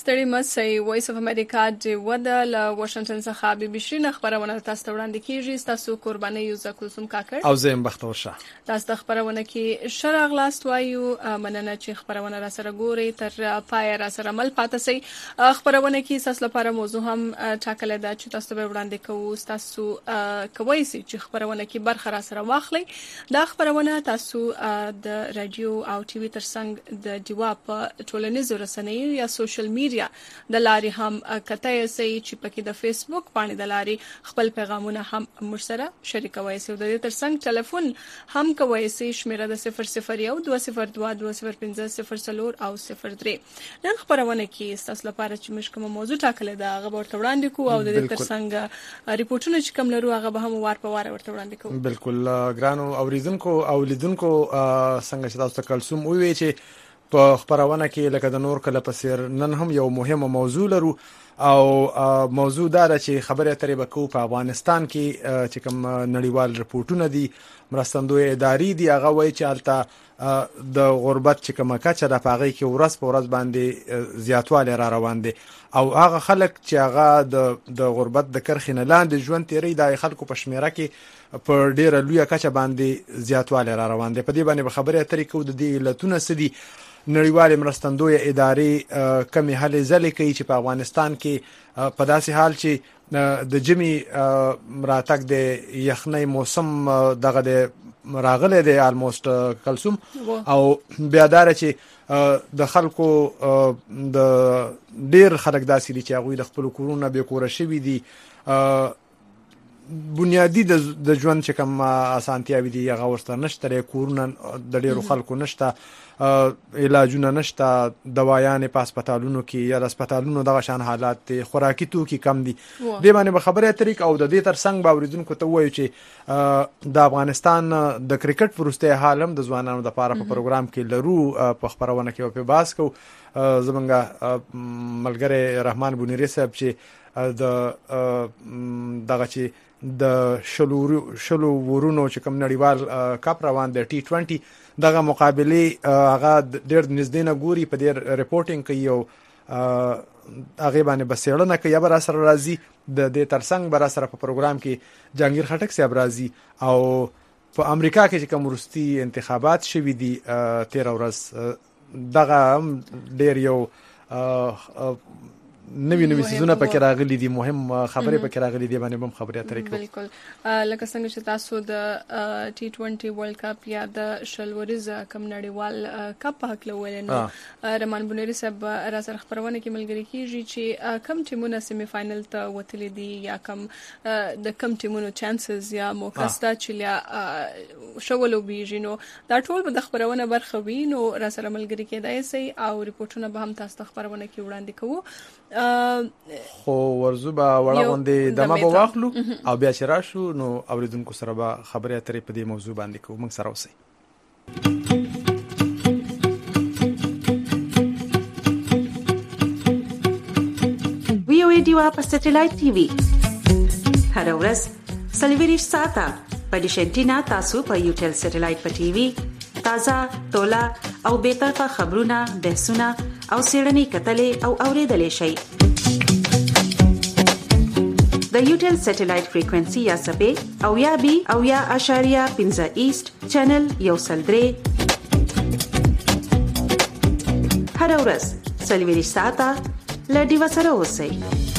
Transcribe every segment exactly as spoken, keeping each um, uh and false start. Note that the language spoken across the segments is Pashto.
ستړي مسئ وایس اف امریکا د وده له واشنگټن څخه بي بي سي خبرونه تاسو ته وړاندې کیږي. تاسو قرباني یوزا کلثوم کاکړ او زه يم بختور شاه. تاسو د خبرونه کې شرغ لاست وایو مننه چې خبرونه را سره ګوري تر پای را سره مل پاتې سي. خبرونه کې تاسو لپاره موضوع هم ټاکل ده چې تاسو به وړاندې کوو. تاسو کوی سي چې خبرونه کې برخه را سره واخلي. دا خبرونه تاسو د رادیو او ټي وي ترڅنګ د دیوا په ټولنیزو رسنیو یا سوشل میډیا د لارې هم کتای سي چې پکې د فیسبوک باندې د لارې خپل پیغامونه هم موږ سره شریکوي سي. د دې ترڅنګ ټلیفون هم کوي سي شمیره د صفر صفر یو دوه صفر دوه دوه صفر پنځه صفر څلور او صفر درې. نن خبرونه کې تاسو لپاره چې موږ کوم موضوع ټاکل ده هغه ورته وړاندې کوو او د دې ترڅنګ ریپورتونه چې کوم لرو هغه به هم وار په وار ورته وړاندې کوو. بالکل ګرانو اوریدونکو او لیدونکو څنګه چې تاسو کلثوم وی چې په خبرونه کې لکه د نور کله پسیر نن هم یو مهمه موضوع لرو او موضوع دا ده چې خبره اترې وکړو په افغانستان کې چې کوم نړیوال رپورټونه دي مرستندوی اداري دي هغه وایي چې البته د غربت چې کومه کچه د پاغي کې ورځ په ورځ باندې زیاتوالی را روان دي او هغه خلک چې هغه د د غربت د کرخې نه لاندې ژوند تیری د خلکو په شمیره کې په ډیره لویه کچه باندې زیاتوالی را روان دي. په دې باندې خبره اترې کوو د دې علتونه څه دي نړیوال مرستندوی ادارې کمی هلې ځلې کوي چې په افغانستان کې په داسې حال چې د جمی راتګ د یخنۍ موسم دغه د راغله د الموست کلثوم او بیا دار چې د خلکو د ډیر خلک داسې دي چې هغه د خپل کورونه به کور شوي دي بنیادی د ژوند چې کوم اسانتیاوي دي هغه ورته نشته کورونه د ډیرو خلکو نشته علاجونه نشته دوايان په هسپتالونو کې یا د هسپتالونو دغه شان حالات خوراکي توکي کم دي. دې باندې به خبره طریق او د دې ترڅنګ به اوریدونکو ته وایو چې د افغانستان د کرکټ پروسته حالم د ځوانانو د لپاره په پروګرام کې لرو په خبرونه کې په باس کو زمونږ ملګری رحمان بونیری صاحب چې د دغه چې د شلو شلو ورونو چې کوم نړیوال کپ روان دی ټي ټوئنټي دغه مقابله هغه ډېر نږدې نه ګوري په دې ریپورتینګ کوي او هغه باندې بسېړنه کوي بر سره راځي د دې ترڅنګ بر سره په پروګرام کې جهانگیر خټک صاحب راځي او په امریکا کې چې کوم ورستي انتخابات شوي دي تیر ورځ دغه ډېر یو نوی نوی سيزونه پکې راغلي دي مهم خبرې پکې راغلي دي باندې هم خبرې اترې کوي. بالکل لکه څنګه چې تاسو د ټي ټوئنټي ورلد کپ یا د شلوریز کم نړیوال کپ په حق لولې نو رحمان بونیری صاحب را سره خبرونه کې ملګری کیږي چې کم ټیمونه سیمی فائنل ته وتلي دي یا کم د کم ټیمونو چانسز یا موکستا چې شولو بیجنو دا ټول به د خبرونه برخه وي نو را سره ملګری کېدای سي او ریپورتونه به هم تاسو ته خبرونه کې وړاندې کوو. خو ورزو به وړه غوندې دمه به واخلو او بیا چې راشو نو اوریدونکو سره به خبرې اترې په دې موضوع باندې کوو. موږ سره اوسئ. وی او ای ډیوا په سټلایټ ټي وي هر ورځ څلوېښت ساعته په ډیش انټینا تاسو په یوټل سټلایټ په ټي وي تازه تولا او بیطرفه خبرونه بحثونه او سیړنی کتلې او اوریدلې شي. د یوټل سټلایټ فریکوئنسي یا سبې او یا بي او یا اشاریه پنځه ایست چینل یو سل درې هر ورځ څلوېښت ساعته له ډیوا سره اوسئ.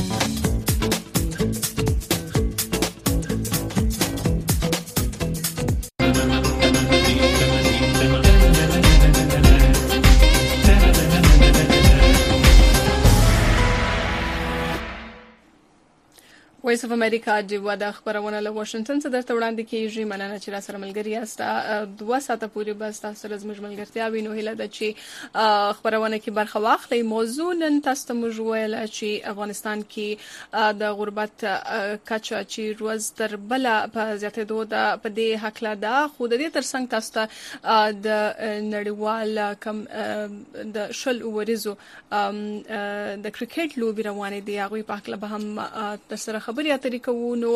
وایس اف امریکا د ودا خبرونه له واشنگټن څخه درته وړاندې کیږي. مننه چې را سره ملګری یاست. دوه ساعته پورې بس تاسو سره زموږ ملګرتیا وینو هله د چې خبرونه کې برخه واخلي. موضوع نن تاسو ته موږ ویل چې افغانستان کې د غربت کچه چې روز تر بل په زیاتېدو ده په دې حق لا ده خو د دې ترڅنګ تاسو ته د نړیوال کم د شل ورزو د کرکټ لوبي روانې دي هغه په حق لا به هم تر سره خبرې اترې کوو. نو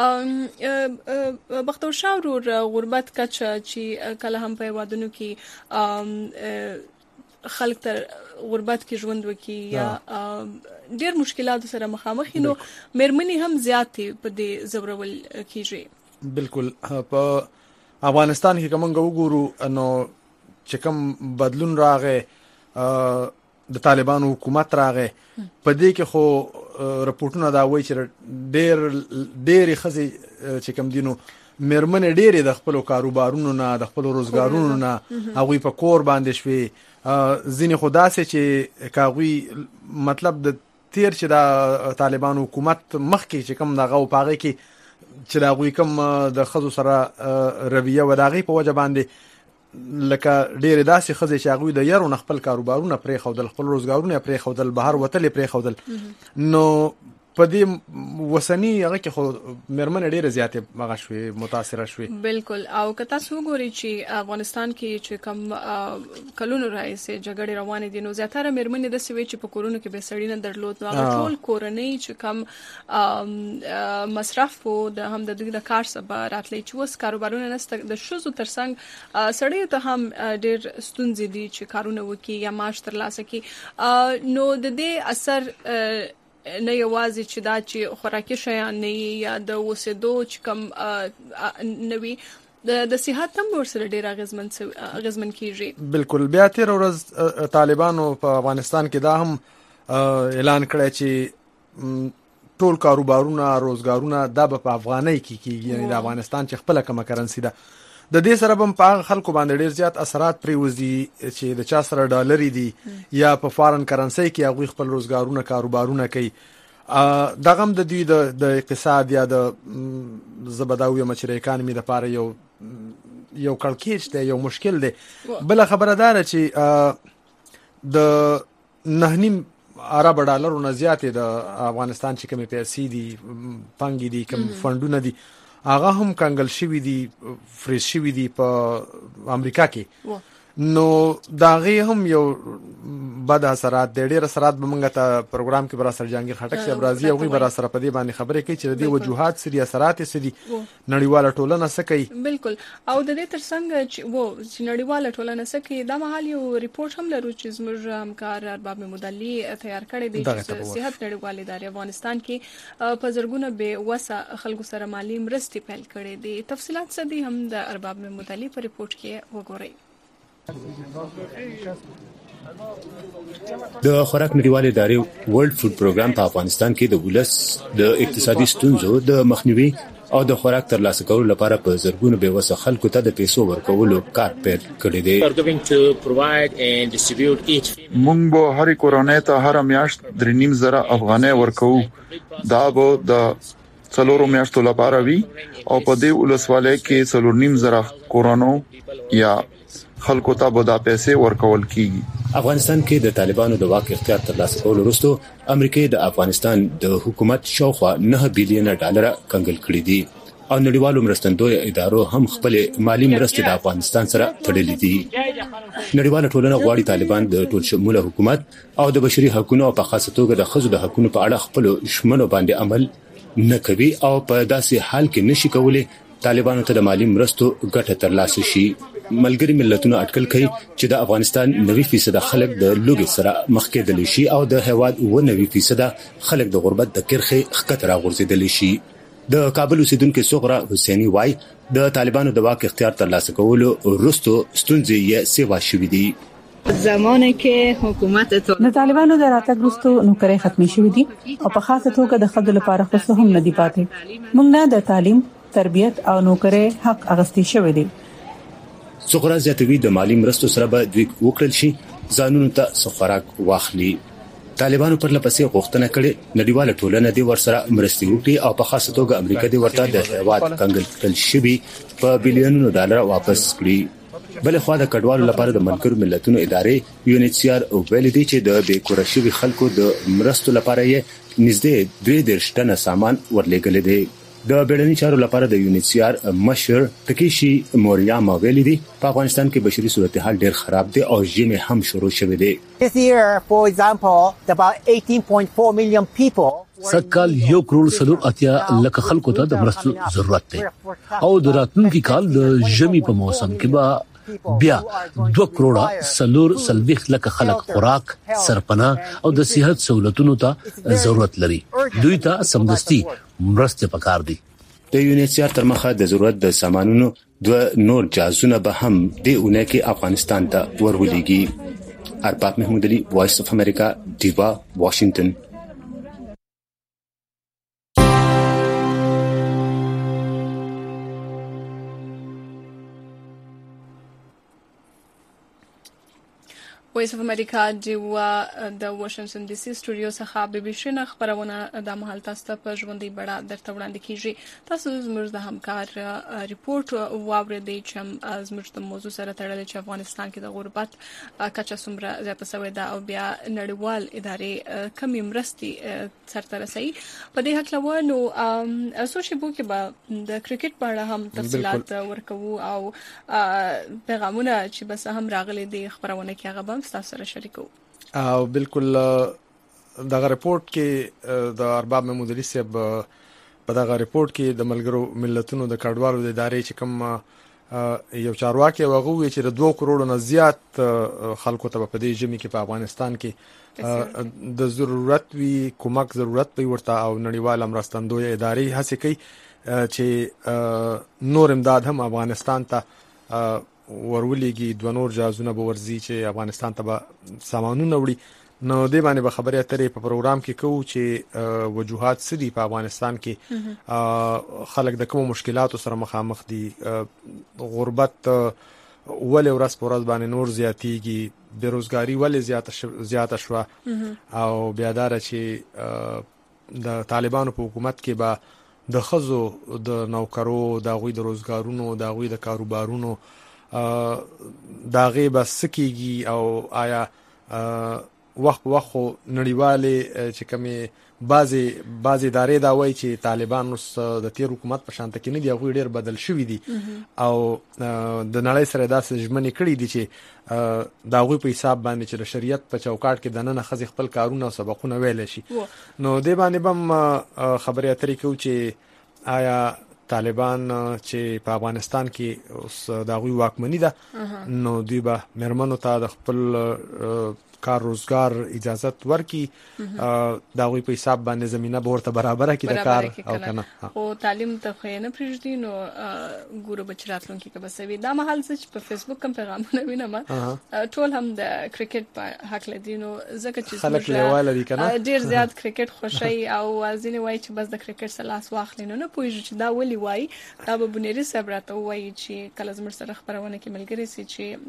بختور شاه ورور غربت کچه چې کله هم په وادونو کې خلک تر غربت کې ژوند وکړي یا ډېر مشکلات سره مخامخ نو مېرمنې هم زیاتې په دې زورول کیږي. بالکل په افغانستان کې کوم وګورو نو چې کوم بدلون راغی د طالبانو حکومت راغی په دې کې خو رپورټونه دا وایي چې ډېر ډېرې ښځې چې کوم دینو مېرمنې ډېرې د خپلو کاروبارونو نه د خپلو روزګارونو نه هغوی په کور باندې شوې. ځینې خو داسې چې که هغوی مطلب د تیر چې د طالبانو حکومت مخکې چې کوم دغه و په هغې کې چې د هغوی کوم د ښځو سره رویه و د هغې په وجه باندې لکه ډېرې داسې ښځې چې هغوی د یرو نه خپل کاروبارونه پرېښودل خپل روزګارونه یې پرېښودل بهر وتل یې پرېښودل. نو په دې وسنی هغه کې خو مېرمنې ډېرې زیاتې هغه شوې متاثره شوې. بالکل. او که تاسو وګورئ چې افغانستان کې چې کوم کلونو راهیسې جګړې روانې دي نو زیاتره مېرمنې داسې وي چې په کورونو کې به سړي نه درلود نو هغه ټول کورنۍ چې کوم مصرف و د هم د دوی د کار سبا راتلی چې اوس کاروبارونه نسته د ښځو ترڅنګ سړیو ته هم ډېر ستونزې دي چې کارونه وکړي یا معاش ترلاسه کړي. نو د دې اثر نه یوازې چې دا چې خوراکي شیان نه یا د اوسېدو چې کوم نوي د صحت هم ورسره ډېر اغېزمن کیږي. بالکل. بیا تېره ورځ طالبانو په افغانستان کې دا هم اعلان کړی چې ټول کاروبارونه روزګارونه دا به په افغانۍ کې کیږي یعنی د افغانستان چې خپله کومه کرنسي ده د دې سره به په هغه خلکو باندې ډېر زیات اثرات پرېوځي چې د چا سره ډالري دي یا په فارن کرنسۍ کې هغوی خپل روزګارونه کاروبارونه کوي. دغه هم د دوی د اقتصاد یا د زه به دا ووایم چې د اکانمي دپاره یو یو کړکېچ دی یو مشکل دی. بله خبره دا ده چې د نهه نیم ارب ډالرو نه زیاتې د افغانستان چې کومې پیسې دي پانګې دي کوم فنډونه دي هغه هم کنګل شوي دي فریز شوي دي په امریکا کې. نو دا غي هم یو بد اثرات دی. ډېر اثرات به موږ ته پروګرام کې برا سر جهانگیر خټک صاحب راځي او غي برا سره په دې باندې خبرې کوي چې د دې وجوهات سری اثرات سری نړیواله ټولنه څه کوي. بالکل. او د دې ترڅنګ چې وو چې نړیواله ټولنه څه کوي دا مهال یو ریپورت هم لرو چې زموږ همکار ارباب مدلي تیار کړی دی چې صحت نړیوالې ادارې افغانستان کې په زرګونه به وسه خلکو سره مالی مرستې پیل کړې دي. تفصيلات څه دي هم د ارباب مدلي په ریپورت کې وګورئ. د خوراک نړیوالې ادارې ورلد فود پروګرام په افغانستان کې د ولس د اقتصادي ستونزو د مخنیوي او د خوراک ترلاسه کولو لپاره په زرګونو بې وسه خلکو ته د پیسو ورکولو کار پیل کړی دی. موږ به هر کورنۍ ته هر میاشت درې نیم زره افغانۍ ورکوو. دا به د څلورو میاشتو لپاره وي او په دې ولسوالۍ کې څلور نیم زره کورونو یا خلکو ته به دا پیسې ورکول کیږي. افغانستان کې د طالبانو د واک اختیار ترلاسه کولو وروسته امریکا د افغانستان د حکومت شاوخوا نه بلین ډالر کنګل کړي دي او نړیوالو مرستندوی ادارو هم خپل مالی مرستې د افغانستان سره تړلې دي. نړیواله ټولنه غواړي طالبان د ټول شموله حکومت او د بشري حقوقو او په خاصه توګه د ښځو د حقوقو په اړه خپل ژمنو باندې عمل نه کوي او په داسې حال کې نشي کولای طالبانو ته د مالی مرستو ګټه ترلاسه شي. ملګری ملتونو اټکل کوي چې د افغانستان نوي فیصد خلک د لوګي سره مخ کېدل شي او د هواد و نوي فیصد خلک د غربت د کرخه خطر غورځیدل شي. د کابل اوسیدونکو صغرا حسینی وای د طالبانو د واک اختیار ترلاسه کولو وروسته ستونزې یې سیوا شوې دي. زمانه کې حکومت د طالبانو د راتګ وروسته نوکرۍ ختمې شوې دي او په خاصه توګه د خځو لپاره خو هم نه دی پاتې. موږ نه د تعلیم تربیت او نوکرۍ حق اغستې شوې دي. صغرا زیاتوي د مالی مرستو سره به دوی وکړل شي ځانونو ته خوراک واخلي. طالبانو پر لپسې غوښتنه کړې نړیواله ټولنه دی ورسره مرستې وکړي او په خاصه توګه امریکا دی ورته د هواد کنګل کړل شي په بلینونو ډالر واپس کړي. بل خو د کډوالو لپاره د ملګرو ملتونو ادارې یو ان ایچ سی آر او ویل دي چې د بیکوره شوي خلکو د مرستو لپاره یې نږدې دوه دېرش ټنه سامان ورلېږل دي. د بیړني چارو لپاره د یو ان ایچ سی آر مشر تکیشي موریاما ویلي دي په افغانستان کې بشري صورتحال ډېر خراب دي او ژمي هم شروع شوه دي. This year, for example, about eighteen point four million people سکال یو کروڑ سلور اتیا لکه خلکو ته د مرستو ضرورت دی او د راتلونکي کال د ژمي په موسم کې به بیا دوه کروڑه سلور سلويخ لکه خلک خوراک سرپناه او د صحت سہولتونو ته ضرورت لري. دوی ته سمدستي مرسته پکار دي. د یونیسیار تر مخه د ضرورت د سامانونو دوه نور جازونه به هم د اونۍ کې افغانستان ته ورولېږي. ارباب محمود علي، وایس اف امریکا، دیوا، واشنگټن. وایس اف امریکا دیوا د واشنگټن ډي سي سټوډیو څخه بي بي سي نه خبرونه د مهال تاسو ته په ژوندۍ بڼه درته وړاندې کیږي. تاسو زموږ د همکار ریپورت واوریدئ چې زموږ د موضوع سره تړلې چې افغانستان کې د غربت کچه څومره زیاته شوې ده او بیا نړیوال ادارې کمې مرستې سرته رسوي. په دې هکله نو څو شیبو کې به د کرکټ په اړه هم تفصیلات ورکوو او پیغامونه چې بس هم راغلي دي خبرونه کې هغه به تاسو سره شریکو. او بالکل دغه ریپورت کې د ارباب محمود علي صاحب په دغه ریپورت کې د ملګرو ملتونو د کډوالو د ادارې چې کوم یو چارواکي وغوي چې د دوه کروڑو نه زیات خلکو ته په دې ژمي کې په افغانستان کې د ضرورت وی کومک ضرورت پي ورته او نړیوال مرستندوی ادارې هڅه کوي چې نور امداد هم افغانستان ته ورولېږي. دوه نور جهازونه به ورځي چې افغانستان ته به سامانونه وړي. نو دې باندې به خبرې اترې په پروګرام کې کوو چې وجوهات څه دي په افغانستان کې، خلک د کوم مشکلاتو سره مخامخ دي، غربت ولې ورځ په ورځ باندې نور زیاتېږي، بیروزګاری ولې زیاته زیاته شوه، او بیا دا چې د طالبانو په حکومت کې به د ښځو د نوکرو د هغوی د روزګارونو د هغوی د کاروبارونو دا غي بس کیږي او آیا وخت وخت نړیوالې چې کومه بعضي بعضي ادارې دا وایي چې طالبان اوس د تیر حکومت په شان کې نه دی، هغه ډیر بدل شوی دي او د نړۍ سره داسې ژمنې کړې دي چې دا غوي په حساب باندې چې د شریعت په چوکاټ کې د نن خځې خپل کارونه او سبقونه ویل شي. نو دې باندې بم خبرې اترې کوي چې آیا طالبان چې په افغانستان کې اوس د غوي واکمنی ده نو دوی به مرمنو ته د خپل کار روزګار اجازه ورکي، دا غوي په حساب باندې زمينه به ورته برابر کړي د کار او کنه او تعلیم ته خینه پرېږدي. نو ګورو بچراتلون کې کبسوي دا محل چې په فیسبوک کم پیغامونه وینم ټول هم د کرکټ په حق لدی. نو ځکه چې خلک لیواله دي کنه ډیر زیات کرکټ خوشي او ځینې وایي چې بس د کرکټ سلاس واخلي. نو نه پوهیږي چې دا ولي وایي. دا به بنيري صبرته وایي چې کله زموږ سره خبرونه کې ملګری سي چې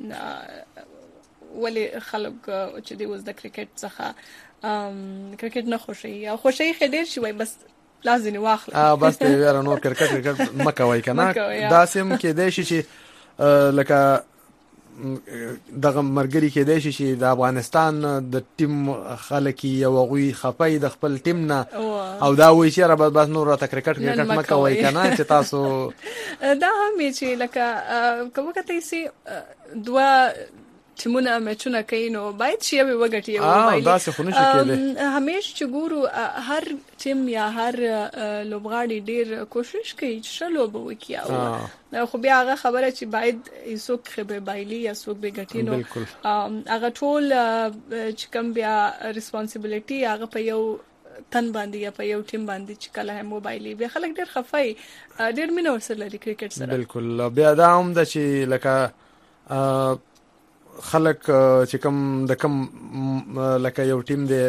ولی خلک چې دی اوس د کرکټ څخه کرکټ نه خوشي او خوشي خډیر شي وای بس لازم واخل اه بس ته ور نور کرکټ کرکټ مکه وای کنه دا سم کې دی چې لکه دغه مرګري کې دی چې د افغانستان د ټیم خلک یو غوي خپای د خپل ټیم نه او دا وایي چې را بس نور ته کرکټ کرکټ مکه وای کنه چې تاسو دا هم چې لکه کومه کته سي دوا تیمونه مچونه کوي نو باید شی به وګټي او باید دا څه خونه شي کېده. همیش چې ګورو هر ټیم یا هر لوبغاړي ډیر کوشش کوي چې لوب وکړي او خو بیا هغه خبره چې باید څوک خبره بایلی یا څوک به ګټي نو هغه ټول چې کوم بیا ریسپانسیبিলিټي هغه په یو تن باندې یا په یو ټیم باندې چې کله هم موبایل بیا خلک ډیر خفای ډیر مینه ورسره لري کرکټ سره. بالکل بیا دا هم د چې لکه خلک چې کوم د کوم لکه یو ټیم دی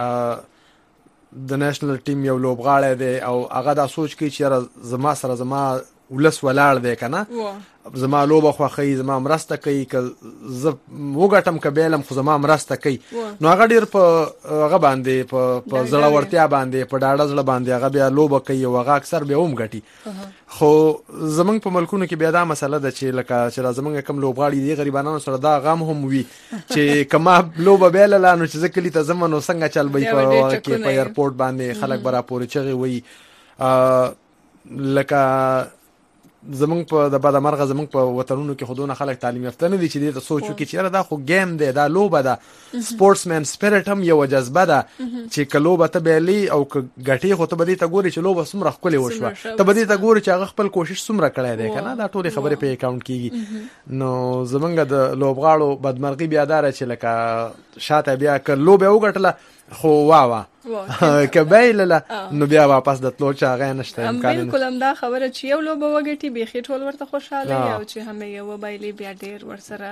د نېشنل ټیم یو لوبغاړی دی او هغه دا سوچ کوي چې زما سره زما ولس ولاړ دی کنه زما لوبه خوخی زما مرسته کوي که ز وګټم کبیلم خو زما مرسته کوي نو هغه ډیر په هغه باندې په په زړه ورتیا باندې په ډاډه زړه باندې هغه بیا لوبه کوي او هغه اکثر به هم ګټي. خو زمنګ په ملکونو کې بیا دا مسله ده چې لکه چې زمنګ کم لوبغاړي دي غریبانو سره دا غم هم وي چې کما لوبه بیل لانو چې ځکلی ته زمنو څنګه چل وي په کې په ایرپورټ باندې خلک برا پورې چغي وي لکه زمونږ په د باد مرغه زمونږ په وطنونو کې خودونه خلک تعلیم یافته نه دي چې د سوچو کې چې دا خو گیم دی دا لوبه ده سپورتسمن سپیرټ هم یو جذبه ده چې کلوبه ته بیلی او غټي خو ته بدی ته ګوري چې لوبه سمره خپل وشوه ته بدی ته ګوري چې هغه خپل کوشش سمره کړی دی کنه دا ټول خبره په اکاونټ کیږي نو زمونږ د لوبغاړو بدمرغي بیا دار چې لکه شاته بیا ک لوبه وګټله خو واوا کبایله نو بیا واپس د تلو چا غا نشته امکان بالکل هم دا خبره چې یو لوبه وګټي بيخي ټول ورته خوشاله او چې هم یو بایلی بیا ډیر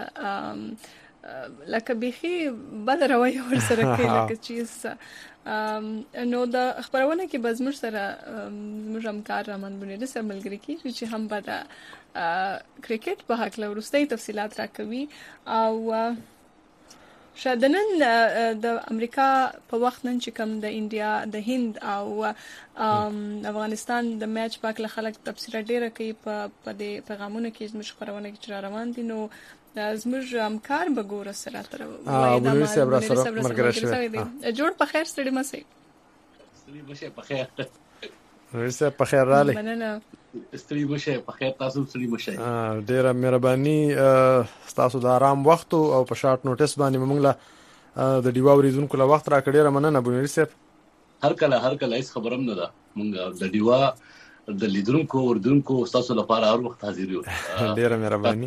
ورسره لکه بيخي بدروي ورسره کوي لکه چیز نو د خبرونه کې بزمر سره زموږ همکار رحمان بنيري سره ملګری کی چې هم به د کرکټ په حق له ورستۍ تفصيلات راکوي او شادنن د امریکا په وخت نن چې کوم د انډیا د هند او افغانستان د میچ پاک له خلک تفسیر ډیره کوي په دې پیغامونو کې زموږ خبرونه کې روان دي نو زموږ همکار به ګور سره تر وایي دا مرګره شوی جوړ په خیر ستړي مسي ستړي مشه په خیر ورسه په خیر رالی مننه ستړي مشه په خیر تاسو ستړي مشه ډیره مهرباني تاسو د آرام وخت او په شارټ نوټس باندې موږ له د دیوا ورېدونکو له وخت راکړې مننه بونیر صاحب هر کله هر کله هیڅ خبرم نه ده موږ د دیوا د لیدونکو ورېدونکو تاسو لپاره هر وخت حاضر یو ډیره مهرباني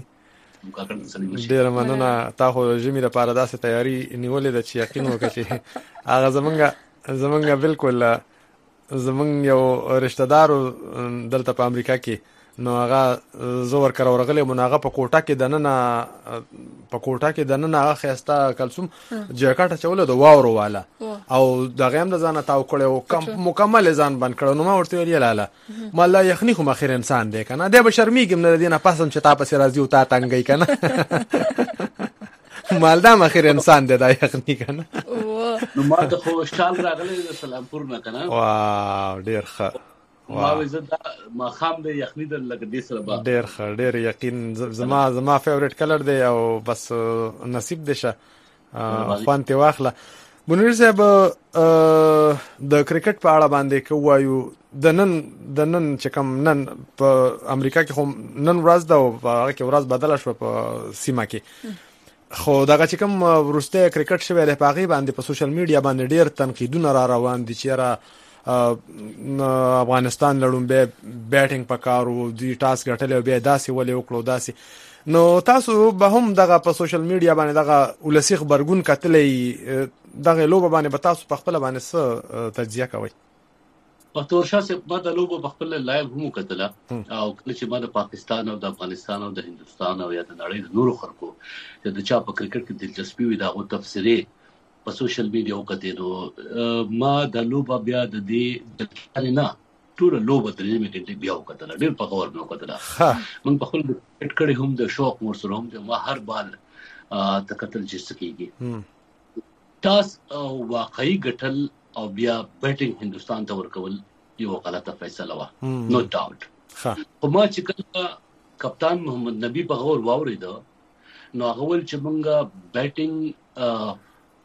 ډیره مننه تاسو جمی لپاره داسې تیاری نیولې د چې یقین وکړي چې هغه زمونږ زمونږ بالکل زمونږ یو رشتہ دارو دلته په امریکا کې نو هغه زور کړه ورغله مونږه په کوټه کې دننه په کوټه کې دننه هغه خيستا کلسوم جاکټ چوله د واورو والا او د غیم د ځانه تاو کړو مکمل ځان بند کړو نو ما ورته ویل لاله مله یخني خو مخیر انسان دی کنه د بشرمیګم نه دینه پاسم چې تاسو راځي او تا تنګي کنه مالدا مخیر انسان دی دا یخني کنه نو ما ته خو شال راغلی د سلامپور نه کنه واو ډیر ښه ما وزدا ما خام د یخني د لګ دې سره با ډیر ښه ډیر یقین زما زما فیوریټ کلر دی او بس نصیب دې شه خوانته واخله بنور صاحب د کرکټ په اړه باندې کوایو د نن د نن چې کوم نن په امریکا کې هم نن ورځ دا او هغه کې ورځ بدله شو په سیمه کې خو دغه چې کوم ورسته کرکټ شوی د پاغي باندې په سوشل میډیا باندې ډیر تنقیدونه را روان دي چې را افغانستان لړم به بیټینګ پکارو دی ټاس غټل به داسې ولې وکړو داسې نو تاسو به هم دغه په سوشل میډیا باندې دغه ولسی خبرګون کتلې دغه لوبه باندې به تاسو په خپل باندې څه تجزیه کوئ په تورشا سه ما د لوبو په خپل لایو هم کتله او کله چې ما د پاکستان او د افغانستان او د هندستان او یا د نړۍ د نورو خلکو چې د چا په کرکټ کې دلچسپي وي دا غو تفسیری په سوشل میډیا وکړې نو ما د لوبه بیا د دې د نه ټول لوبه د دې میټنګ بیا وکړه ډېر په غور مې وکړه من په خپل کرکټ کړي هم د شوق مور سره هم ما هر بال تکتل چې سکیږي تاس او واقعي ګټل او بیا بیټینګ هندستان ته ورکول یو غلطه فیصله و نو ډاوټ خو ما چې کله کپتان محمد نبی په غور واورید نو هغه ول چې مونږه بیټینګ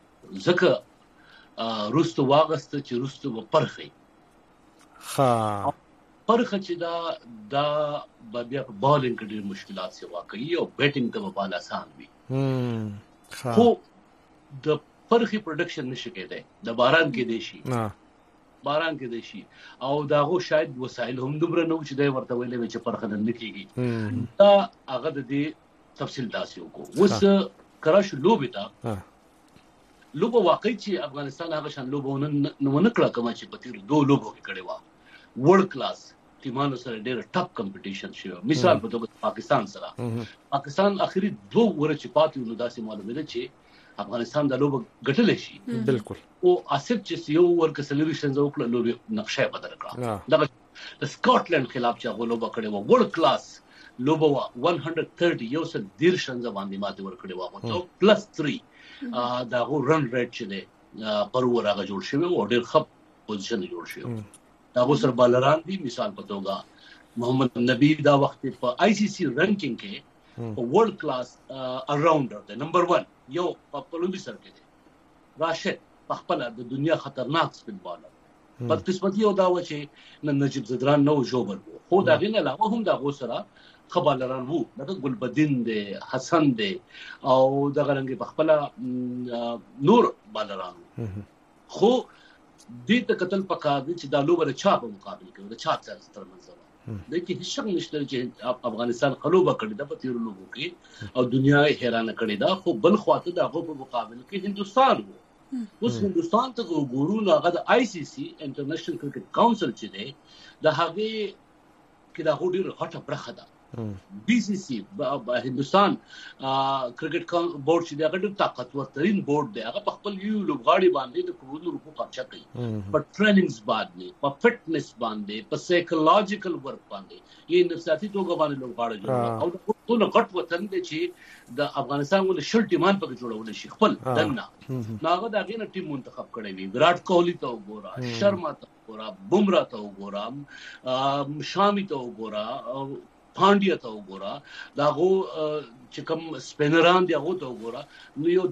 زکه روستو واغست چې روستو په پرخي ها پرخه چې دا دا بیا په بالینګ کې ډېر مشکلات سي واقعي او بیټینګ ته په آسان وي خو د پرخي پروډکشن نشي کېدای د باران کې دی شي باران کې دی شي او داغه شاید وسایل هم دومره نو چې د ورته ویلې چې پرخه نه کېږي دا هغه د دې تفصیل داسې وکړو وس کراش لوبه تا لوبه واقعي چې افغانستان هغه شان لوبه نه نه کړه کوم چې په تیر دوه لوبو کې کړي و ورلد کلاس ټیمانو سره ډېر ټاپ کمپټیشن شو مثال په توګه پاکستان سره پاکستان اخري دوه ورچ پاتې نو داسې معلومه ده چې افغانستان د لوب غټل شي بالکل او اسب چې یو ورک سلیبریشن زو کړل لوب نقشه بدل کړه دا د سکاټلند خلاف چې غو لوب کړي و ورلد کلاس لوب و one thirty یو سل دیرشن باندې ماته ور کړي و او پلس three دا غو رن ریټ چې ده پر ورغه جوړ شوی او ډېر خپ پوزیشن جوړ شوی دا غو سر بالران دي مثال په توګه محمد نبی دا وخت په آی سی سی رینکینګ کې ورلد کلاس اراوندر ده نمبر ون یو په اولمپیک سره کې راشد په خپل د دنیا خطرناک سپین بالر بدقسمتي او دا و چې نجیب زدران نو جوبر خو دا غینه لا هم دا غوسره خبالران وو دغه ګلبدین دی حسن دی او دغه رنګ بخپله نور بالران خو دې ته قتل پکار دي چې دا لوبره چا په مقابل کې د چا سره منځله د کې هیڅ شک نشته چې افغانستان خلوبه کړی د پتیر لوبو کې او دنیا حیرانه کړی دا خو بل خواته دغه په مقابل کې هندستان وو اوس هندستان ته وګورو نو هغه د آی سی سی انټرنیشنل کرکټ کونسل چې دی د هغه کې دا ډېر غټه برخه ده بی سی سی هندستان کرکټ بورډ چې دا ډېر طاقتور ترين بورډ دی هغه په خپل یو لوبغاړي باندې د کروڑونو روپو خرچه کوي په ټریننګز باندې په فټنس باندې په سایکولوژیکل ورک باندې یې نفسیاتي توګه باندې لوبغاړي جوړ او د ټول غټ وطن دی چې د افغانستان ول شل ټیمان په جوړول شي خپل دنه ناغه دا غینه ټیم منتخب کړی وی وراټ کوهلی ته وګوره شرما ته وګوره بومرا ته وګوره شامی ته وګوره پانډیا ته وګوره دا غو چې کوم سپینران دی هغه ته وګوره نو یو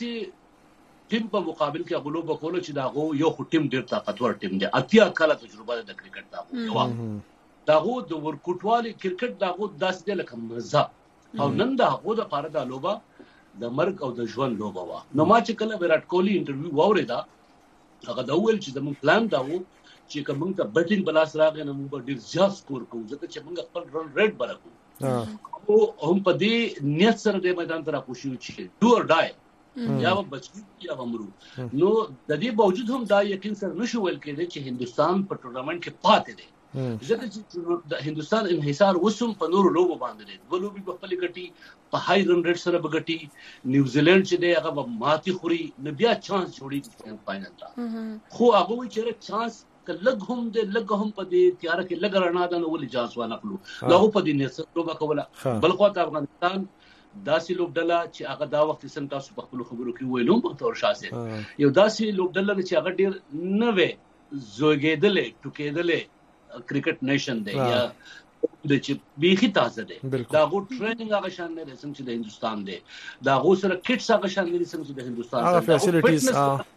داسې ټیم په مقابل کې غلو بکول چې دا غو یو ټیم ډیر طاقتور ټیم دی اتیا کاله تجربه د کرکټ دا یو دا غو د ورکوټوالي کرکټ دا غو داسې دی لکه مزه او نن دا غو د پاره د لوبه د مرګ او د ژوند لوبه وا نو ما چې کله وراټ کوهلی انټرویو واوریدا هغه دا ویل چې زموږ پلان دا وو چې کوم ته بیټینګ بلاس راغی نو موږ ډیر زیات سکور کوو ځکه چې موږ خپل رن ریټ برکو او هم په دې نیت سره د میدان ته راکوشو چې ډو اور ډای یا بچی یا امرو نو د دې باوجود هم دا یقین سره نشو ویل کېدی چې هندستان په ټورنمنت کې پاتې دی ځکه چې د هندستان انحصار وسوم په نورو لوبو باندې دی د لوبي په خپل ګټي په هاي رن ریټ سره بغټي نیوزیلند چې دی هغه ماتي خوري نو بیا چانس جوړي فائنل ته خو هغه وی چې چانس لګ هم د لګ هم په دې تیار کې لګ رڼا ده نو ولې جاس وانه کړو دا په دې نسب لوبه کوله بل خو افغانستان داسې لوبډله چې هغه دا وخت سم تاسو په خپل خبرو کې ویلو په تور شاسه یو داسې لوبډله چې هغه ډیر نوې زوګېدلې ټوکېدلې کرکټ نیشن دی یا د چې بیخي تازه دی دا غو ټریننګ هغه شان نه سم چې د هندستان دی دا غو سره کټس هغه شان نه سم چې د هندستان هغه فیسیلیټیز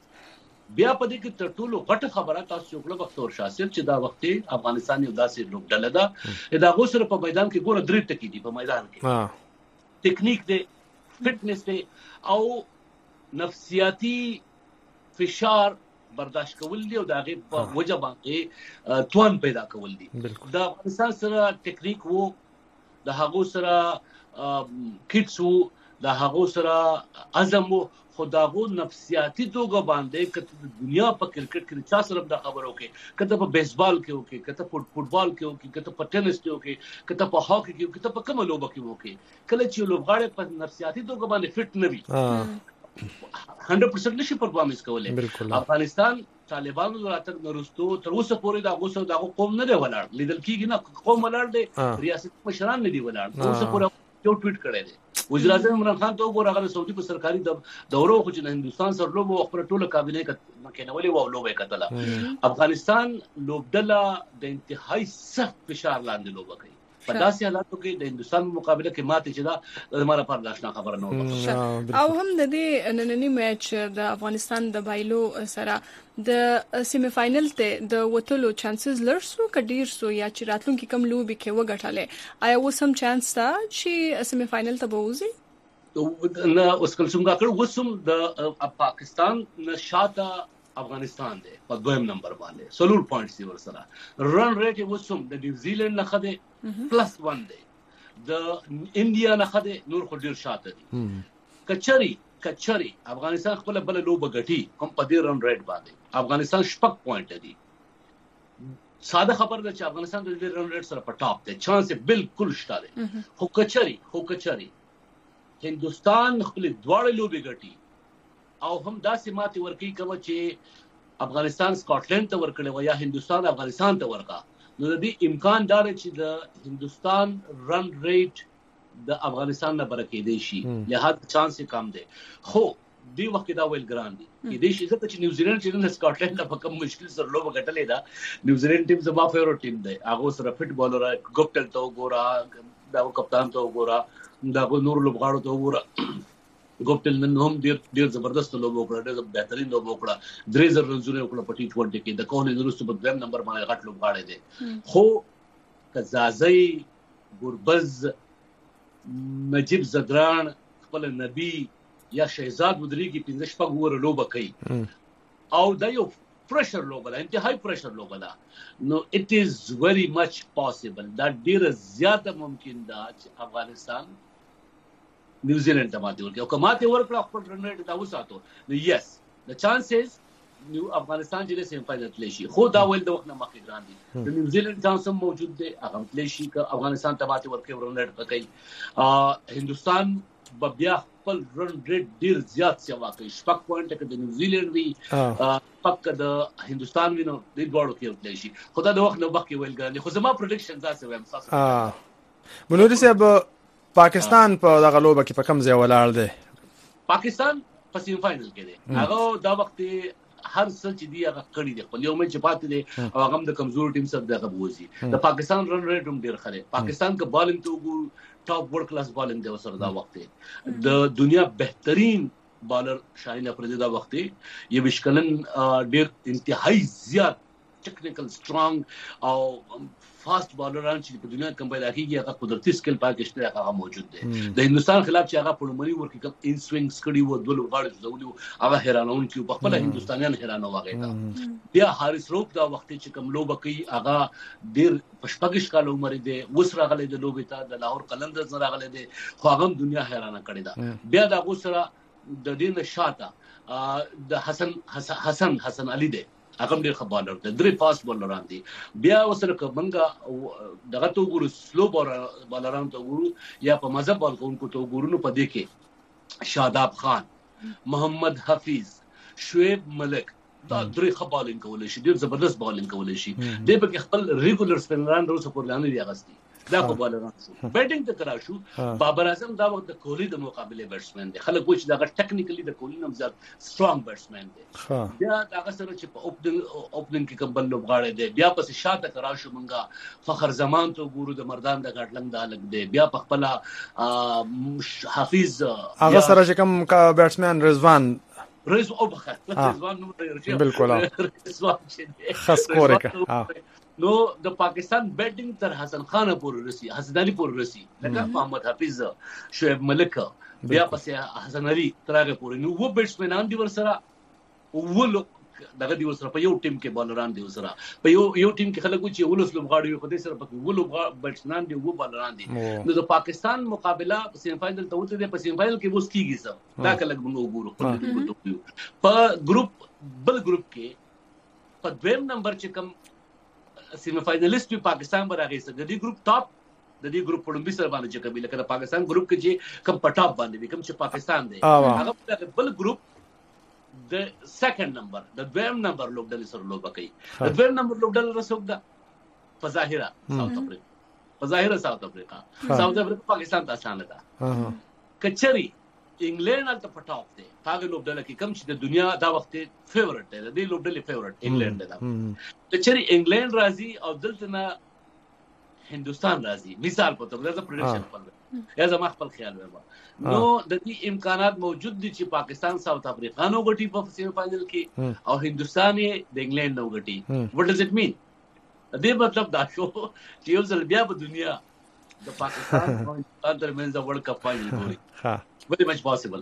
بیا په دې کې تر ټولو غټه خبره تاسو وکړه وختور شاسر چې دا وخت افغانستان یو داسې لوبډله ده دا غو سره په میدان کې ګوره درې ټکی دي په میدان کې ټیکنیک دی فټنس دی او نفسیاتی فشار برداشت کول دي او دا غي په وجه باندې توان پیدا کول دي دا افغانستان سره ټیکنیک وو د هغو سره کټس وو د هغو سره عزم وو خداغو نفسیاتی توګه باندې کته دنیا په کرکټ کې چا سره د خبرو کې کته په بیسبال کې وکي کته په فوټبال کې وکي کته په ټینس کې وکي کته په هاکی کې کته په کومه لوبه کې وکي کله چې لوبغاړي په نفسیاتی توګه باندې فټ نه وي هنډرډ پرسنټ نشي پرفارمنس کولای افغانستان طالبانو راتګ نورستو تر اوسه پورې دا غوسه دا قوم نه دی ولاړ لیدل کېږي نه قوم ولاړ دی ریاست مشران نه دی ولاړ تر اوسه پورې یو ټویټ کړی دی وزیر اعظم عمران خان ته وګوره هغه سعودي په سرکاري دورو خو چې هندستان سره لوبو خپل ټوله کابینه کې نولې و لوبه کتله افغانستان لوبډله د انتهایی سخت فشار لاندې لوبه کوي په داسې حالاتو کې د هندستان مقابله کې ماته چې دا زموږ لپاره داشنا خبره نه وه او هم د دې نننی میچ د افغانستان د بایلو سره د سیمی فائنل ته د وټلو چانسز لرسو کډیر سو یا چې راتلونکي کم لوبي کې وګټاله آیا وسم چانس تا چې سیمی فائنل ته بوزي نه اوس کله څنګه کړ وسم د پاکستان نشاته افغانستان دی په دویم نمبر باندې سلور پوینټس دی ورسره رن ریټ وسم د نیوزیلند نه خده پلس ون دی د انډیا نه خده نور خو ډیر شاته دي کچري کچري افغانستان خپل بل لوبه غټي کوم په دې رن ریټ باندې افغانستان شپږ پوینټ دي ساده خبر ده چې افغانستان د دې رن ریټ سره په ټاپ دی چانس بالکل شته دی خو کچري خو کچري هندستان خپل دواړه لوبه غټي او هم داسې ماتي ورکی کوي چې افغانستان سکاټلند ته ورکړي و یا هندستان افغانستان ته ورکا نو د دې امکان دار چې د هندستان رن ریټ د افغانستان نه برکې دی شي لہذا چانس کم دی خو دی وخت دا ویل ګران دي کې دې شي چې نیوزیلند چې د سکاټلند په کوم مشکل سره لوبه ګټلې ده نیوزیلند ټیم زما فیوریټ ټیم دی هغه سره فټ بالر ګوپټل ته وګوره دا کپتان ته وګوره دا نور لوبغاړو ته وګوره ګوپټل نن هم ډیر ډیر زبردست لوب وکړ ډیر بهترین لوب وکړ درې زر رنونه وکړ په ټي ټوئنټي کې د کوهلي درسته په دویم نمبر باندې غټ لوب غاړي دي خو کزازي ګوربز نجیب زدران خپل نبی یا شهزاد مدري کې پنځه شپږ ور لوب کوي او دا یو پریشر لوب ده انتهایی پریشر لوب ده نو it is very much possible دا ډیر زیاته ممکن ده چې افغانستان نیوزیلند ته ماته ورکړي او کماته ورکړه خپل رن ریټ دا وساتو نو یس the chances نیو افغانستان چې سیم فائنل تللی شي خو دا ول د وخت نه مخکې ګران دي د نیوزیلند چانس هم موجود دی هغه تللی شي ک افغانستان ته ماته ورکړي رن ریټ کوي هندستان بیا خپل رن ریټ ډیر زیات سی واقعي شپږ پوینټ کې د نیوزیلند وی پک د هندستان وینو د دوړو کې تللی شي خو دا د وخت نه مخکې ویل ګران دي خو زما پریډکشن تاسو وایم تاسو اه بنوري صاحب پاکستان په دغه لوبه کې په کوم ځای ولاړ دی پاکستان په سیم فائنل کې دی هغه دا وخت هر څه چې دی هغه کړی دی خپل یو مې چې پاتې دی او هغه د کمزور ټیم سره دغه بوزي د پاکستان رن ریټ هم ډیر خره پاکستان کا بالینګ ته وګورو ټاپ ورلد کلاس بالینګ دی وسره دا وخت د دنیا بهترین بالر شاهین افریدی دا وخت یې وشکلن ډیر انتهایی زیات ټیکنیکل سترونګ او فاست بالران چې په دنیا کې پیدا کیږي هغه قدرتي سکل پاکستان هغه موجود دی د هندستان خلاف چې هغه په لومړی ور کې کوم ان سوینګز کړي وو دلو غاړي زولو هغه حیرانون چې په خپل هندستانیان حیرانو واغې بیا حارث روپ دا وخت چې کوم لوب کوي هغه ډیر پښپګش کال عمر دی وسره غلې د لوبې ته د لاهور قلندرز نه راغلي دی خو هغه دنیا حیرانه کړي دا بیا دا وسره د دین شاته د حسن حسن حسن علي دی هغه ډیر ښه بالر دی درې فاست بالران دي بیا وسره کومنګا دغه تو ګورو سلو بالران ته ګورو یا په مذهب بال کوونکو ته ګورو نو په دې کې شاداب خان محمد حفیظ شعیب ملک دا درې ښه بالینګ کولای شي ډیر زبردست بالینګ کولای شي د به خپل ریګولر سپینران روسه پورلانه دی اغستی دا په بالران شو بیټینګ ته کرا شو بابر اعظم دا وخت د کوهلی د مقابله بیټسمن دی خلک وایي دا ټیکنیکلی د کوهلی نوم زیات سترونګ بیټسمن دی بیا دا سره چې په اوپننګ اوپننګ کې کبل لوبغاړي دی بیا پس شاته کرا شو مونږه فخر زمان ته ګورو د مردان د غټلنګ د الګ دی بیا په خپل حافظ هغه سره چې کوم بیټسمن رضوان رز او بخښه رضوان نو ډیر بالکل رضوان چې خاص کورکه نو د پاکستان بیټینګ تر حسن خان پورې رسی حسن علي پورې رسی لکه محمد حفیظ شعیب ملک بیا پسې حسن علي ترغه پورې نو و بیټسمنان دي ور سره و دغه دي ور سره په یو ټیم کې بالران دي ور سره په یو یو ټیم کې خلک چې ولوس لوبغاړي خو دې سره په ولو بیټسمنان دي و بالران دي نو د پاکستان مقابله په سیم فائنل ته وته په سیم فائنل کې وس کیږي سم دا کله موږ وګورو په ګروپ بل ګروپ کې په دویم نمبر چې کوم سیمی فائنلیست په پاکستان برابر سره د دې ګروپ ټاپ د دې ګروپ په لومبي سره باندې چې کبي لکه پاکستان ګروپ کې چې کم پټاپ باندې کوم چې پاکستان دی هغه بل ګروپ د سیکنډ نمبر د دویم نمبر لوبډل سره لوب کوي د دویم نمبر لوبډل رسوب ده په ظاهره ساوث افریقا په ظاهره ساوث افریقا ساوث افریقا پاکستان ته اسانه ده کچري انګلند الته پټاپ دی هغه لوبډل کې کم چې د دنیا دا وخت فیورټ دی د دې لوبډل فیورټ انګلند دی کچري انګلند راځي او دلته نه هندستان راځي مثال په توګه دا پریډکشن خپل یا زما خپل خیال وایي نو د دې امکانات موجود دي چې پاکستان ساوث افریقا نو غټي په سیمی فائنل کې او هندستان د انګلند نو غټي what does it mean دې مطلب دا شو چې یو ځل بیا په دنیا د پاکستان او هندستان ترمنځ د ورلد کپ فائنل وي ها very much possible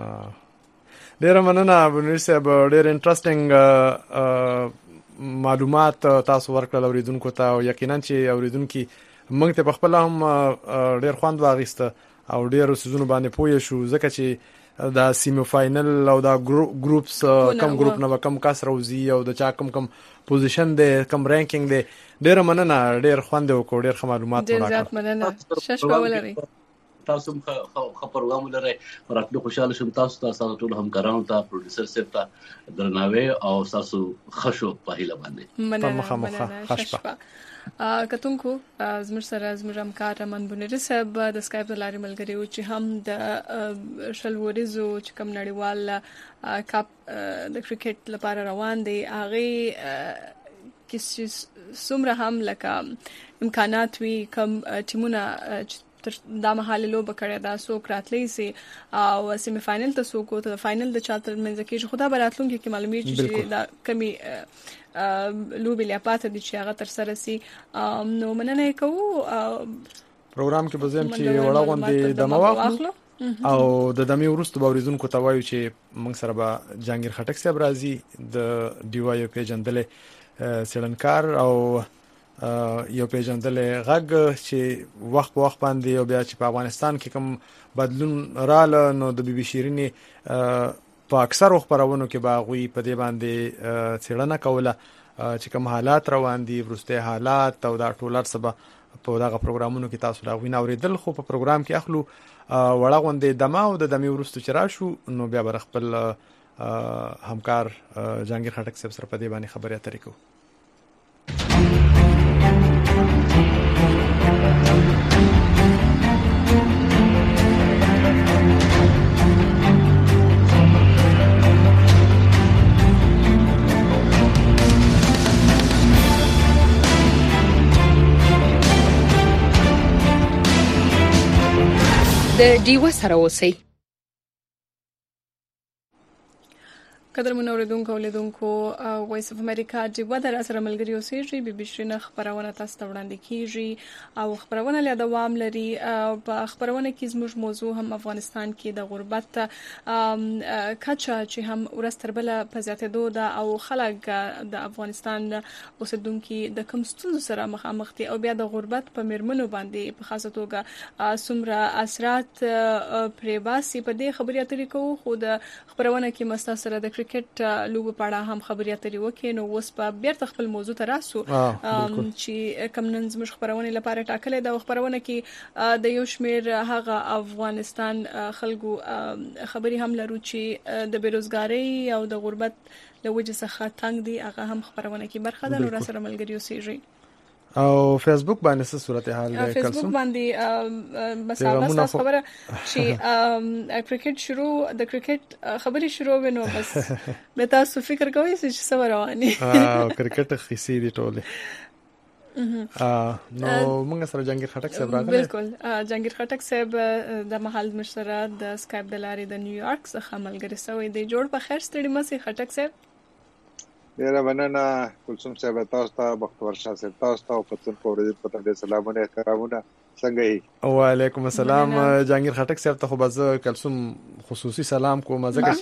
ډیر مننه بنوري صاحب ډیر انټرېسټینګ معلومات تاسو ورکړل اوریدونکو ته او یقینا چې اوریدونکو موږ ته په خپل هم ډیر خوند واغسته او ډیر سيزونه باندې پوي شو ځکه چې دا سیمی فائنل او دا ګروپس کم ګروپ نه کم کس راوځي او د چا کم کم پوزیشن دی کم رانکینګ دی ډیر مننه ډیر خوند او ډیر معلومات ډیر زیات مننه شش کولري تاسو خبر پروګرام لري ورته خوشاله شم تاسو تاسو ټول همکارانو ته پروډوسر سیف ته درناوي او تاسو خشو په هیله باندې مننه شپه کتونکو زموږ سره زموږ همکار رمن بنوري صاحب د سکایپ د لارې ملګری و چې هم د شلوريزو چې کوم نړیوال کپ د کرکټ لپاره روان دي هغه کس څومره هم لکه امکانات وي کوم ټیمونه دا مهال لوبه کړې ده سو کراتلی سي او سیمی فائنل ته سو کو ته فائنل د چارټر منځ کې خدا براتلونکو کې معلومي چې دا کمی لوبي لیاپات دي چې هغه تر سره سي نو مننه کوو پروګرام کې بزم چې وړه غونډې د مواخلو او د دمه ورستو باوریدونکو ته وایو چې موږ سره به جهانگیر خټک صاحب راځي د ډي واي پیجندلې سړنکار او یو پیجندلې غږ چې وخت په وخت باندې او بیا چې په افغانستان کې کوم بدلون رااله نو د بي بي شيرینی په اکثر خبرونو کې باغوي په دې باندې څېړنه کوله چې کوم حالات روان دي ورسته حالات او دا ټولر سبا په دغه پروګرامونو کې تاسو راغوي نو ورېدل خو په پروګرام کې اخلو وړه غونډې دمه او د دمه ورستو چې راشو نو بیا بر خپل همکار جهانگیر خټک صاحب سره په دې باندې خبرې اترې کوو. د ډیو سره اوسئ. قدر منوریدونکو اولیدونکو وایس اف امریکا ډیو در سره ملګری اوسئ. بي بي شرینه خبرونه تاسو ته وړاندې کیږي او خبرونه له دوام لري. په خبرونه کې زموږ موضوع هم افغانستان کې د غربت کچا چې هم ورستربل په زیاتېدو ده او خلک د افغانستان اوسیدونکو د کوم ستونزو سره مخامخ دي او بیا د غربت په مرمنو باندې په خاصه توګه سمره اثرات پریباسي په دې خبرې اترې کوو. خو د خبرونه کې مستا سره د کرکټ لوب په اړه هم خبرې اترې وکړو. نو اوس په بیرته خپل موضوع ته راسو چې کوم نن زموږ خبرونه لپاره ټاکلې ده. خبرونه کې د یو شمیر هغه افغانستان خلکو خبري هم لرو چې د بیروزګاری او د غربت له وجې څخه تنگ دي. هغه هم خبرونه کې برخه ده. نو را سره ملګری اوسئ. او فیسبوک باندې څه صورتحال ده؟ فیسبوک باندې بس هغه خبره چې کرکټ شروع د کرکټ خبري شروع ونو بس به تاسو فکر کوئ چې څه رواني او کرکټ خيسي دي ټوله نو موږ سره جهانگیر خټک صاحب راغلی. بالکل جهانگیر خټک صاحب د محل مشره د سکایپ د لارې د نیویارک څخه ملګری سوی دی. جوړ په خیر ستړي مسي خټک صاحب. ډیره مننه کلثوم صاحب تاسو ته بختور شاه صاحب تاسو ته په تاسو پورې په تاسو سلامونه احترامونه څنګه یې؟ وعلیکم السلام جهانگیر خټک صاحب ته خو بز کلثوم خصوصي سلام کوم ځکه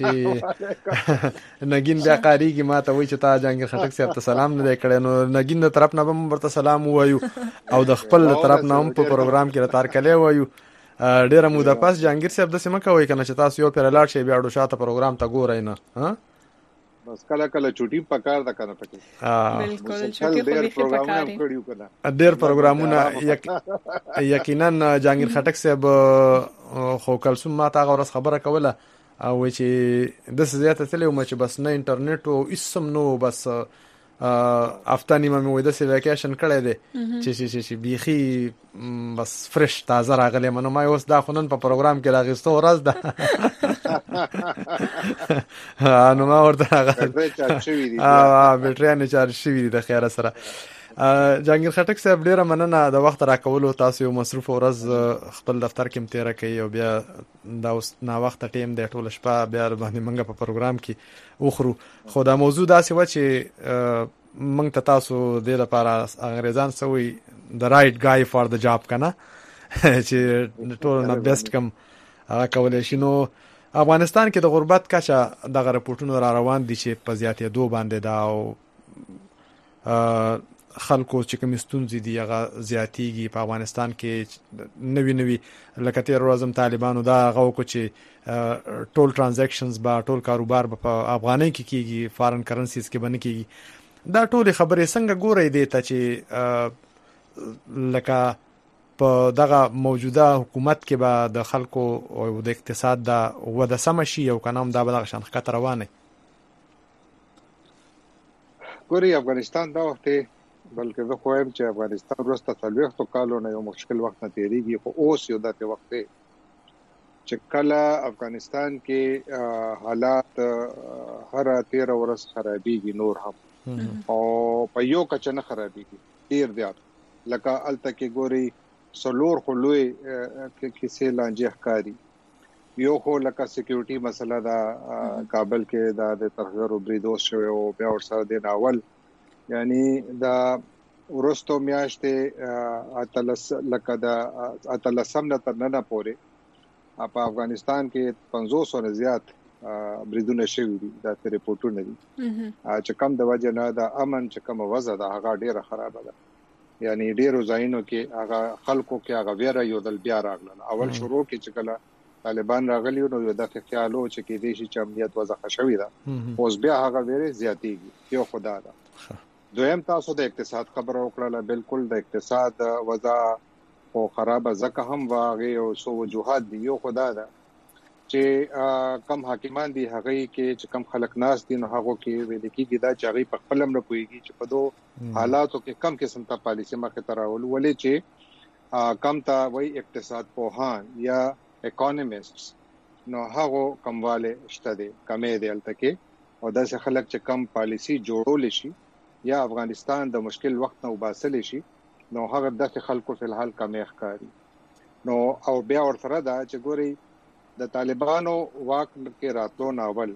چې نګین بیا قاریږي ما ته وای چې تا جهانگیر خټک صاحب ته سلام نه کړي نو نګین د طرف نه به ورته سلام وایو او د خپل طرف نه هم په پروګرام کې راتار کړي وایو. ډیره موده پاس جهانگیر صاحب د سیمه کوي کنه چې تاسو یو پر لاړ شي بیا ډو شاته پروګرام ته ګورئ نه ها بس کله کله چوټي پکار ده کنه پکې. بالکل چوټي خو به پکاري کړیو کنه ډېر پروګرامونه یقینا جهانگیر خټک صاحب خو کلثوم ما ته غوړس خبره کوله او چې د زیاته تلو مچ بس نه انټرنیټ او اسم نو بس افتانی مې وې د سی ویکیشن کړی دی چې چې چې بيخي بس فرش تازه راغلی منو ما اوس دا خونن په پروګرام کې راغستو ورځ ده نو ما ورته بیټری چارج شوی دی. اه بیټری نه چارج شوی دی د خیر سره. جهانگیر خټک صاحب ډیره مننه د وخت راکولو. تاسو یو مصروف ورځ خپل دفتر کې تیر کړئ او بیا دا اوس نا وخت ټیم د ټوله شپه بیا باندې منګه په پروګرام کې وخرو. خو دا موضوع داسې و چې موږ ته تاسو د لپاره انګریزان سوي د رائټ گای فار د جاب کنه چې ټول نه بیسټ کم هغه کولای شي. نو افغانستان کې د غربت کچا د غرپورټونو را روان دي چې په زیاتې دوه باندې دا او خلکو چې کوم ستونزې دي هغه زیاتېږي په افغانستان کې. نوی نوی لکه تیر ورځم طالبانو دا غو کو چې ټول ترانزیکشنز با ټول کاروبار په افغانۍ کې کیږي فارن کرنسیز کې باندې کیږي. دا ټول خبرې څنګه ګورې دي ته چې لکه په دغه موجوده حکومت کې به د خلکو او د اقتصاد د وده سم شي او کنه دا به د شان خطر روانه. ګوري افغانستان دا وخت بلکې زه خو هم چې افغانستان ورسته څلوېښتو کالو نه یو مشکل وخت نه تیریږي خو اوس یو داسې وخت دی چې کله افغانستان کې حالات هر تیر ورځ خرابېږي نور هم او په یو کچه نه خرابېږي ډیر زیات لکه الته کې ګوري سلور خلوي کیسې لانجه ښکاری. یو خو لکه سکیورټي مسله دا کابل کې دا د ترهګرو بریدوس شوی او بیا ورسره د ناول یعنی دا ورستو میاشتې اتلس لکه دا اتلسم نه تر نن پورې په افغانستان کې پنځوس نه زیات بریدونه شوي دي دا ریپورتونه دي چې کم د وجه نه د امن چې کوم وضع ده هغه ډیره خراب ده. یعنی ډیرو ځایونو کې هغه خلکو کې هغه ویره یو دل بیا راغله. اول شروع کې چې کله طالبان راغلی نو یو د خیالو چې کې دې شي چې امنیت وضع شوی ده اوس بیا هغه ویره زیاتېږي. یو خدا ده. دویم تاسو د اقتصاد خبره وکړه. بالکل د اقتصاد وضع او خراب ځکه هم واغې او سو وجوهات دي. یو خدا ده چې کم حاکمان دي هغه کې چې کم خلک ناس دي نو هغه کې ویل کېږي دا چې هغه په خپل امر کوي چې په دوه حالاتو کې کم قسم ته پالیسي مخه تراول ولې چې کم تا وای اقتصاد پوهان یا اکونومیسټس نو هغه کمواله شته دي کمې دي التکه او داسې خلک چې کم پالیسي جوړول شي یا افغانستان د مشکل وخت نه وباسل شي نو هغه د خلکو په الحال کمې ښکاری. نو او بیا ورسره دا چې ګوري د طالبانو واک کې راتلو ناول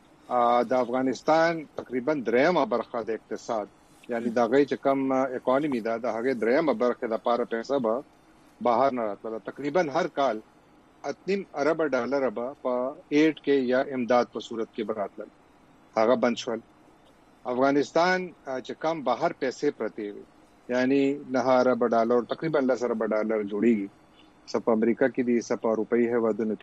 د افغانستان تقریبا دریمه برخه د اقتصاد یعنی دا غي چې کم اکانومي دا د هغه دریمه برخه د پاره پیسې به بهر نه راتله. تقریبا هر کال اتنیم ارب ډالر به په ایټ کې یا امداد په صورت کې براتل هغه بند شول. افغانستان چې کم بهر پیسې پرتی وي یعنی نه ارب ډالر تقریبا لس ارب ډالر جوړیږي. سپ امریکا کې دي سپ روپۍ هوادونه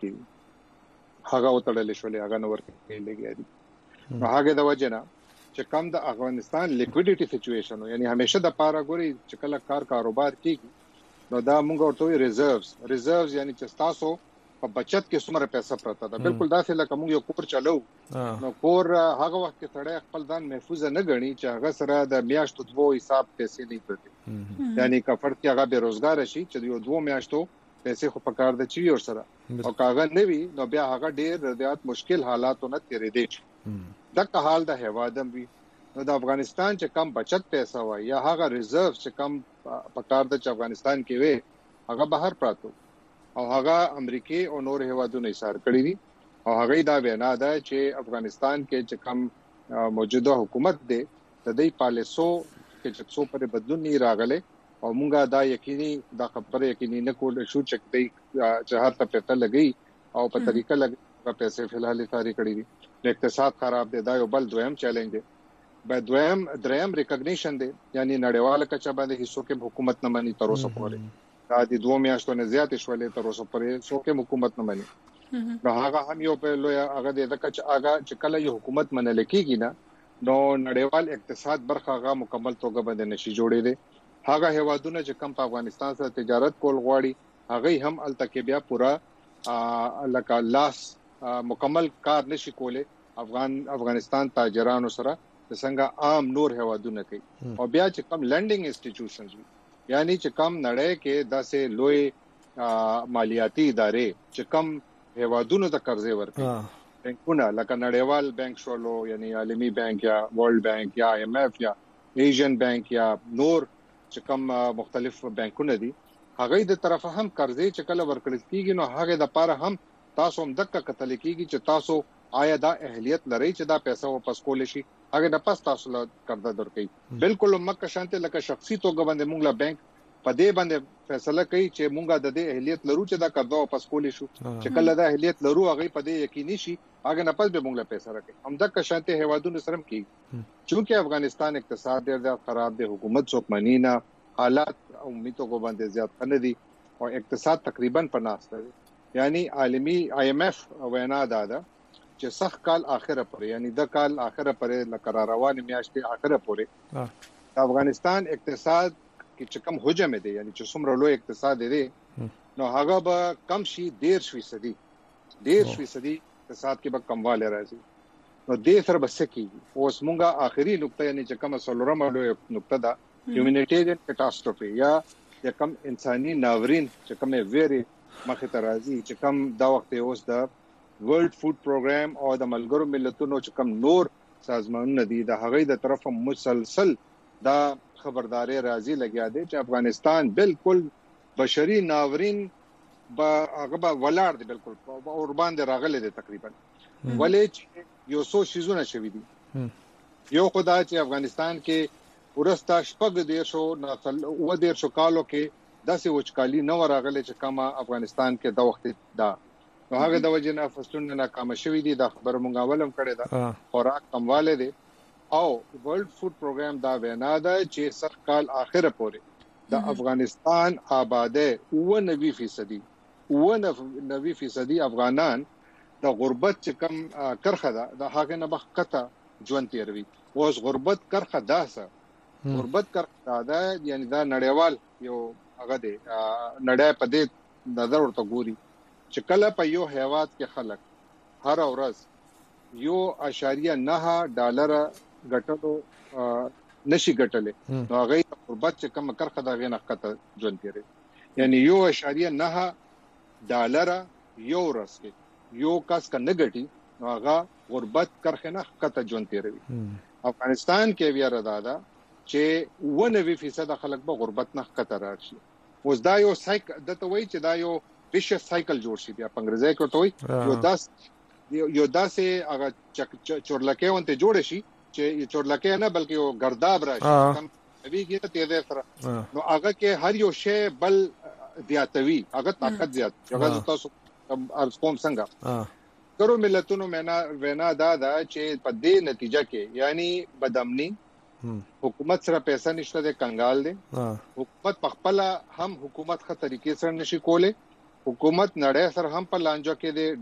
کې هغه وتړل شولې هغه نور کې لګیا دي. نو هغه د وجنه چې کم د افغانستان لیکویډیټي سچويشن یعنی همیشه د پاره ګوري چې کله کار کاروبار کیږي نو دا موږ ورته ریزرவ்ز ریزرவ்ز یعنی چې تاسو په بچت کې څومره پیسې پراته ده. بالکل داسې لکه موږ یو کور چلو نو کور هغه وخت کې سړی خپل ځان محفوظ نه غني چې هغه سره د میاشتو دوه حساب پیسې نه پرته یعنی کفر کې هغه بیروزګار شي چې یو دوه میاشتو پیسې خو په کار د چوي ور سره او کاغه نه وي نو بیا هغه ډیر زیات مشکل حالاتونه تیرې دي. دغه حال د هوادم وي نو د افغانستان چې کم بچت پیسې وای یا هغه ریزرو چې کم په کار د افغانستان کې وي هغه بهر پراته او هغه امریکای او نور هوادونه ایثار کړی دي او هغه دا وینا ده چې افغانستان کې چې کم موجوده حکومت دی د دې پالیسو کې چې څو پر بدلون نه راغله او مونږه دا یقیني دا خبره یقیني نه کول شو چې دې جهاد ته پته لګي او په طریقه لګي پیسې فلحال ثاري کړی دي. اقتصاد خراب دی دا یو بل دویم چیلنج دی. به دویم دریم ریکګنیشن دی یعنی نړیواله کچه باندې هیڅ کې حکومت نه مانی تر اوسه پورې دا د دوه میاشتو نه زیات شولې تر اوسه پورې څوک حکومت نه مانی. نو هغه هم یو په لوی هغه د کچ هغه چې کله یو حکومت منل کېږي نه نو نړیوال اقتصاد برخه هغه مکمل توګه باندې نشي جوړې دي. هغه هوادونه چې کم په افغانستان سره تجارت کول غواړي هغه هم التکه بیا پورا لکه لاس مکمل کار نشي کوله افغان افغانستان تاجرانو سره څنګه عام نور هوادونه کوي او بیا چې کم لندینګ انسټیټیوشنز یعنی چې کم نړۍ کې داسې لوی مالیاتي ادارې چې کم هوادونو ته قرضې ورکوي بانکونه لکه نړیوال بانک شولو یعنی عالمي بانک یا ورلد بانک یا ایم ایف یا ایشین بانک یا نور چې کم مختلف بانکونه دي هغه د طرفه هم قرضې چې کله ورکړل کیږي نو هغه د پاره هم تاسو هم دغه کتل کیږي چې تاسو آیا دا اهلیت لري چې دا پیسې واپس کول شي هغه د پاس تاسو له قرض درکې بالکل مکه شانته لکه شخصي توګه باندې موږ لا بانک په دې باندې فیصله کوي چې موږ د دې اهلیت لرو چې دا قرض واپس کول شي چې کله دا اهلیت لرو هغه په دې یقیني شي هغه نه پس به موږ لا پیسې راکې هم دغه شانته هوادونو سره کې چې افغانستان اقتصاد ډیر زیات خراب دی حکومت څوک منی نه حالات امیدو کو باندې زیات کنه دي او اقتصاد تقریبا پناسته دي یعنی عالمی آی ایم ایف وینا دادا چې سخت کال اخره پورې یعنی د کال اخره پورې لقرار روان میاشتې اخره پورې افغانستان اقتصاد کې چې کم حجم دی یعنی چې څومره لوی اقتصاد دی نو هغه به کم شي ډیر فیصدي ډیر فیصدي اقتصاد کې به کمواله راځي نو دې سره بس کېږي اوس مونږه اخري نقطه یعنی چې کوم سولورم لوی نقطه ده هیومانیټیرین کټاستروفي یا چې کوم انساني ناورین چې کوم ویری مخه ته راځي چې کوم دا وخت اوس د ورلد فود پروګرام او د ملګرو ملتونو چې کوم نور سازمانونه دي د هغې د طرفه مسلسل دا خبرداري راځي لګیا دي چې افغانستان بالکل بشري ناورین با هغه با ولاړ دي بالکل اور باندې راغلي دي تقریبا ولې یو څو شیزونه شوي دي یو خدای چې افغانستان کې ورستا شپږ دیر شو نسل و دیر شو کالو کې داسې وچکالي نو راغلي چې کما افغانستان کې د وخت دا نو هغه د وجه نه فصلونه ناکام شوي دي د خبر مونږ اولم کړی دا خوراک کمواله دي او ورلد فود پروګرام دا وینا ده چې سر کال اخره پورې د افغانستان آباده نوي فیصدي نوي فیصدي افغانان د غربت چې کم کرخه ده د هغه نه بخته ژوند تیروي اوس غربت کرخه داسه غربت کرخه ده یعنی دا نړیوال یو هغه دی نړۍ په دې نظر ورته ګوري چې کله په یو هیواد کې خلک هر ورځ یو اشاریه نه ډالر ګټلو نشي ګټلې نو هغه غربت چې کم کرخه دا غنه قطه ژوند تیری یعنی یو اشاریه نه ډالر یو ورځ کې یو کس کا نګټي نو هغه غربت کرخه نه قطه ژوند تیری افغانستان کې بیا رادا چې نوي فیصد خلک به غربت نه قطه راشي اوس دا یو سایک دته وای چې دا یو ویشس سایکل جوړ شي بیا په انګریزي کې ټوي یو داس یو داسې هغه چورلکه ونته جوړ شي چې چورلکه نه بلکې یو ګرداب راشي کم وی کې ته دې سره نو هغه کې هر یو شی بل زیاتوي هغه طاقت زیات هغه تاسو ارز کوم څنګه ګرو ملتونو مینا وینا دا دا چې په دې نتیجه کې یعنی بدامنی حکومت سره پیسې نشته د کنګال دي حکومت په خپل هم حکومت خه طریقې سره نشي کوله حکومت نړۍ سره هم په لانجو کې دي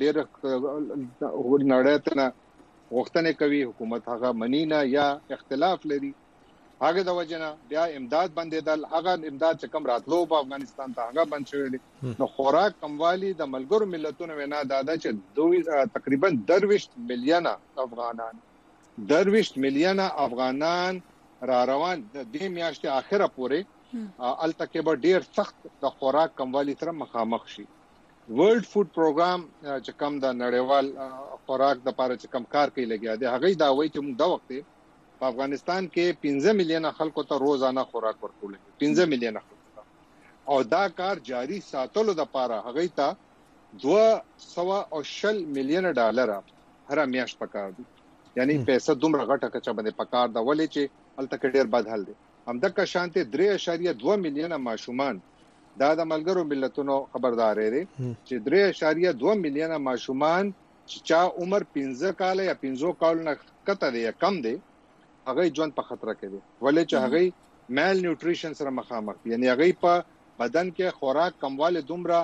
ډېر نړۍ ته وختنه کوي حکومت هغه منینا یا اختلاف لري هغه د وجنه بیا امداد بندیدل هغه امداد چې کم راتلو په افغانستان ته هغه بند شوی نو خوراک کموالی د ملګرو ملتونو وینا دادا چې دوی تقریبا درویشت میلیونه افغانان درویشت میلیونه افغانان را روان د دې میاشتې اخره پورې التکه به ډیر سخت د خوراک کموالی سره مخامخ شي ورلد فود پروګرام چې کم د نړیوال خوراک د لپاره چې کم کار کوي لګیا دی هغه دا وایي چې موږ د وخت په افغانستان کې پنځه میلیونه خلکو ته روزانه خوراک ورکول پنځه میلیونه خلکو او دا کار جاری ساتلو د لپاره هغه ته دوه سوه او شل میلیونه ډالر هر میاشت پکار دي یعنی پیسې دومره غټه کچا باندې پکار دا ولې چې التکه ډیر بد حل دي همدغه شانته درې اشاریه دوه میلیونه ماشومان دا د ملګرو ملتونو خبرداري دي چې درې اشاریه دوه میلیونه ماشومان چې چا عمر پنځه کال یا پنځه کال نه کته دي کم دي هغه ژوند په خطر کې دي ولې چې هغه مال نیوټریشن سره مخامخ یعنی هغه په بدن کې خوراک کمواله دومره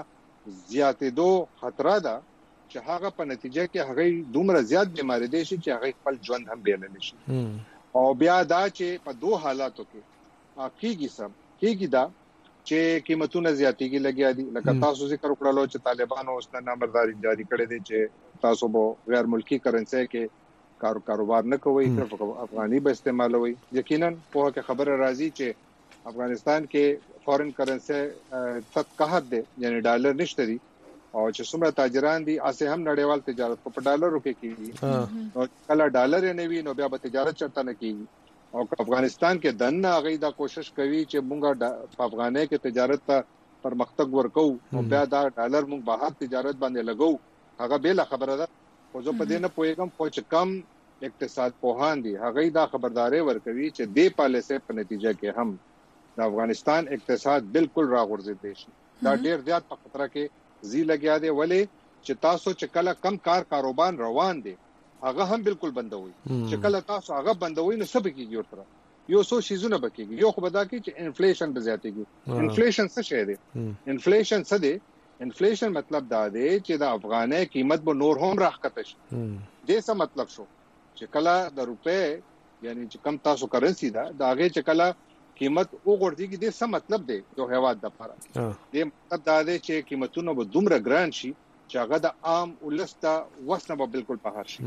زیاتېدو خطر ده چې هغه په نتیجه کې هغه دومره زیات بیماری دي چې هغه خپل ژوند هم بیل نشي او بیا دا چې په دوه حالاتو کې کیږي سم کیږي دا چې قیمتونه زیاتېږي لګیا دي لکه تاسو ذکر وکړلو چې طالبانو اوس نه نامرداري جاری کړې دي چې تاسو به غیر ملکی کرنسي کې کار کاروبار نه کوي صرف افغاني به استعمالوي یقینا په هغه خبره راځي چې افغانستان کې فورن کرنسي تقاعد دي یعنی ډالر نشته دي او چې څومره تاجران دي اسه هم نړیوال تجارت په ډالرو کې کیږي او کله ډالر نه وي نو بیا به تجارت چرته نه کیږي او افغانستان کې دنه هغه دا کوشش کوي چې مونږه په افغانۍ کې تجارت ته پرمختګ ورکو او بیا دا ډالر مونږ بهر تجارت باندې لګو هغه به لا خبره ده خو زه په دې نه پوهیږم خو چې کم اقتصاد پوهان دي هغه دا خبرداري ورکوي چې دې پالیسي په نتیجه کې هم د افغانستان اقتصاد بالکل راغورځي شي دا ډیر زیات په خطر کې زی لګیا دی ولې چې تاسو چې کله کم کار کاروبار روان دي هغه هم بالکل بندوي چې کله تاسو هغه بندوي نو سبا کېږي ورته یو څو شیزونه بکیږي یو خو به دا کې چې انفلیشن به زیاتېږي انفلیشن څه شی دی انفلیشن څه دی انفلیشن مطلب دا دی چې د افغانۍ قیمت به نور هم راښکته شي دې څه مطلب شو چې کله د روپې یعنی چې کم تاسو کرنسی دا دا هغه چې کله قیمت وګورځي دې څه مطلب دی یو هیواد د لپاره دې مطلب دا دی چې قیمتونه به دومره ګران شي چې هغه د عام ولستا وسنه به بالکل په هر شي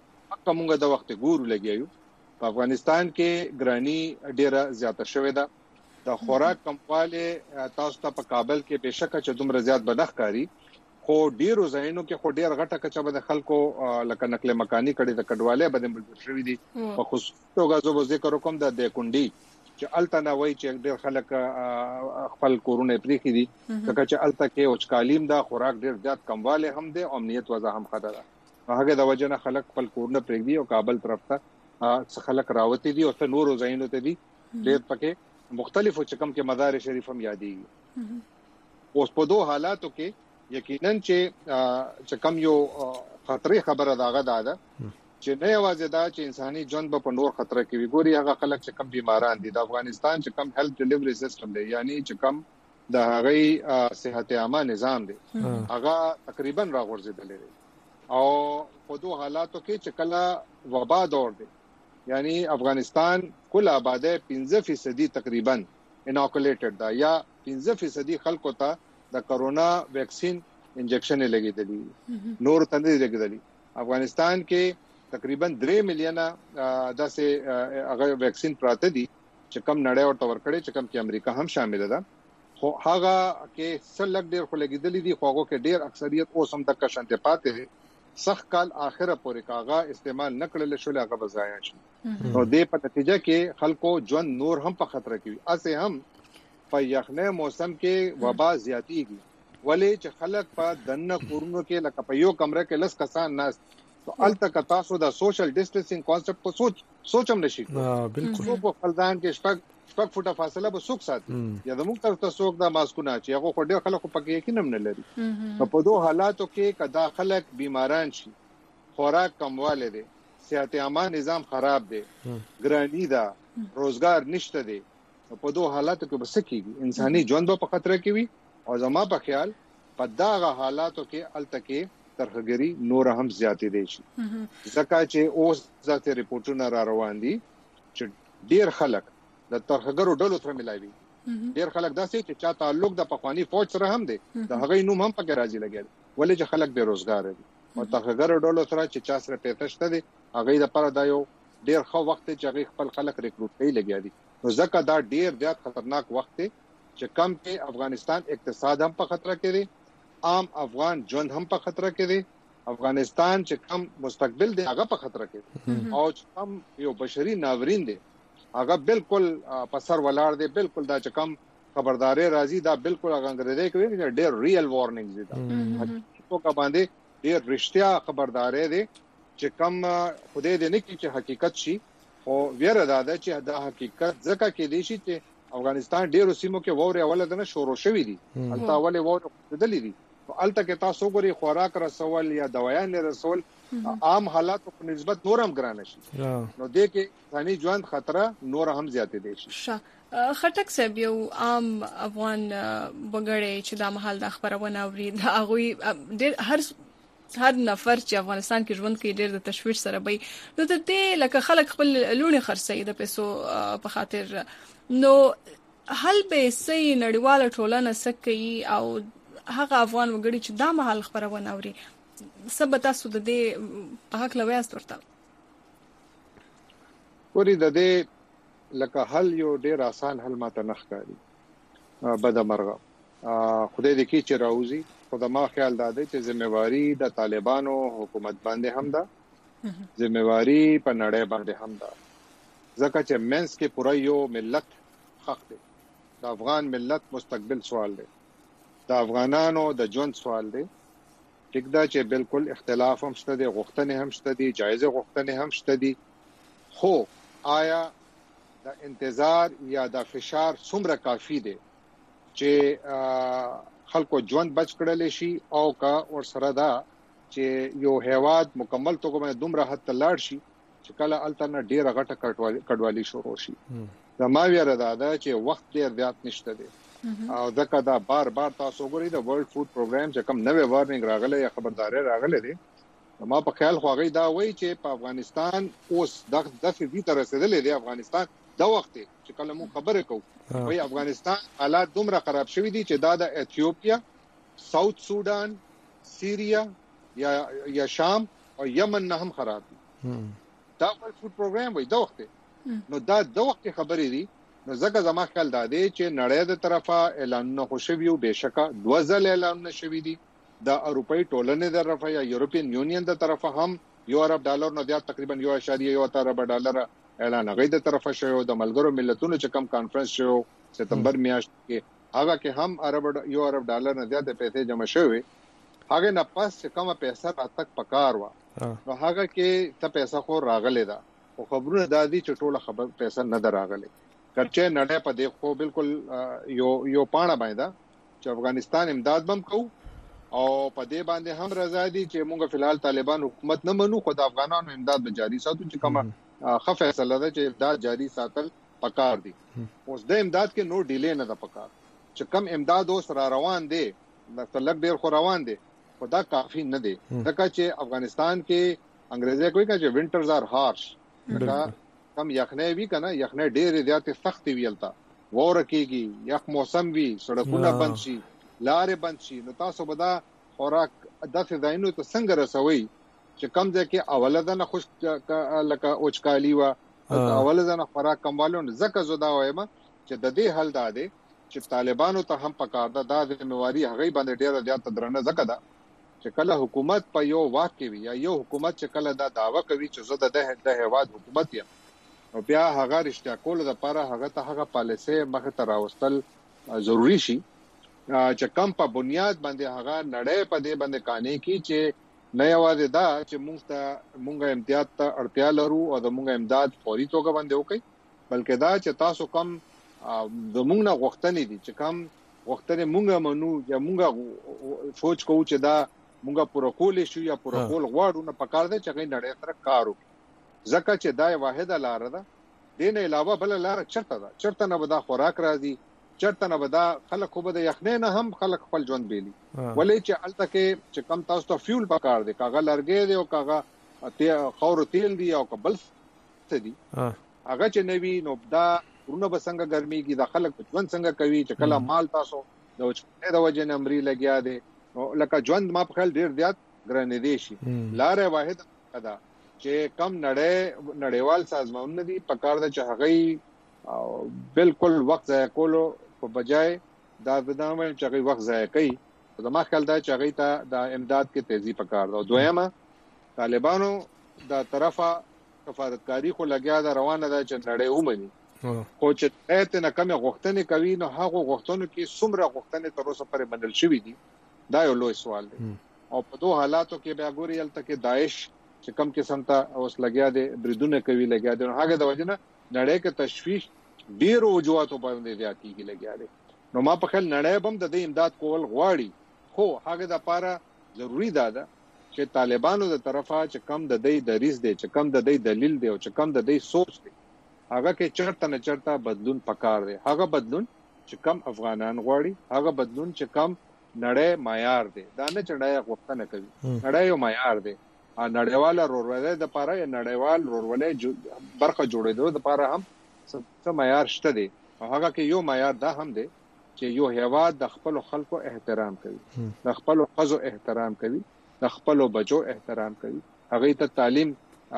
حق موږ د وخت ګورو لګیو په افغانستان کې ګرانی ډیره زیاته شوې ده د خوراک کمواله تاسو ته په کابل کې بشکه چې دومره زیات بدخکاری خو ډیرو ځایونو کې خو ډیر غټه کچا به خلکو لکه نقل مکانی کړي د کډواله باندې ملګری شوې دي په خصوص توګه زو ذکر کوم د کندي چې الته نه وای چې ډېر خلک خپل کورونه پریخي دي ځکه چې الته کې اوچکالیم دا خوراک ډېر زیات کمواله هم دي او امنیت وضع هم خطر ده هغه د وجه نه خلک خپل کورونه پرېږدي او کابل طرف ته خلک راوتی دي او ته نور زاینو ته دي ډېر پکې مختلفو چکم کې مزار شریف هم یادېږي اوس په دوه حالاتو کې یقینا چې چکم یو خطرې خبره داغه ده چې نه یوازې دا چې انساني ژوند په نور خطر کې وي ګوري هغه خلک چې کم بیماران دي د افغانستان چې کم هیلث ډیلیوري سیستم دی یعنی چې کم د هغه صحت عامه نظام دی هغه تقریبا راغورځیدل دي او په دوه حالاتو کې چې کله وبا دور دی یعنی افغانستان کل آبادی پنځه فیصد تقریبا اناکولیټډ دا یا پنځه فیصد خلکو ته د کرونا ویکسین انجکشن لګیدلی نور تندې لګیدلی افغانستان کې تقریبا درې میلیونه داسې هغه ویکسین پراته دي چې کم نړۍ ورته ورکړي چې کم کې امریکا هم شامل ده خو هغه کې سلګ ډېر خو لګیدلی دي خو هغه کې ډېر اکثریت اوس هم د کشنته پاتې دي سخت کال اخره پورې کاغه استعمال نکړل شو هغه بزایا شي نو دې په نتیجه کې خلکو ژوند نور هم په خطر کې وي اسه هم په یخنه موسم کې وبا زیاتیږي ولې چې خلک په دنه کورونو کې لکه په یو کمره کې لس کسان ناس تو الته تاسو د سوشل ډیسټنسینګ کانسپټ په سوچ سوچم نشي بالکل په خلدان کې شپږ شپږ فوټه فاصله به څوک ساتي یا د موږ تر څوک د ماسکونه چې هغه خو ډېر خلک په کې یقین هم نه لري په دوه حالاتو کې کدا خلک بیماران شي خوراک کمواله دي صحت عامه نظام خراب دي ګرانی دا روزګار نشته دي په دوه حالاتو کې بس کېږي انساني ژوند په خطر کې وي او زما په خیال په داغه حالاتو کې التکه ترخګری نور هم زیاتې دي شي ځکه چې اوس ذاته ریپورتونه را روان دي چې ډیر خلک د ترخګرو ډلو سره ملایوي ډیر خلک داسې چې چا تعلق د پخوانی فوج سره هم دي د هغه نوم هم پکې راځي لګیل ولې چې خلک بے روزګار دي او ترخګرو ډلو سره چې چا سره پېښته دي هغه د پر دا یو ډیر خو وخت چې هغه خپل خلک ریکروټ کوي لګیا دي نو ځکه دا ډیر زیات خطرناک وخت دی چې کم کې افغانستان اقتصاد هم په خطر کې دی عام افغان ژوند هم په خطر کې دی افغانستان چې کم مستقبل دی هغه په خطر کې دی او چې کم یو بشري ناورین دی هغه بالکل په سر ولاړ دی بالکل دا چې کم خبرداري راځي دا بالکل هغه انګریزي کوي چې ډیر ریل وارنینګز دي دا په کا باندې ډیر رښتیا خبرداري دی چې کم خدای دې نه کې چې حقیقت شي او ویره دا ده چې دا حقیقت ځکه کې دی چې افغانستان ډیرو سیمو کې ووري اوله دنه شروع شوې دي البته اوله ووري بدلې دي البته کې تاسو ګوري خوراک رسول یا دوايان رسول عام حالات په نسبت نور هم ګران شي نو دې کې ځاني ژوند خطر نور هم زیاتې دي شي خټک صاحب یو عام افغان وګړی چې دا محل د خبرونه اوري دا هغه ډیر هر هر نفر چې افغانستان کې ژوند کوي ډیر د تشویش سره وي نو ته دې لکه خلک خپل لونی خرڅي د پیسو په خاطر نو هل به سي نړیواله ټولنه سکه او هغه افغان وګړي چې دا محل خبرونه اوري سبا تاسو د دې په حق لوياست ورته ورې د دې لکه حل یو ډیر آسان حل ماته نخکاری بد مرغه خدای دې کې چې راوځي خدای ما خیال داده چې ذمہواری د طالبانو حکومت باندې هم ده ذمہواری په نړۍ باندې هم ده ځکه چې منس کې پوره یو ملت حق دی د افغان ملت مستقبل سوال دی د افغانانو د ژوند سوال دی ټیک دا چې بالکل اختلاف هم شته دي غوښتنې هم شته دي جایزه غوښتنې هم شته دي خو آیا د انتظار یا د فشار څومره کافی دی چې خلکو ژوند بچ کړل شي او کا ور سره دا چې یو هیواد مکمل توګه باندې دومره حد ته لاړ شي چې کله الټرنیټ ډیره غټه کډوالي شروع شي دا ما ویره دا چې وخت ډیر زیات نشته دی او ځکه دا بار بار تاسو ګورئ د ورلد فود پروګرام چې کوم نوې وارنینګ راغله یا خبرداري راغله دي ما په خیال خو هغه دا وایي چې په افغانستان اوس د دغه وی تر رسیدلې دی افغانستان دا وخت چې کله مو خبره کوو وایي افغانستان حالات دومره خراب شوي دي چې دا د ایتھیوپیا ساوث سودان سیریا یا یا شام او یمن نه هم خراب دي دا ورلد فود پروګرام وایي دا وخت نو دا د وخت خبرې دي نو ځکه زما خیال دا دی چې نړۍ د طرفه اعلانونه خوشوي او بشکا دوه ځله اعلانونه شوي دي د اروپאי ټولنې د طرفه یا یورپین یونین د طرفه هم یو ارب ډالر نه زیات تقریبا یو اشاریه یو ارب ډالر اعلان غي د طرفه شو د ملګرو ملتونو چې کم کانفرنس شو سپتمبر میاشت کې هغه کې هم ارب یو ارب ډالر نه زیات پیسې جمع شوې هغه نه پاس چې کومه پیسې اتک پکار و نو هغه کې ته پیسې خو راغله ده خو خبرونه دادي چې ټوله خبر پیسې نه دراغله کچې نړۍ په دې خو بالکل یو یو پاڼه باندې چې افغانستان امداد بم کو او په دې باندې هم رضا دي چې موږ فلحال طالبان حکومت نه منو خو د افغانانو امداد به جاری ساتو چې کومه خف فیصله ده چې امداد جاری ساتل پکار دي اوس د امداد کې نو ډیلې نه ده پکار چې کم امداد اوس را روان دي لکه ډیر خو روان دي خدا کافی نه دي ځکه چې افغانستان کې انګریزي کوي چې وینټرز ار هارش کم یخنه وی کنه یخنه ډیر زیات سخت ویلتا وور کېږي یخ موسم وی سړکونه بند شي لارې بند شي نو تاسو به دا خوراک داسې ځایونو ته څنګه رسوي چې کم ځای کې اوله ځنه خوش لکه اوچکالي وا اوله ځنه خوراک کموالو ځکه زدا وایم چې د دې حل دا دی چې طالبانو ته هم پکار ده دا ذمہواری هغه باندې ډیره زیات درنه ځکه ده چې کله حکومت په یو واقع وي یا یو حکومت چې کله دا داوا کوي چې زه د د هواد حکومت یم او بیا هغه رښتیا کول د لپاره هغه ته هغه پالیسي مخه ته راوستل ضروری شي چې کم په بنیاد باندې هغه نړۍ په دې باندې کانې کی چې نه یوازې دا چې موږ ته موږ امتیاز ته اړتیا لرو او د موږ امداد فوري توګه باندې وکړي بلکې دا چې تاسو کم د موږ نه غوښتنې دي چې کم غوښتنې موږ منو یا موږ سوچ کوو چې دا موږ پوره کولې شو یا پوره کول غواړو نه پکار دي چې نړۍ سره کار وکړي ځکه چې دا واحده لار ده دین علاوه بل لار چرته ده چرته نه ودا خوراک راځي چرته نه ودا خلک خو به یخنه نه هم خلک خپل ژوند بیلی ولې چې الته کې چې کم تاسو ته فیول پکار دي کاغه لرګي دي او کاغه خور تیل دي او قبل څه دي هغه چې نوی نو دا ورونه بسنګ ګرميږي د خلک ژوند څنګه کوي چې کله مال تاسو د وچه د وجه نمرې لګیا دي لکه ژوند ما په خل ډیر زیات ګرانې دي شي لار واحد ادا چې کم نړۍ نړیوال سازمانونه دي پکار ده چې هغه بالکل وخت ضایع کولو په بجای دا بدامه چې هغه وخت ضایع کوي زما خیال دا چې هغه ته د امداد کې تیزی پکار ده دویمه طالبانو د طرفه کفارتکاری خو لګیا ده روانه ده چې نړۍ ومني خو چې اته نه کم غوښتنې کوي نو هغه غوښتنو کې څومره غوښتنې تر اوسه پورې بدل شوې دي دا یو لوی سوال دی او په دوه حالاتو کې بیا ګوري الته کې داعش چې کم قسم ته اوس لګیا دي بریدونه کوي لګیا دي هغه د وجنه نړۍ کې تشویش ډیر وجوهاتو باندې زیاتیږي لګیا دي نو ما په خل نړۍ بم د دې امداد کول غواړي خو هغه د لپاره ضروری ده چې طالبانو د طرفه چې کم د دې دریز دي چې کم د دې دلیل دی او چې کم د دې سوچ دی هغه کې چرته نه چرته بدلون پکار دی هغه بدلون چې کم افغانان غواړي هغه بدلون چې کم نړۍ معیار دی دا نه چړای غوښتنه کوي نړۍ یو معیار دی ا نړیواله رورولې د لپاره نړیوال رورولې برخه جوړېدو د لپاره هم څه معیار شته دي هغه کې یو معیار دا هم دی چې یو هیواد د خپل خلکو احترام کوي د خپل قضو احترام کوي د خپل بچو احترام کوي هغه ته تعلیم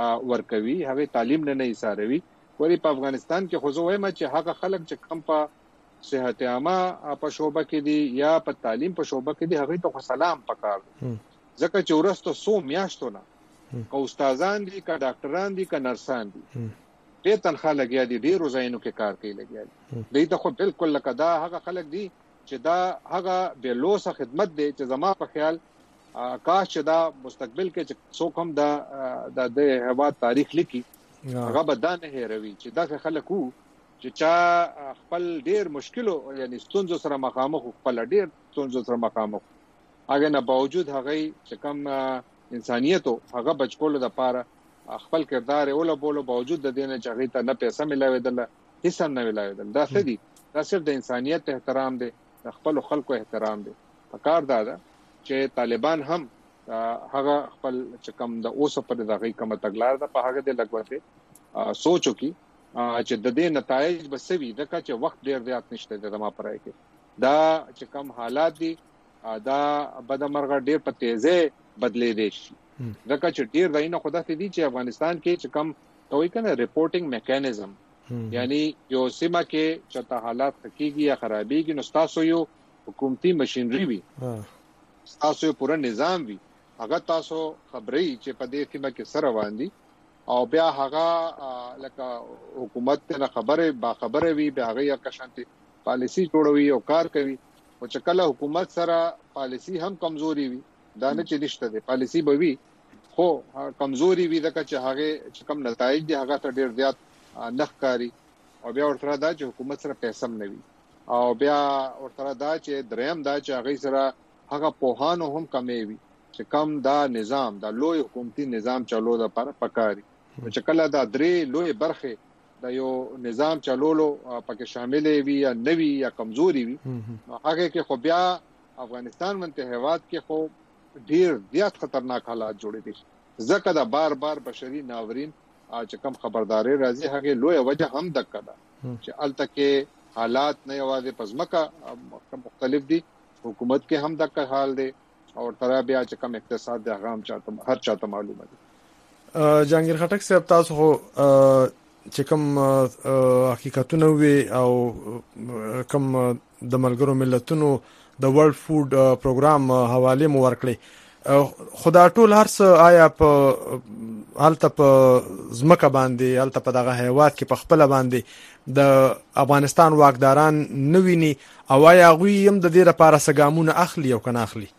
ورکوي هغه تعلیم نه نه ایثاروي ولی په افغانستان کې خو زه وایم چې هغه خلک چې کم په صحت عامه په شوبه کې دي یا په تعلیم په شوبه کې دي هغه ته سلام پکار ځکه چې ورسته سو میاشتو نه کو استادان دي کا ډاکټران دي کا نرسان دي په تنخواه لګیا دي ډیر روزاینو کې کار کوي لګیا دي دوی ته خو بالکل لکه دا هغه خلک دي چې دا هغه به لوسه خدمت دي چې زما په خیال کاش چې دا مستقبل کې چې څوک هم دا د هوا تاریخ لیکي هغه بدانه هېروي چې دا خلکو چې چا خپل ډیر مشکلو یعنی ستونزو سره مخامخ خپل ډیر ستونزو سره مخامخ هغه نه باوجود هغه چې کم انسانيت هغه بچکول د پاره خپل کردار اوله بوله باوجود د دینه چې هغه ته نه پیسې ملایدل هیڅ نه ملایدل دا څه دي دا صرف د انسانيت احترام دی د خپل خلکو احترام دی پکار دا ده چې طالبان هم هغه خپل چې کم د اوسه پر دغه کوم تګلار ده په هغه د لګوته سوچو کی چې د دې نتایج به سوي د چې وخت ډیر زیات نشته د ما پرای کې دا چې کم حالات دي دا بدمرغه ډیر په تیزه بدلې دي شي ځکه چې ډیر دینه خدای ته دي چې افغانستان کې چې کم توي کنه ریپورټینګ میکانیزم یعنی یو سیمه کې چې ته حالات حقيقي یا خرابيږي نو تاسو یو حکومتي ماشينري وي تاسو یو پوره نظام وي هغه تاسو خبري چې په دې سیمه کې سره باندې او بیا هغه لکه حکومت نه خبره با خبره وی بیا هغه کشانتي پالیسی جوړوي او کار کوي او چې کله حکومت سره پالیسی هم کمزوري وي دا نه چې نشته دي پالیسی به وي خو کمزوري وي دغه چې هغه چې کم نتایج دي هغه ته ډیر زیات نخکاری او بیا ورته دا چې حکومت سره پیسې هم نوي او بیا ورته دا چې دریم دا چې هغه سره هغه پوهانو هم کمې وي چې کم دا نظام دا لوی حکومتي نظام چلو د لپاره پکاري چې کله دا درې لوی برخه دا یو نظام چلولو پکې شامل وي یا نوي یا کمزوري وي هغه کې خو بیا افغانستان منته هواد کې خو ډیر زیات خطرناک حالات جوړې دي ځکه دا بار بار بشري ناورین چې کم خبرداري راځي هغه لوی وجه هم دکا ده چې التکه حالات نه یوازې پزماکه مختلف دي حکومت کې هم دکا حال دي او تر بیا چې کم اقتصاد د هغه هم چاته هر چاته معلومه دي جهانگیر خټک صاحب تاسو خو چې کوم حقیقتونه وي او کوم د ملګرو ملتونو د ورلد فود پروګرام حواله مو ورکړي خدا ټول هرڅ آیا په حالت په زمکه باندې حالت په دغه هیواد کې په خپل باندې د افغانستان واکداران نویني او آیا غوي هم د دې لپاره سګامونه اخلي او کنه اخلي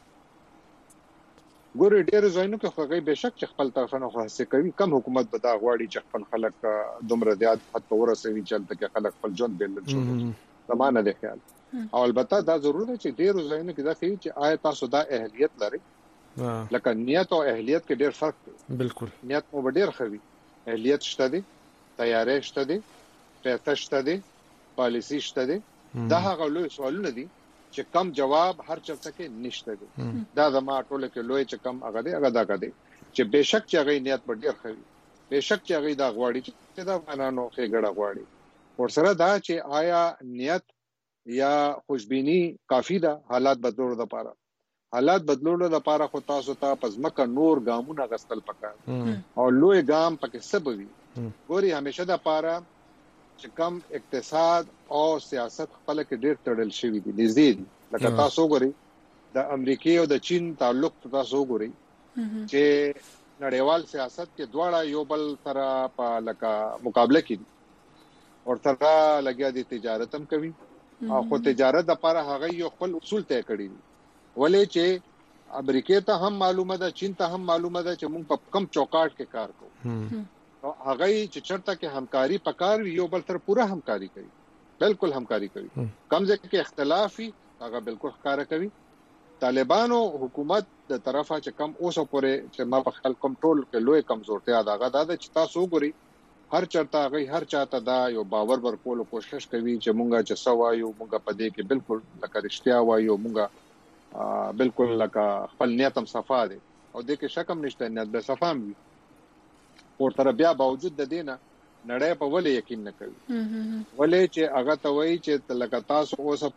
ګورې ډېر ځایونو کې خو به شک چې خپل طرف نه خاصه کوي کم حکومت به دا غواړي چې خپل خلک دومره زیات حد په ورسوي چې تل خلک خپل ژوند بیل شي زمانه د خیال او البته دا ضروري ده چې ډېر ځایونو کې دا کوي چې آیا تاسو دا اهلیت لري لکه نیت او اهلیت کې ډېر فرق دی بالکل نیت مو ډېر خوي اهلیت شته دي تیاری شته دي پیسې شته دي پالیسی شته دي دا هغه لوی سوالونه دي چې کم جواب هر چرته کې نشته دي دا زما ټوله کې لوی چې کم هغه دی هغه دا کوي چې بهشک چې هغه نیت ډېر خوي بهشک چې هغه دا غواړي چې دا افغانانو کې ګډه غواړي ور سره دا چې آیا نیت یا خوشبینی کافی ده حالات بدلولو لپاره حالات بدلولو لپاره خو تاسو ته پزمکه نور ګامونه غستل پکار او لوی ګام پکې سبوي ګوري همیشه د لپاره چې کم اقتصاد او سیاست خپل کې ډېر تړل شوی دي نزيد لکه تاسو ګوري د امریکای او د چین تعلق تاسو ګوري چې نړیوال سیاست کې دواړه یو بل سره په لکه مقابله کې اور سره لګیا دي تجارت هم کوي او خو تجارت د لپاره هغه یو خپل اصول طے کړی دي ولې چې امریکای ته هم معلومه ده چین ته هم معلومه ده چې موږ په کم چوکاټ کې کار کوو او هغه چې چرته کې همکاري پکار یو بل تر پورا همکاري کوي بالکل همکاري کوي کم ځکه کې اختلافي هغه بالکل ښکارا کوي طالبانو حکومت د طرفه چې کم اوسه پورې چې ما په خپل کنټرول کې لوی کمزورتیا ده هغه د چې تاسو ګوري هر چرته غي هر چاته دا یو باور ورکول کوشش کوي چې مونږه چې سوایو مونږه پدې کې بالکل لکه رښتیا وایو مونږه بالکل لکه خپل نیت هم صفا دي او دې کې شک هم نشته نیت به صفا وي او تر بیا باوجود د دینه نړۍ په ولې یقین نه کوي ولې چې هغه ته وایي چې لکه تاسو اوسه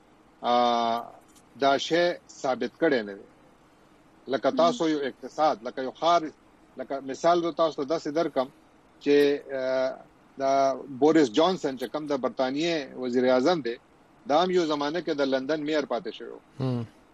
پورې دا شی ثابت کړي نه لکه تاسو یو اقتصاد لکه یو خار لکه مثال د تاسو داسې درکم چې دا بوریس جانسن چې کوم د برتانیې وزیر اعظم دی دا هم یو زمانه کې د لندن میر پاتې شو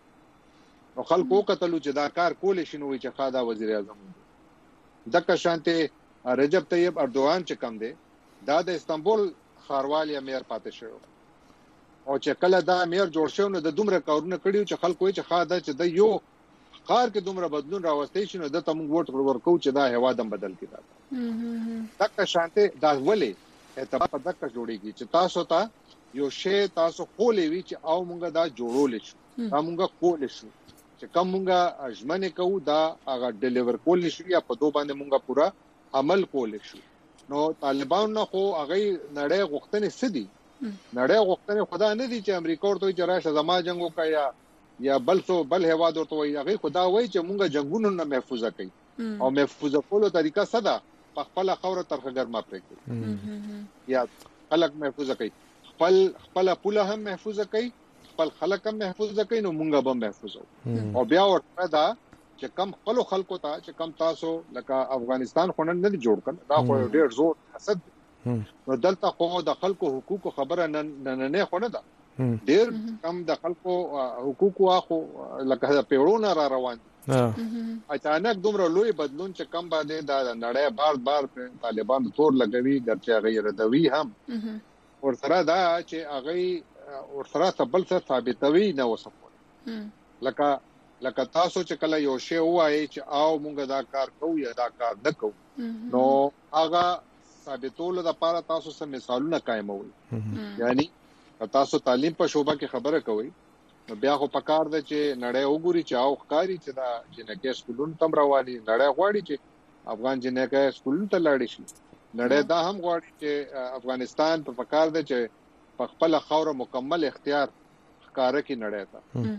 او خلکو کتلو چې دا کار کول شي نو چې خادا وزیر اعظم د کشانته رجب طیب اردوغان چې کوم دی دا د استنبول خاروالیا میر پاتې شو او چې کله دا میر جوړ شو نو د دومره کارونه کړیو چې خلکو چې خادا چې د یو خار کې دومره بدلون راوستي شنو د تم ووټ ورکو چې دا هوا دم بدل کړه تک شانته دا ولې اعتبار په دک جوړیږي چې تاسو ته یو شی تاسو خولې وی چې او مونږه دا جوړول شي دا مونږه کول شي چې کوم مونږه اجمنه کوو دا هغه ډیلیور کول شي یا په دوه باندې مونږه پورا عمل کول شي نو طالبان نه خو هغه نړۍ غوښتنې سدي نړۍ غوښتنې خدا نه دي چې امریکا ورته چې راشه زما جنگو کایا یا بل څو بل هواد ورته وي هغه خدا وایي چې مونږه جنگونو نه محفوظه کړي او محفوظه کولو طریقه صدا په خپل خوره ترخه ګرما پرې یا خلک محفوظه کړي خپل خپل پوله هم محفوظه کړي خپل خلک هم محفوظه کړي نو مونږه به محفوظو او بیا ورته دا چې کم خپل خلکو ته چې کم تاسو لکه افغانستان خو نه جوړ کړ دا خو ډېر زور حسد نو دلته خو د خلکو حقوق خبره نه نه خو نه ده ډېر کم د خلکو حقوق واخو لکه پیړونه را روان اچانک دومره لوی بدلون چې کم باندې دا نړۍ بار بار طالبان تور لګوي درته غیر دوی هم ورسره دا چې هغه ورسره تبل څه ثابتوي نه وسپول لکه لکه تاسو چې کله یو شی وایي چې او مونږ دا کار کوو یا دا کار نه کوو نو هغه ثابتولو لپاره تاسو سم مثالونه قائموي یعنی تاسو تعلیم په شوبه کې خبره کوي بیا خو پکار ده چې نړۍ وګوري چې او ښکاری چې دا جنکه سکولون تم رواني نړۍ غواړي چې افغان جنکه سکولون ته لاړ شي نړۍ دا هم غواړي چې افغانستان په پکار ده چې په خپل خاور مکمل اختیار ښکارا کې نړۍ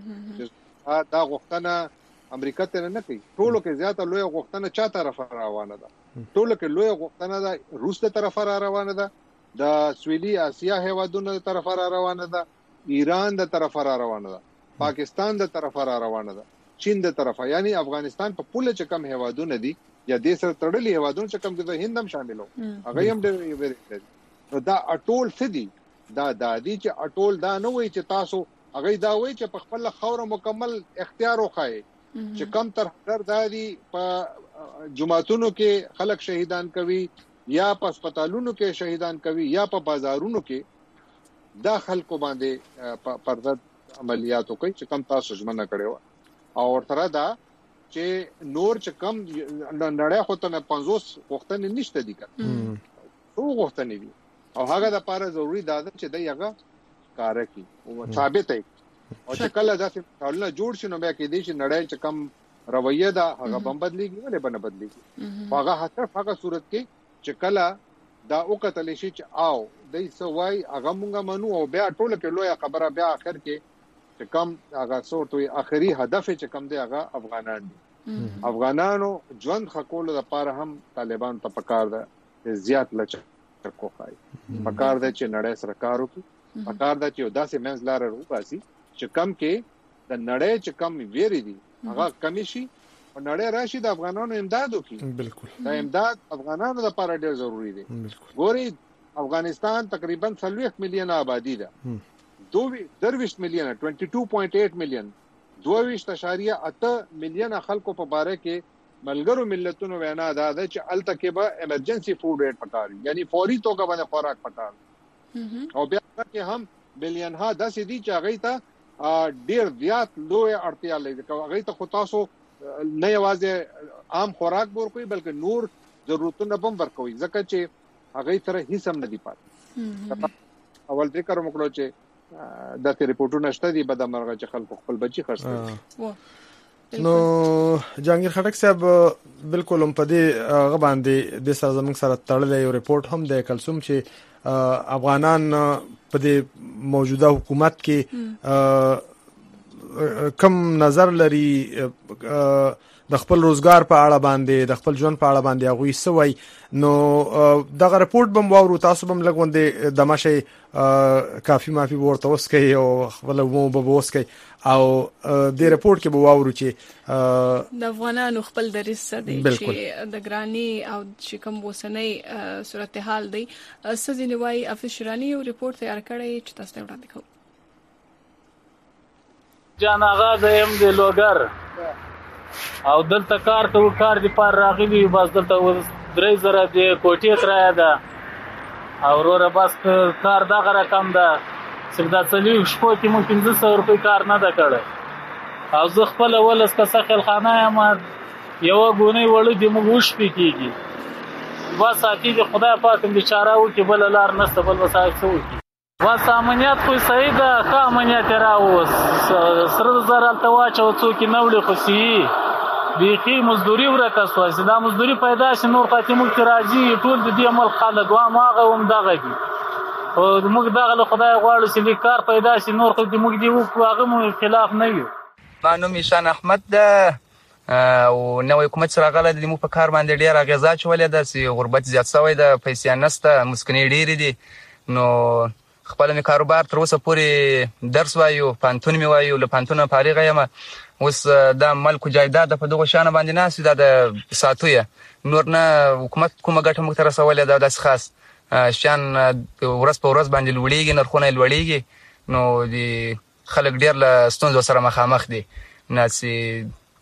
ته دا غوښتنه امریکا ته نه کوي ټولو کې زیاته لوی غوښتنه چا طرف روانه ده ټولو کې لوی غوښتنه ده روس ته طرف روانه ده د سویلي اسیا هیوادونو طرف روانه ده ایران د طرف را روانه ده پاکستان د طرف را روانه ده چین د طرفه یعنی افغانستان په پوله چې کم هیوادونه دي یا د سر تړلي هیوادونه چې کم دي د هند هم شاملو هغه هم ډېر نو دا اټول سدي دا د دې چې اټول دا نه وای چې تاسو هغه دا وای چې په خپل خاور مکمل اختیار وخای چې کم تر در دادي په جماعتونو کې خلک شهیدان کوي یا په هسپتالونو کې شهیدان کوي یا په بازارونو کې دا خلکو باندې پردد عملیاتو کوي چې کم تاسو ژمنه کړو او تر دا چې نور چې کم نړۍ خو ته پنځوس وختونه نشته دي کړه او وختونه دي او هغه د لپاره ضروری ده چې د یغه کار کوي او ثابت وي او چې کله داسې ټولنه جوړ شي نو بیا کې دي چې نړۍ چې کم رویه ده هغه بم بدلیږي ولې بنه بدلیږي هغه هڅه هغه صورت کې چې کله دا او قتل شي چې او دای سوای هغه مونږه منو او بیا ټول کې لوی خبره بیا اخر کې چې کم هغه صورت وي اخري هدف چې کم دی هغه افغانان دي افغانانو ژوند خکول لپاره هم طالبان ته پکار ده زیات لچک کوخای پکار ده چې نړۍ سره کار وکړي پکار ده چې داسې منځ لار وروباسي چې کم کې د نړۍ چې کم ویری دي هغه کمی شي او نړۍ راشي د افغانانو امداد وکړي بالکل دا امداد افغانانو لپاره ډېر ضروری دی ګوري افغانستان تقریبا څلوېښت میلیونه آبادی ده دوه درویشت میلیونه باید دوه پوینټ اته میلیون دوه ویشت اشاریه اته میلیونه خلکو په باره کې ملګرو ملتونو وینا ده چې الته کې به ایمرجنسي فود ریټ پکاري یعنی فوري توګه باندې خوراک پکار او بیا کې هم بلین ها د سې دي چې هغه ته ډیر زیات لوی اړتیا لري هغه ته خو تاسو نه یوازې عام خوراک ورکوي بلکې نور ضرورتونه هم ورکوي ځکه چې هغه سره هیڅ هم نه دی پات اول ذکر وکړو چې د ته ریپورتونه شته دي بد مرغه چې خلکو خپل بچي خرڅوي نو جهانگیر خټک صاحب بالکل هم په دې هغه باندې د سره زموږ سره تړلې یو ریپورت هم د کلسوم چې افغانان په دې موجوده حکومت کې کم نظر لري د خپل روزګار په اړه باندې د خپل ژوند په اړه باندې هغه سوي نو دغه رپورت بم واورو تاسو بم لګوندې د ماشه کافي مافي ورته وسکي او خپل مو به وسکي او د رپورت کې به واورو چې د افغانانو خپل درس دی چې د ګرانی او چې کوم وسنۍ صورتحال دی سزي نوای افشرانی یو رپورت تیار کړی چې تاسو ته وړاندې کوم جان آغا زم د لوګر او دلته کار ته کار دی پر راغلی بس دلته درې زره د کوټې تر ده او وروره بس کار دغه رقم ده چې دا څلوي شپو کې ممکن پنځه سوه روپۍ کار نه ده کړی او زه خپل ولس که سخیلخانه یم یوه ګونۍ وړو د موږ وشپې کېږي بس حقیقي خدای پاک هم بیچاره وکړي بله لار نشته بل به صاحب څه وکړي بس امنیت خو صحیح ده ښه امنیت یې راووس سره زر هلته واچوه څوک یې نه وړي خو صحي بیخي مزدوري ورکه شوه چې دا مزدوري پیدا شي نور خاطې موږ چې راځي ټول د دې ملک خلک هم هغه هم دغه دي خو موږ دغه له خدای غواړو چې لږ کار پیدا شي نور خو دې موږ دې وکړو هغه مو خلاف نه یو ما نوم ایشان احمد ده او نوی حکومت سره راغلی د موږ په کار باندې ډېره اغېزه اچولې ده چې غربت زیات شوی ده پیسې نشته مسکنۍ ډېرې دي نو خپل می کاروبار تر اوسه پورې درس وایو پانتون می وایو له پانتون فارغ یم اوس د ملک جایداد په دغه شان باندې ناس د ساتوي نور نه حکومت کومه ګټه مخ تر رسولې ده داس خاص شان ورځ په ورځ باندې لوړیږي نرخونه لوړیږي نو د خلک ډیر له ستونزو سره مخامخ دي ناسي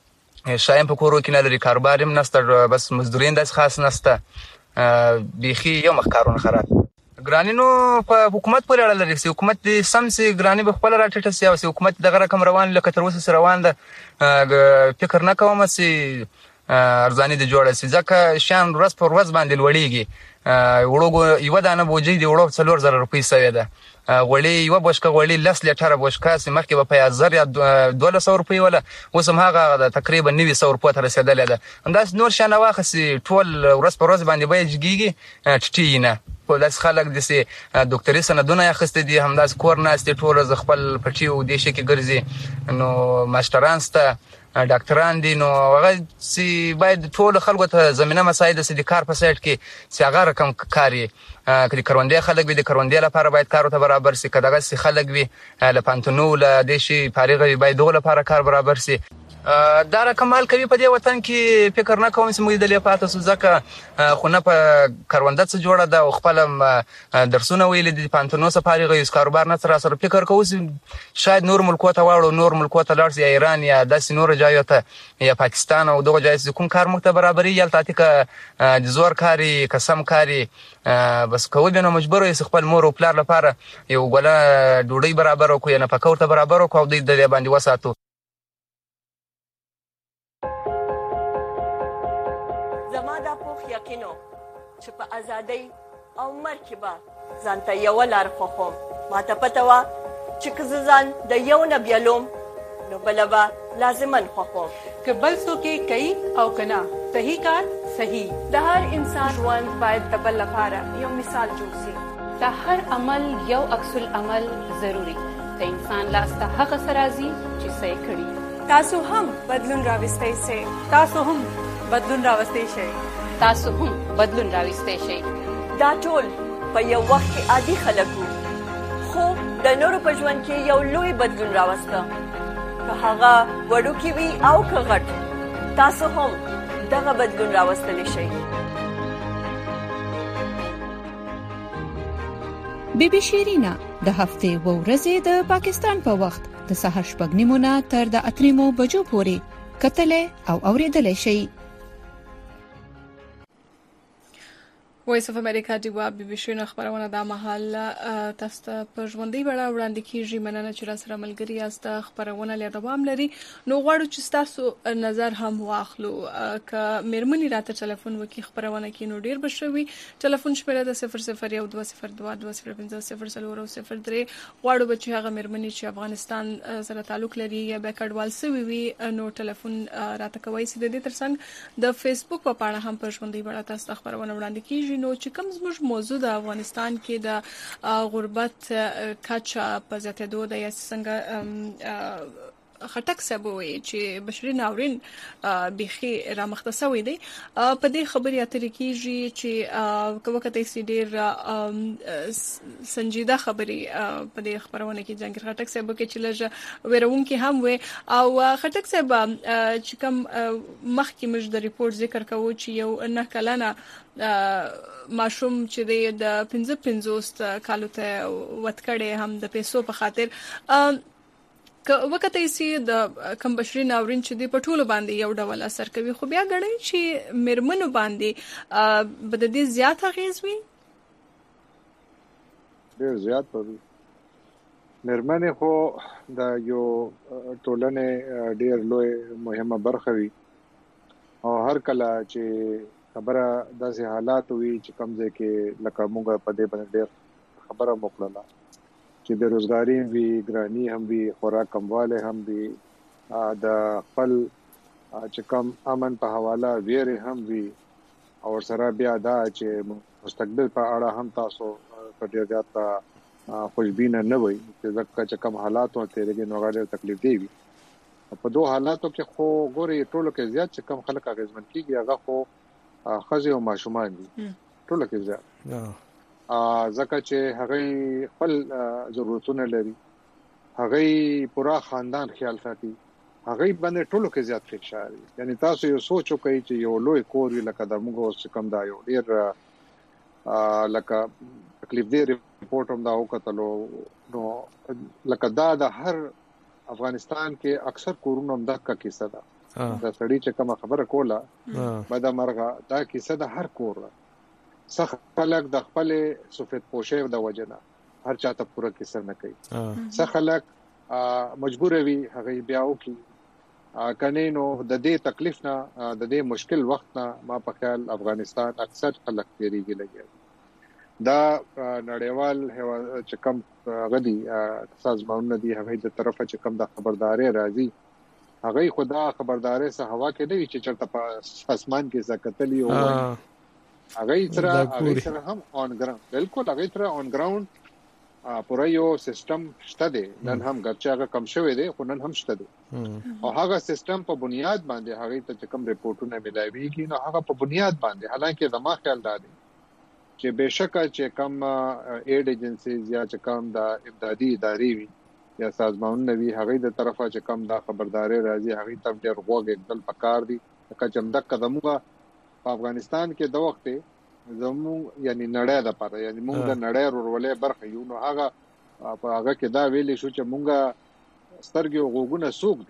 شایم په کورو کې نه لري، کاروبار هم نشته، بس مزدورین داس خاص نشته، بيخي یو مخ کارونه خراب. ګرانی نو په حکومت پورې اړه لري، چې حکومت دې سم سي ګرانی به خپل راټیټه سي، او چې حکومت دغه رقم روان لکه تر اوسه روان ده، فکر نه کوم چې ارزاني دې جوړه سي، ځکه شان ورځ پر ورځ باندې لوړیږي. وړو یو دانه بوجي دی وړو څلور زره روپۍ سوي ده، غوړي یو بوشکه غوړي لس لیټره بوشکه چې مخکې په هزار یا دوه سوه روپۍ ولا اوس هم هغه تقریبا نوي سوه روپۍ ته رسیدلې ده. همداس نور شان واخسي ټول ورځ پر ورځ باندې به جګیږي ټټی نه په داس خلک د سي ډاکټري سندونه اخستې دي، همداس کور نه است ټول ز خپل پټي او د شي کې ګرځي، نو ماستران سته ډاکټران دي، نو هغه سي باید ټول خلکو ته زمينه مساعده سي د کار په سایت کې چې هغه رقم کاری کړي، کروندې خلک به د کروندې لپاره باید کارو ته برابر سي، کداغه سي خلک وي لپانتونو ل د شي فارغ باید دغه لپاره کار برابر سي. دا رقم کوي په دې وطن کې فکر نه کوم چې موږ د لیپاتو ځکه خو نه په کارونده څه جوړه ده او خپل درسونه ویل دي پانتونو څه فارغ یو کاروبار نه سره سره فکر کوو شاید نور ملکو ته واړو، نور ملکو ته لاړ سي، ایران یا داسې نور ځایو ته یا پاکستان او دغه ځای کوم کار موږ ته برابرۍ یا تاتی کا د زور کاری قسم کاری بس کوو به نو مجبور یې خپل مور او پلار لپاره یو ګله ډوډۍ برابر او کو نه پکور ته برابر او کو د دې باندې وساتو. یقینو چې په ازادۍ او مرګ کې به ځان ته یو لار خوښوم، ما ته پته وه چې که زه ځان د یو نه بیلوم نو بله به لازماً خوښوم، که بل څوک یې کوي او که نه صحیح کار صحیح. د هر انسان ژوند باید د بل لپاره یو مثال جوړ سي، د هر عمل یو عکس العمل ضروري، د انسان لاس ته هغه څه راځي چې څه یې کړي. تاسو هم بدلون راوستی سئ، تاسو هم بدلون راوستی شئ، تاسو هم بدلون راوستی شئ. دا ټول په یو وخت کې عادي خلک وو، خو د نورو په ژوند کې یو لوی بدلون راوسته، که هغه وړوکی وي او که غټ، تاسو هم دغه بدلون راوستلی شئ. بی بی شیرینا د هفتې و ورځې د پاکستان په وخت د سهار شپږ نیمو نه تر د اته نیمو بجو پورې کتلې او اوریدلې شئ. وایس اف امریکا دیوا بي بي شي خبرونه د محل تاسو ته په ژوندۍ بڼه وړاندې کیږي. مننه چې را سره ملګری یاست. خبرونه لا دوام لري، نو غواړو چې تاسو نظر هم واخلو. ک مېرمنې راته ټلیفون وکي خبرونه کې نو ډیر بشوي. ټلیفون شمیره د صفر صفر یو دوه صفر دوه دوه صفر پنځه صفر څلور او صفر درې. غواړو چې هغه مېرمنې چې افغانستان سره تعلق لري یا بیکډوال سوي وي نو ټلیفون راته کوي. سي د دې ترڅنګ د فیسبوک په پاڼه هم په ژوندۍ بڼه تاسو خبرونه وړاندې کیږي. نو چې کوم زموږ موضوع د افغانستان کې د غربت کچا په زیاتېدو د یا څنګه خټک سبوي چې بشري ناورین بيخي را مختصوي دي په دې خبرې اترې کیږي چې کومه سي ډیر سنجیده خبرې په دې خبرونه کې جنګ خټک سبو کې چې لږ ورون کې هم وي او خټک سب چې کوم مخکې مش د ریپورت ذکر کوو چې یو نه کلنه ماشوم چې د پنځه پنځوست کالو ته وټکړې هم د پیسو په خاطر وکته سي د کم بشري ناورین چې د پټولو باندې یو ډول اثر کوي. خو بیا غړي چې مرمنو باندې بد دي زیات غیز وي ډیر زیات وي. مرمنه خو د یو ټولنې ډیر لوی مهمه برخه وي او هر کله چې خبره داسې حالات وي چې کمزې کې لکه موږ په دې باندې ډیر خبره موکړه چې بیروزګاری وی ګرانی هم وی خوراک کمواله هم وی د خپل چې کم امن په حواله ویره هم وی او سره بیا دا چې مستقبل په اړه هم تاسو په ډیر زیاته خوشبینه نه وي چې ځکه چې کم حالات وته لګي نو غاړه تکلیف دی وي. په دوه حالاتو کې خو ګوري ټولو کې زیات چې کم خلک اغیزمن کیږي هغه خو خزي او ماشومان دي ټولو کې زیات ځکه چې هغه خپل ضرورتونه لري، هغه پورا خاندان خیال ساتي، هغه باندې ټولو کې زیات فشار دی. یعنی تاسو یو سوچ وکړئ چې یو لوی کور وی لکه د موږ اوس کم دا یو ډیر لکه تکلیف دی ریپورت هم دا وکړلو نو لکه دا د هر افغانستان کې اکثر کورونو هم دا کا کیسه ده دا سړی چې کوم خبره کوله بعد مرغه دا کیسه د هر کور سخ خلک د خپل سفید پوشه د وجنه هر چاته پوره کیسه نه کوي سخ خلک مجبور وي هغه بیا وکي کنه نو د دې تکلیف نه د دې مشکل وخت نه ما په خیال افغانستان اکثر خلک تیریږي لګي دا نړیوال چې کم غدي سازمانونه دي هغه د طرفه چې کم د خبرداري راځي هغه خدا خبرداري سه هوا کې دی چې چرته په اسمان کې زکتلی او هغه تر هغه سره هم اون ګراوند بالکل هغه تر اون ګراوند پوره یو سیستم شته دی نن هم ګرچا هغه کم شوی دی خو نن هم شته دی او هغه سیستم په بنیاد باندې هغه ته کوم ریپورتونه ملایويږي نو هغه په بنیاد باندې حالانکه زما خیال دی چې بهشکه چې کم ایډ ایجنسیز یا چې کم د امدادي ادارې وي یا سازمانونه وي هغه د طرفه چې کم دا خبرداري راځي هغه ته ډېر غوږ ایکدل پکار دي که چمدک قدمونه په افغانستان کې د وخت زمو یعنی نړۍ د پاره یعنی موږ د نړۍ ورولې برخه یو نو هغه په هغه کې دا ویلې شو چې موږ سترګې او غوګونه سوق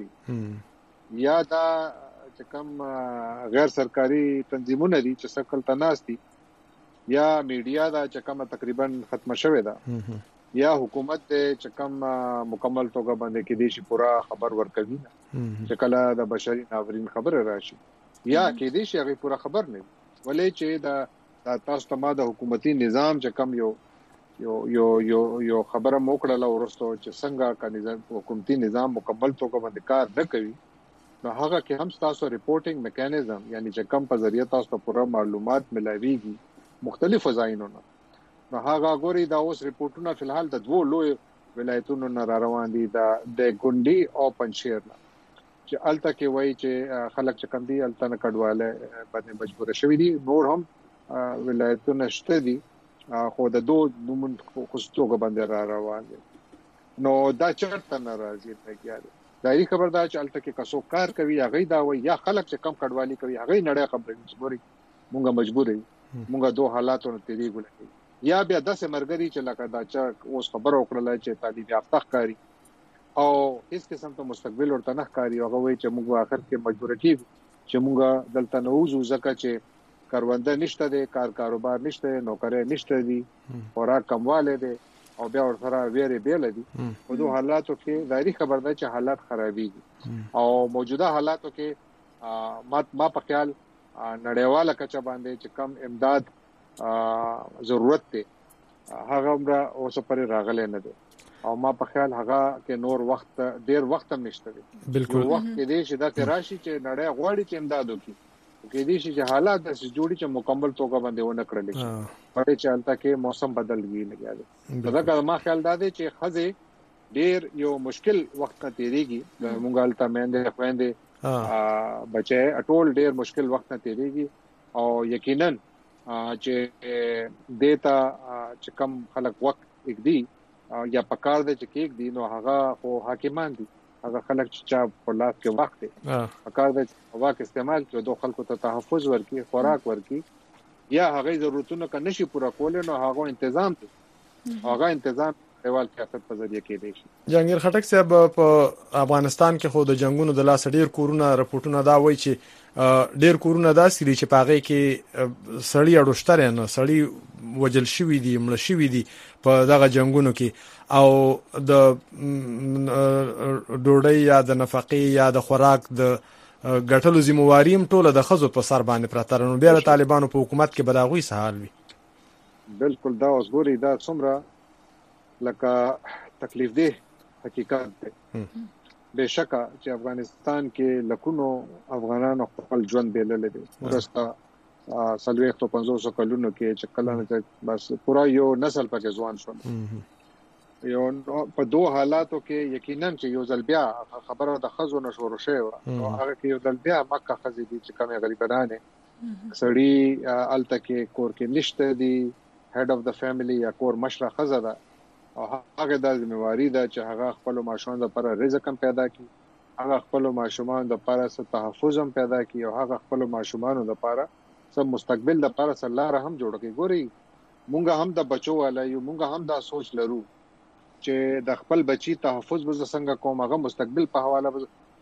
دي یا دا چې کوم غیر سرکاري تنظیمونه دي چې سکل تناس دي یا میډیا دا چې کوم تقریبا ختم شوه ده یا حکومت چې کوم مکمل توګه باندې کې دي چې پورا خبر ورکوي چې کله د بشري ناورین خبر راشي یا کې دي چې هغه پورا خبر نه ولې چې دا تاسو ته ما د حکومتي نظام چې کم یو یو یو یو یو خبره موکړه ورستو چې څنګه کا نظام حکومتي نظام مکمل توګه باندې کار نه کوي نو هغه کې هم تاسو ریپورټینګ میکانیزم یعنی چې کم په ذریعہ تاسو ته پوره معلومات ملایويږي مختلف ځایونو نو هغه غوري دا اوس ریپورتونه فلحال د دوه لوی ولایتونو نه را روان دي دا د ګوندي او پنځیر چې الته کې وایي چې خلک چې کم دي الته نه کډواله باندې مجبور شوي دي نور هم ولایتونه شته دي خو د دوه دومن خوستوګه باندې را روان دي نو دا چرته ناراضي لګیاله دایي خبردار چې الته کې کسو کار کوي هغه دا وایي یا خلک چې کم کډوالي کوي هغه نړۍ خبرې مجبوري مونږه مجبوري مونږه دوه حالاتونو تیری ګولې یا بیا داسې مرګري چې لکه دا چې اوس خبر وکړل چې تعلیم یافته ښکاری او هیڅ قسم ته مستقبل ورته نه ښکاری هغه وایي چې موږ اخر کې مجبور کیږو چې موږ دلته نوځو ځکه چې کارونده نشته دي کار کاروبار نشته نوکرې نشته دي خوراک کمواله دي او بیا ورسره ویری بیل دي په دوه حالاتو کې ظاهري خبر ده چې حالات خرابيږي او موجوده حالاتو کې ما ما په خیال نړیواله کچه باندې چې کم امداد ضرورت دی هغه عمره اوس پرې راغلی نه دی او ما په خیال هغه کې نور وخت ډیر وخت هم نشته دی بالکل وخت کې دی چې دا تراشي چې نړۍ غواړي چې امداد وکړي کې دي چې حالات د جوړي چې مکمل توګه باندې ونه کړل شي پرې چلتا کې موسم بدلږي لګیاله دا که ما خیال دا دی چې خزه ډیر یو مشکل وخت ته تیریږي مونږ الته مېندې خويندې بچي اټول ډیر مشکل وخت ته تیریږي او یقینا چې دیتا چې کم خلک وخت یک دی یا پکار دي چې کېک دی نو هغه خو حاکمان دي هغه خلک چې په لاس کې وخت دی پکار دي واک استعمال کړي دوه خلکو ته تحفظ ورکړي خوراک ورکړي یا هغه ضرورتونه که نشي پوره کول نو هغه تنظیم هغه تنظیم دیوال سیاست په ذریعہ کې دی جهانگیر خټک صاحب په افغانستان کې خو د جنگونو د لاس ډیر کورونه رپورټونه دا وایي چې ډیر کورونه داسې دي چې پاغه کې سړی اډوشتره نه سړی وجل شوی دی مړ شوی دی په دغه جنگونو کې او د ډوډۍ یا د نفقې یا د خوراک د ګټلو ذمہواریم ټوله د خزو په سر باندې پراته نو بیا د طالبانو په حکومت کې بداغوي سهال وي بالکل دا اوس ګوري دا څومره لکه تکلیف دی حقیقت دی بهشکه چې افغانستان کې لکونو افغانانو خپل ژوند بیلل دي ورسته سلويخ تو پنځوس کلونو کې چې کله نه بس پورا یو نسل پکې ځوان شو یو په دوه حالاتو کې یقینا چې یو ځل بیا خبره د خزو نشور شوی او هغه کې یو ځل بیا مکه خزي دي چې کومه غریبانه سړی الته کې کور کې نشته دي هډ اف د فیملی یا کور مشره خزه ده او هغه د ذمہواری ده چې هغه خپل ماشومان لپاره رزق هم پیدا کړي هغه خپل ماشومان لپاره څه تحفظ هم پیدا کړي او هغه خپل ماشومان لپاره څه مستقبل لپاره الله رحم جوړ کړي ګوري مونږه هم د بچو والا یو مونږه هم دا سوچ لرو چې د خپل بچي تحفظ به څنګه کوم هغه مستقبل په حواله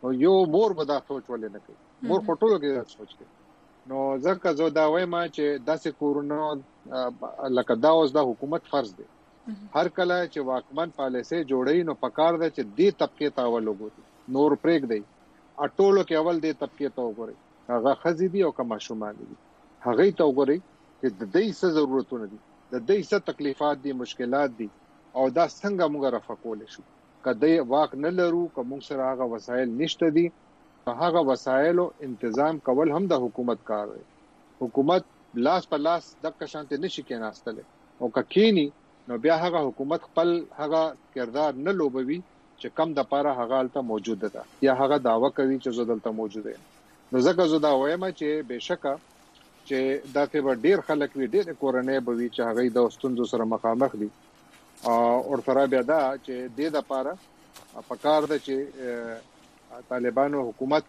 یو مور به دا سوچ ولې نه کوي مور خټولو کې دا سوچ کوي نو ځکه زه دا وایم چې داسې کورونه لکه دا اوس د حکومت فرض دی هر کله چې واکمن پالیسي جوړي نو پکار ده چې دې طبقه ته اول وګوري نور پرېګ دی اټولو کې اول دې طبقه ته وګوري هغه خزي دي او کما شومان دي هغه ته وګوري چې د دې څه ضرورتونه دي د دې څه تکلیفات دي مشکلات دي او دا څنګه موږ رفع کولای شو کله واک نه لرو کوم سره هغه وسایل نشته دي هغه وسایلو تنظیم کول هم د حکومت کار دی حکومت لاس په لاس د کشانته نشي کېناستل او ککینی نو بیا هغه حکومت خپل هغه کردار نه لوبوي چې کم د پاره هغه الته موجود ده یا هغه داوا کوي چې زدلته موجود ده نو ځکه زدا وایم چې بهشکه چې دا ته ډیر خلک وی ډیر کورنۍ بوي چې هغه د استوندو سره مخامخ دي او سره بیا دا چې د د پاره پکار ده چې طالبانو حکومت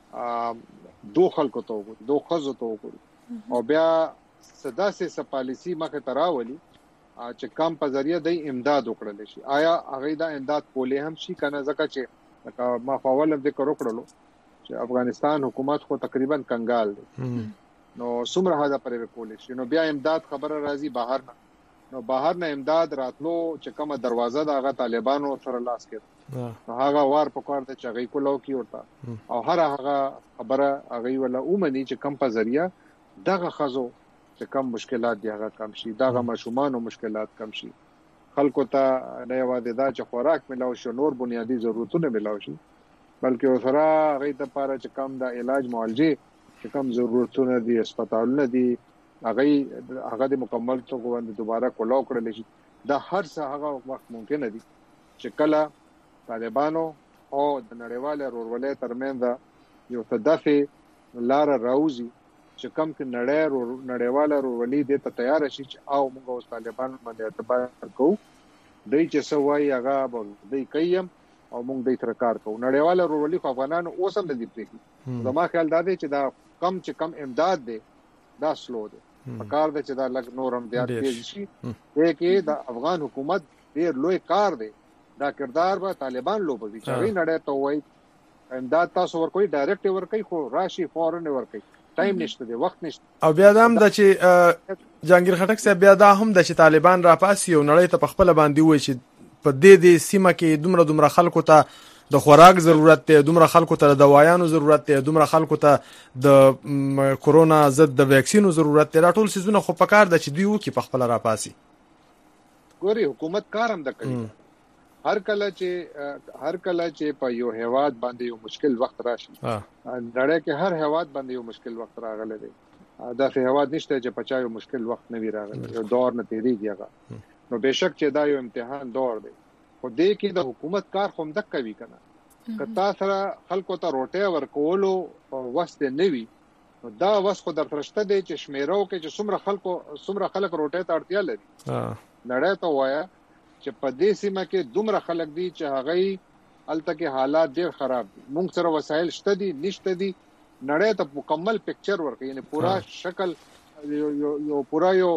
دو خلکو ته وګوري دو خزو ته وګوري او بیا صدا سه پالیسی مخه تراولي چې کم په ذریعہ د امداد وکړل شي آیا هغه د امداد کولې هم شي کنه ځکه چې ما فاولم ذکر وکړلو چې افغانستان حکومت خو تقریبا کنګال دی نو څومره هدا پرې کولې شي نو بیا امداد خبره راځي بهر نه نو بهر نه امداد راتلو چې کومه دروازه د هغه طالبانو سره لاس کړ نو هغه وار په کار ته چغې کولو کی ورته او هر هغه خبره هغه ولا اومني چې کم په ذریعہ دغه خزو چې کم مشکلات دی هغه کم شي دغه مشومان او مشکلات کم شي خلکو ته نه یوازې دا چې خوراک ملاو شي نور بنیادی ضرورتونه ملاو شي بلکې سره هغه د لپاره چې کم د علاج معالجه چې کم ضرورتونه دي هسپتالونه دي هغه هغه د مکمل توګه باندې دوباره کولاو کړل شي دا هر څه هغه وخت ممکن دي چې کله طالبانو او د نړیوال رورولې ترمنځ یو تدافع لار راوځي چې کم کې نړۍ نړیوال رورولې د ته تیار شي چې او موږ اوس طالبانو باندې اعتبار کوو دوی چې سوای هغه به دوی کوي او موږ د تر کار کوو نړیوال رورولې خو افغانانو اوس هم د دې پریږي زما خیال دا دی چې دا کم چې کم امداد دی دا سلو دی پکار دی چې دا لګ نورم زیات تیز شي دې کې د افغان حکومت ډیر لوی کار دی دا کردار به طالبان لوبوي چې وی نړۍ ته وای امداد تاسو ورکوي ډایرکټ ورکوي خو راشي فورن ورکوي ټایم نشته دی وخت نشته او بیا دا هم د چې جهانگیر خټک صاحب بیا دا هم د چې طالبان را پاسي او نړۍ ته په خپل باندې وای چې په دې دې سیمه کې دومره دومره خلکو ته د خوراک ضرورت دی دومره خلکو ته د دوايانو ضرورت دی دومره خلکو ته د کورونا ضد د ویکسینو ضرورت دی ټول سيزونه خو پکار د چې دیو کې په خپل را پاسي ګوري حکومت کار هم د کوي هر کله چې هر کله چې په یو هیواد باندې یو مشکل وخت راشي نړۍ کې هر هیواد باندې یو مشکل وخت راغلی دی دا څه هیواد نشته چې پچا یو مشکل وخت نه وی راغلی یو دور نه تیریږي هغه نو بهشک چې دا یو امتحان دور دی خو دې کې د حکومت کار هم د کوي کنه کتا سره خلکو ته روټه ورکولو وست نه وي دا وس خو در ترشته دی چې شمیرو کې چې څومره خلکو څومره خلک روټه ته اړتیا لري نړۍ ته وایا چې په دې سیمه کې دومره خلک دي چې هغه الته کې حالات ډیر خراب دي موږ سره وسایل شته دي نشته دي نړۍ ته مکمل پکچر ورکړي یعنی پورا شکل یو یو پورا یو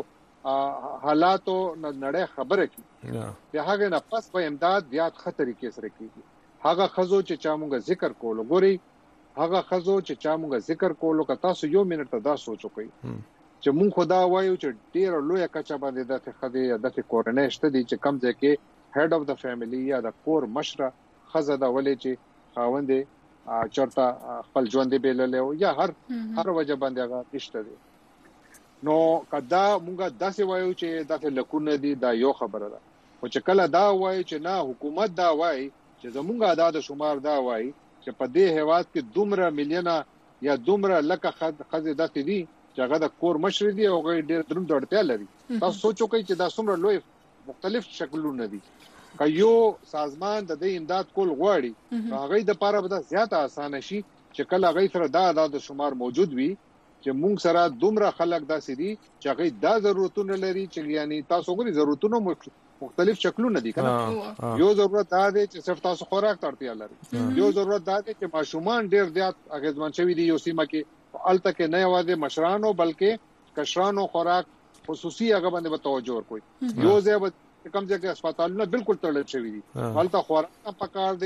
حالاتو نړۍ خبره کی بیا هغه نه پس په امداد زیات خطرې کې سره کیږي هغه خزو چې چا موږ ذکر کولو ګوري هغه خزو چې چا موږ ذکر کولو که تاسو یو منټ ته دا سوچو کوي چې مونږ خدا وایو چې ډیر لوی کچا باندې د خدای یا د کورنۍ شته دي چې کم ځای کې هډ اف د فیملی یا د کور مشره خزه دا ولې چې خاوندې چرته خپل ژوند دی بیللې یا هر هر وجه باندې هغه نشته دي نو کدا مونږه داسې وایو چې داسې لکونه دي دا یو خبره ده او چې کله دا وایي چې نه حکومت دا وایي چې زمونږه عدد شمار دا وایي چې په دې هیواد کې دومره میلیونه یا دومره لکه خزه داسې دي چې هغه د کور مشر دي او غیر ډېر دروند اړتیا لري تاسو سوچو کوي چې دا څومره لوی مختلف شکلونه دي که یو سازمان د دې امداد کول غواړي هغه د لپاره به زیاته اسانه شي چې کله هغه سره دا عدد شمار موجود وي چې مونږ سره دومره خلک داسې دي چې هغه دا ضرورتونه لري چې یعنی تاسو غوړي ضرورتونه مختلف شکلونه دي کنه یو ضرورت دا دی چې صرف تاسو خوراک اړتیا لري یو ضرورت دا دی چې ماشومان ډیر زیات اغیزمن شوي دي یو سیمه کې الته کې نه یوازې مشرانو بلکې کشرانو خوراک خصوصي هغه باندې به توجه ورکوي یو ځای به کم ځای کې هسپتالونه بالکل تړل شوي دي الته خوراک پکار دي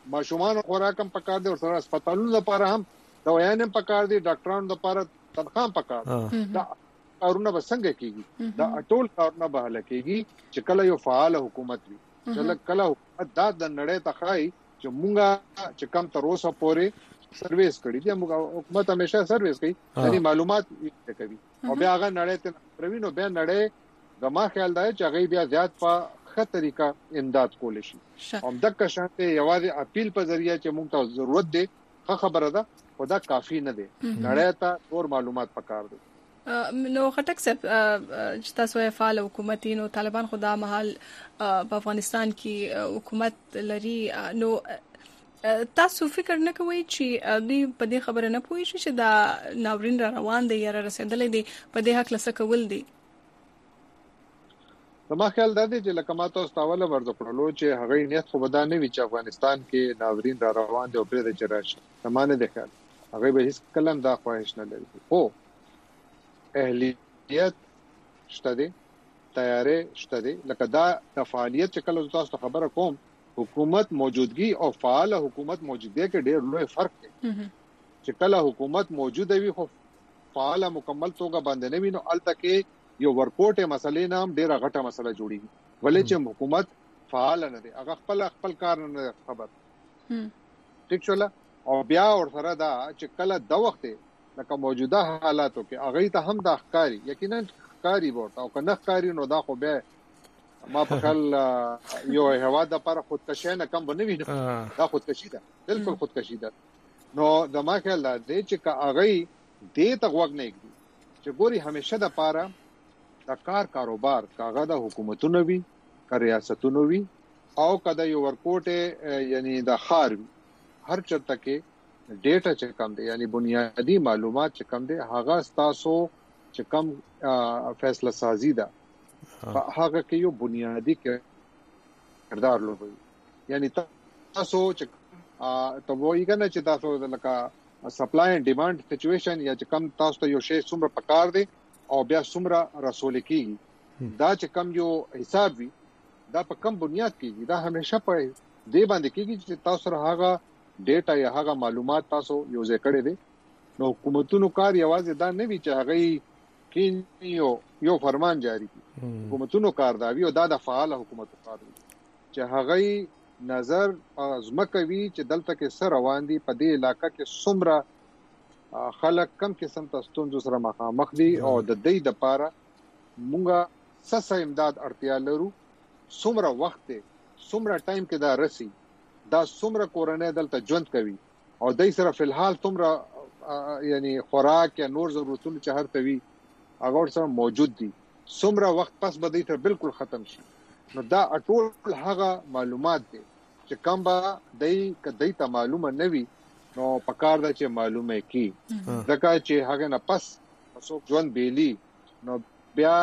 ماشومان خوراک هم پکار دي او سره هسپتالونو لپاره هم دوايان هم پکار دي ډاکټرانو لپاره تنخواه هم پکار دا کارونه به څنګه کیږي دا ټول کارونه به حل کیږي چې کله یو فعال حکومت وي چې کله حکومت دا د نړۍ ته خای چې مونږه چې کم تر اوسه پورې سرویس کړی دی موږ حکومت همیشه سرویس کوي یعنی معلومات کوي او بیا هغه نړۍ ته پروینو بیا نړۍ زما خیال دی چې هغه بیا زیات په ښه طریقه امداد کول شي هم د کشانته یوازې اپیل په ذریعہ چې موږ ته ضرورت دی ښه خبره ده خدا کافی نه دی نړۍ ته ټول معلومات پکار دي نو خټک صاحب چې تاسو یې فعال حکومت نو طالبان خدا محل په افغانستان کې حکومت لري نو تاسو فکر نه کوئ چې دوی په دې خبره نه پوي شي چې دا ناورین را روان دی یا رسیدلې دی په دې حق لسه کول دی زما خیال دا دی چې لکه ما تاسو تاوله ورته کړلو چې هغه نیت خو بدا نه وی چې افغانستان کې ناورین را روان دی او پرې د چرایش سمانه دی خیال هغه به هیڅ کلم دا خواهش نه لري خو اهلیت شته دي تیاری شته دي لکه دا د فعالیت چې کله تاسو خبره کوم حکومت موجودگی او فعال حکومت موجودګي کې ډېر لوی فرق دی چې کله حکومت موجوده وي خو فعال مکمل توګه باندې نه وي نو الته کې یو ورکوټه مسلې نام ډېر غټه مسله جوړیږي ولې چې حکومت فعال نه دی هغه خپل خپل کار نه خبر ټیک شول او بیا ور سره دا چې کله د وخت لکه موجوده حالاتو کې هغه ته هم د ښکاری یقینا ښکاری ورته او کنه ښکاری نو دا خو به ما په خل یو هوا د پر خودکشي نه کم بنوي دا خودکشي ده بالکل خودکشي ده نو د ما خیال دی چې هغه دې ته وګ نه کیږي چې ګوري همیشه د پاره د کار کاروبار کاغه د حکومتونو وی کا ریاستونو وی او کدا یو ورکوټه یعنی د خار وی هر چرته کې ډیټا چې کم دی یعنی بنیادی معلومات چې کم دی هغه تاسو چې کم فیصله سازی ده هغه کې یو بنیادی کردار لوبوي یعنی تاسو چې ته وایي کنه چې تاسو لکه سپلای اینڈ ډیماند سچويشن یا چې کم تاسو ته یو شی څومره پکار دی او بیا څومره رسول کیږي دا چې کم یو حساب وي دا په کم بنیاد کیږي دا همیشه په دې باندې کیږي چې تاسو هغه ډیټا یا هغه معلومات تاسو یو ځای کړی دي نو حکومتونو کار یوازې دا نه وی چې هغه کې یو یو فرمان جاری کړي حکومتونو کار دا وی او دا د فعال حکومت کار دی چې هغه نظر ازمکه وی چې دلته کې سر روان دي په دې علاقې کې څومره خلک کم قسم تاسو سره مخامخ دي او د دې د پاره مونږه سس امداد اړتیا لرو څومره وخت څومره ټایم کې دا رسی دا څومره کورنۍ دلته ژوند کوي او دای سره فلحال څومره یعنی خوراک یا نور ضرورتونه چې هر توي هغه سره موجود دي څومره وخت پس به دې ته بالکل ختم شي نو دا ټول هغه معلومات دي چې کوم به دای کدی ته معلومه نه وي نو پکار دا چې معلومه کی ځکه چې هغه نه پس څوک ژوند بیلی نو بیا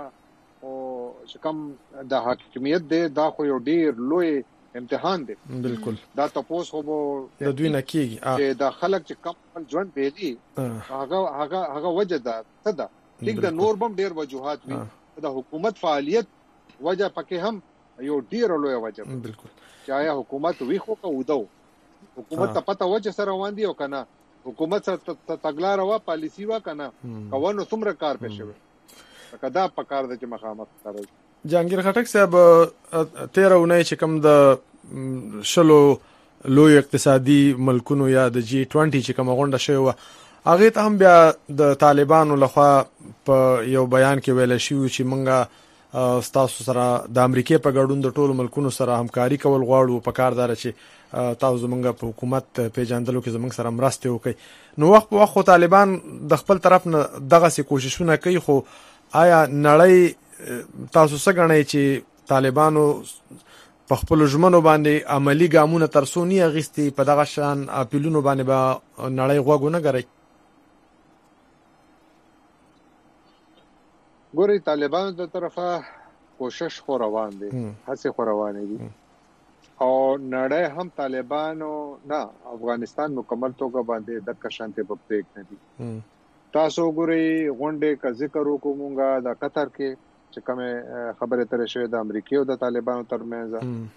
او چې کوم د حاکمیت دی دا خو یو ډیر لوی امتحان دی بالکل دا تاسو خو د دوی نه کیږي چې دا خلک چې کم ژوند بیلی هغه هغه هغه وجه ده څه ده ټیک د نور بم ډیر وجوهات وي د حکومت فعالیت وجه پکې هم یو ډیر لوی وجه بالکل چې آیا حکومت وی خو کو ودو حکومت ته پته وجه سره روان دي او کنه حکومت سره تګلا روا پالیسی وا کنه کوونو څومره کار پېښوي کدا پکار د چې مخامخ کوي جهانگیر خټک صاحب تیرا ونې چې کوم د شلو لوی اقتصادي ملکونو یا د جی بیس چې کوم غونډه شوی و هغه ته هم بیا د طالبانو لخوا په یو بیان کې ویل شو چې مونږه تاسو سره د امریکای په ګډون د ټولو ملکونو سره همکاري کول غواړو په کار دار چې تاسو زمونږ په حکومت پیژندلو کې زمونږ سره مرسته وکړي نو وخت په وخت طالبان د خپل طرف نه دغه سي کوششونه کوي خو آیا نړۍ تاسو څنګه غواړئ چې طالبانو په خپل ژمنو باندې عملی ګامونه ترسونی اغستی په دغه شان اپیلونو باندې به نړۍ غوږونه غړي ګوري طالبانو د طرفه کوشش خو روان دي هڅه خو روان دي او نړۍ هم طالبانو نه افغانستان مکمل توګه باندې د کشانته په پریک نه دي تاسو ګوري غونډه کا ذکر وکومږه د قطر کې چې کومه خبره ترې شوې د امریکای او د طالبانو ترمنځ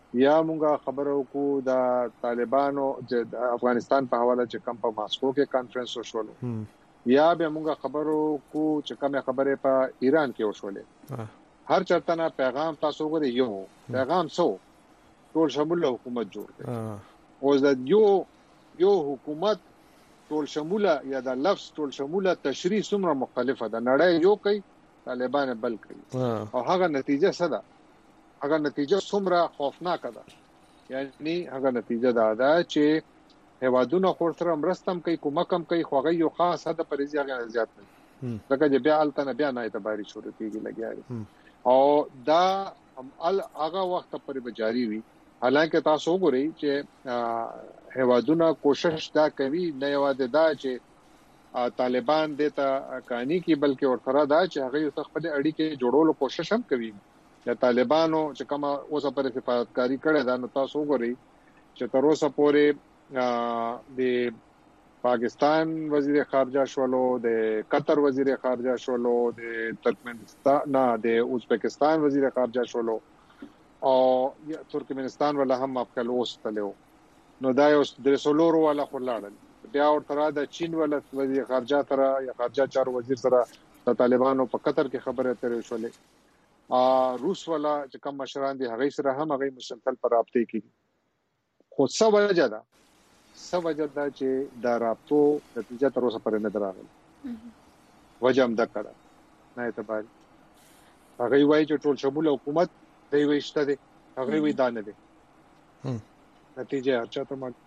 یا مونږه خبرو کو د طالبانو د افغانستان په حواله چې کم په ماسکو کې کانفرنس وشولو یا به مونږه خبرو کو چې کومه خبره په ایران کې وشولې هر چرته نه پیغام تاسو غوړي یو پیغام سو ټول شمول حکومت جوړ کړي او د یو یو حکومت ټول شموله یا د لفظ ټول شموله تشریح څومره مختلفه ده نړۍ یو کوي طالبان بل کوي او هغه نتیجه څه ده هغه نتیجه څومره خوفناک ده یعنی هغه نتیجه دا ده چې هوادونو خور سره مرستم کوي کومک هم کوي خوغه یو خاص حد پر زیاته زیات نه ځکه چې بیا الته بیا نه اعتباري شروع کیږي لګیاري او دا ال هغه وخت پر بجاری وي حالانکه تاسو وګورئ چې هوادونو کوشش دا کوي نه یوازې دا چې طالبان دته کہانی کی بلکې ورته دا چې هغه خپل اړیکې جوړولو کوشش هم کوي د طالبانو چې کوم اوسه پر حفاظتکاری کړي دا نو تاسو وګورئ چې تر اوسه پورې د پاکستان وزیر خارجه شولو د قطر وزیر خارجه شولو د ترکمنستان نه د ازبکستان وزیر خارجه شولو او ترکمنستان ولا هم خپل اوستلو نو دا یو د سولورو ولا خلاړل بیا ورته د چین ولا وزیر خارجه تر یا خارجه چارو وزیر سره د طالبانو په قطر کې خبره ترې شولې ا روس ولا چې کوم مشران دي هغه سره هم هغه مسلسل پر رابطه کوي خو څه وجه ده څه وجه ده چې دا رابطو نتیجه تر اوسه پرې نه دراغله وجه هم دا کړه نه اعتبار هغه وایي چې ټول شمول حکومت دی وشته دي هغه وی دانه دي نتیجه هرچا ته ما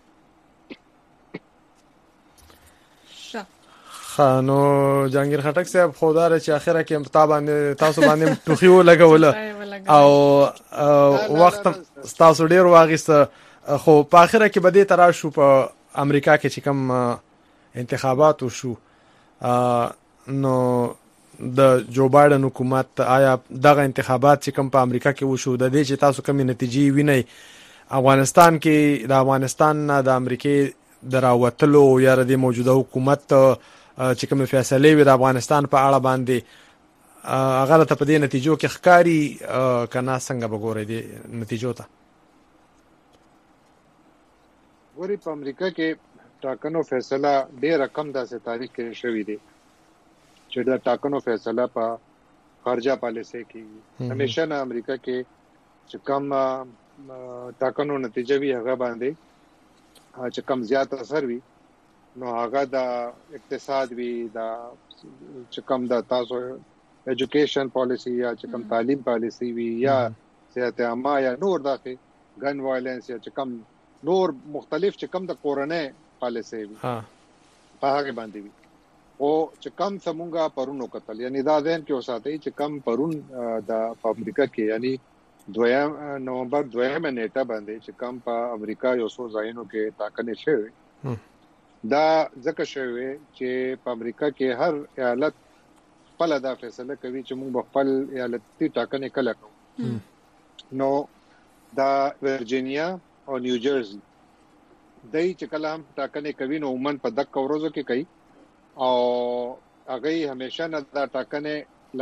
خانو جهانگیر خټک صاحب خدای چې اخره کې متابانه تاسو باندې ټوخیو لګول او وخت تاسو ډیر واغسته خو په اخره کې بده ترا شو په امریکا کې چې کوم انتخابات وشو نو د جو بایدن حکومت آیا دغه انتخابات چې کوم په امریکا کې وشو د دې چې تاسو کوم نتیجې وینئ افغانستان کې د افغانستان نه د امریکای دراوتلو یا د موجوده حکومت چې کوم فیصله وي د افغانستان په اړه باندې هغه ته په دې نتیجو کې ښکاری کنا څنګه بګورې دي نتیجو ته ورې په امریکا کې ټاکنو فیصله ډېر کم داسې تاریخ کې شوې دي چې دا ټاکنو فیصله په خارجه پالیسي کې همیشه نه امریکا کې چې کم ټاکنو نتیجه وي هغه باندې چې کم زیات اثر وي نو هغه د اقتصاد وی دا چې کوم د تاسو ایجوکیشن پالیسی یا چې کوم تعلیم پالیسی وی یا صحت عامه یا نور دغه ګن وایلنس یا چې کوم نور مختلف چې کوم د کورونه پالیسی وی ها په هغه باندې وی او چې کوم څنګه پرونو قتل یعنی دا ځین کې اوساتې چې کوم پرون د امریکا کې یعنی دویم نومبر دویم نیټه باندې چې کوم په امریکا یو څو ځایونو کې ټاکنې شوې دا ځکه شوی چې په امریکا کې هر ایالت خپل دا فیصله کوي چې موږ خپل ایالتي ټاکنې کله کوو نو دا ورجینیا او نیو جرسي دای چې کله هم ټاکنې کوي نو عموما په دک ورځو کې کوي او هغه همیشه نه دا ټاکنې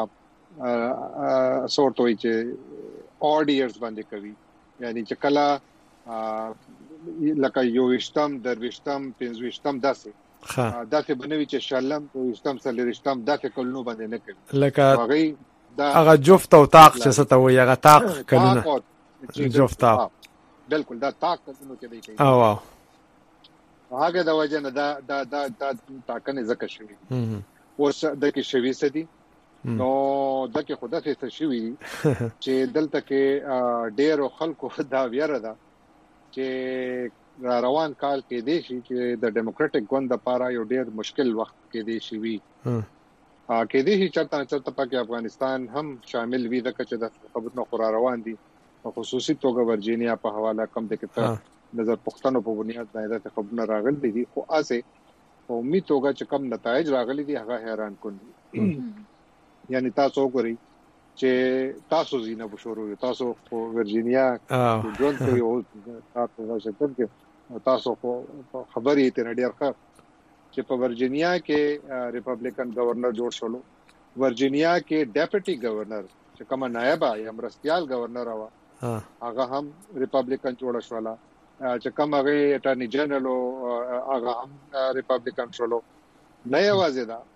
لکه سورت وي چې اورډیرز باندې کوي یعنی چې کله لکه یو وشتم درويشتم پنځويشتم داسې داسې بنوي چې شلم وشتم سلریشتم داسې کلونو باندې نه کوي لکه هغه هغه جفت او طاق چې څه ته وي هغه طاق کلونه جفت بالکل دا طاق کلونو کې دی کوي او واو هغه د وجه نه دا دا دا طاقنه زکه شوی اوس د کې شوی سدي نو د کې خدای څه شوی چې دلته کې ډېر خلکو دا ویره ده چې روان کال کې دی چې د ډیموکراټک ګوند لپاره یو ډېر مشکل وخت کې دی شي وي ا کې دی چې چرته چرته پکې افغانستان هم شامل وي د کچې د خبرونو خورا روان دي خصوصي توګه ورجینیا په حواله کم د کتاب نظر پښتنو په بنیاد باندې د خبرونو راغلي دي خو اسه امید توګه چې کم نتایج راغلي دي هغه حیران کون دي یعنی تاسو وګورئ چې تاسو زینه بشورو تاسو په ورجینیا ژوند کوي او تاسو راځئ چې تاسو په خبرې ته ډېر ښه چې په ورجینیا کې ریپبلیکن گورنر جوړ شول ورجینیا کې ډیپټي گورنر چې کوم نائبه یا مرستيال گورنر وا هغه هم ریپبلیکن جوړ شولا چې کوم هغه اټارنی جنرال هغه هم ریپبلیکن شولو نه یوازې دا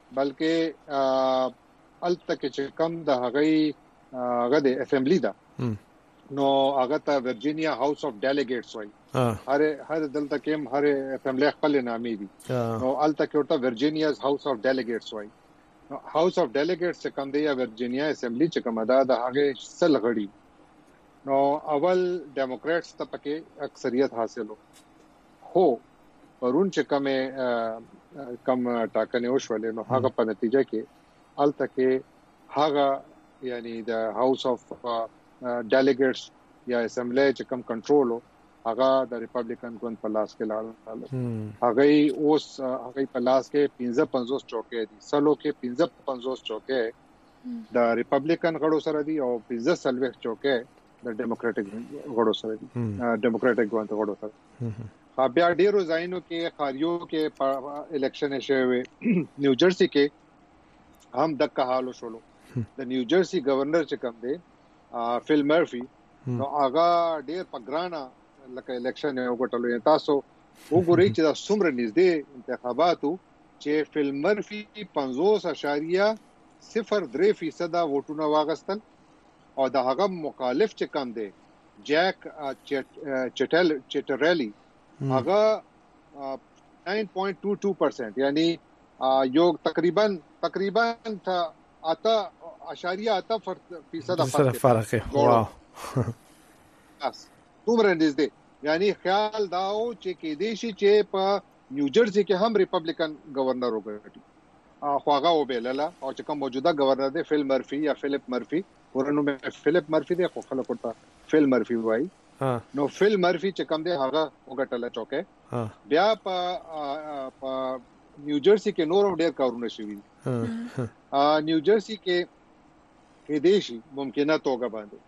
بلکې الته کې کوم د هغه هغه د اسمبلی دا نو هغه ته ورجینیا هاوس اف ډیلیګیټس وای هر هر دلته کې هر اسمبلی خپل نامې دي نو الته کې ورته ورجینیاز هاوس اف ډیلیګیټس وای نو هاوس اف ډیلیګیټس څخه کوم دی یا ورجینیا اسمبلی چې کوم دا د هغه سل غړي نو اول ډیموکرټس ته پکې اکثریت حاصلو هو پرون چې کومه کم ټاکنې وشولې نو هغه په نتیجه کې الته کې هغه یعنی د هاوس اف ډیلیګیټس یا اسمبلی چې کوم کنټرول هغه د ریپبلیکن ګوند په لاس کې لاړ هغه اوس هغه په لاس کې پنځه پنځوس چوکۍ دي سلو کې پنځه پنځوس چوکۍ د ریپبلیکن غړو سره دي او پنځه سلويخ چوکۍ د ډیموکراټک غړو سره دي ډیموکراټک ګوند غړو سره بیا ډیرو ځایونو کې خاریو کې الیکشن شوی نیو جرسی کې هم دغه حالو شولو د نیو جرسی گورنر چې کوم دی فیل مرفي نو هغه ډیر پګرانا لکه الیکشن یو غټلو تاسو وګورئ چې دا څومره نږدې انتخاباتو چې فیل مرفي پنځوس اشاریه صفر درې فیصد ووټونه واغستل او د هغه مخالف چې کوم دی جیک چټل چټرلی هغه نو پوینټ دو دو پرسنٹ یعنی یو تقریبا تقریبا تا اتا اشاریه اتا فیصد فرق واو اس دومره نږدې یعنی خیال داو چې کې دیشي چې په نیو جرسی کې هم ریپبلیکن گورنر وګرځي خو هغه وبېلله او چې کوم موجوده گورنر دی فیل مرفي یا فلیپ مرفي ورنو مې فلیپ مرفي دی خو خلک ورته فیل مرفي وایي نو فیل مرفي چې کوم دی هغه وګټله چوکه بیا په په نیو جرسی کې نور ډېر کارونه شوي نیو جرسی کې کې دیشي ممکنه توګه باندې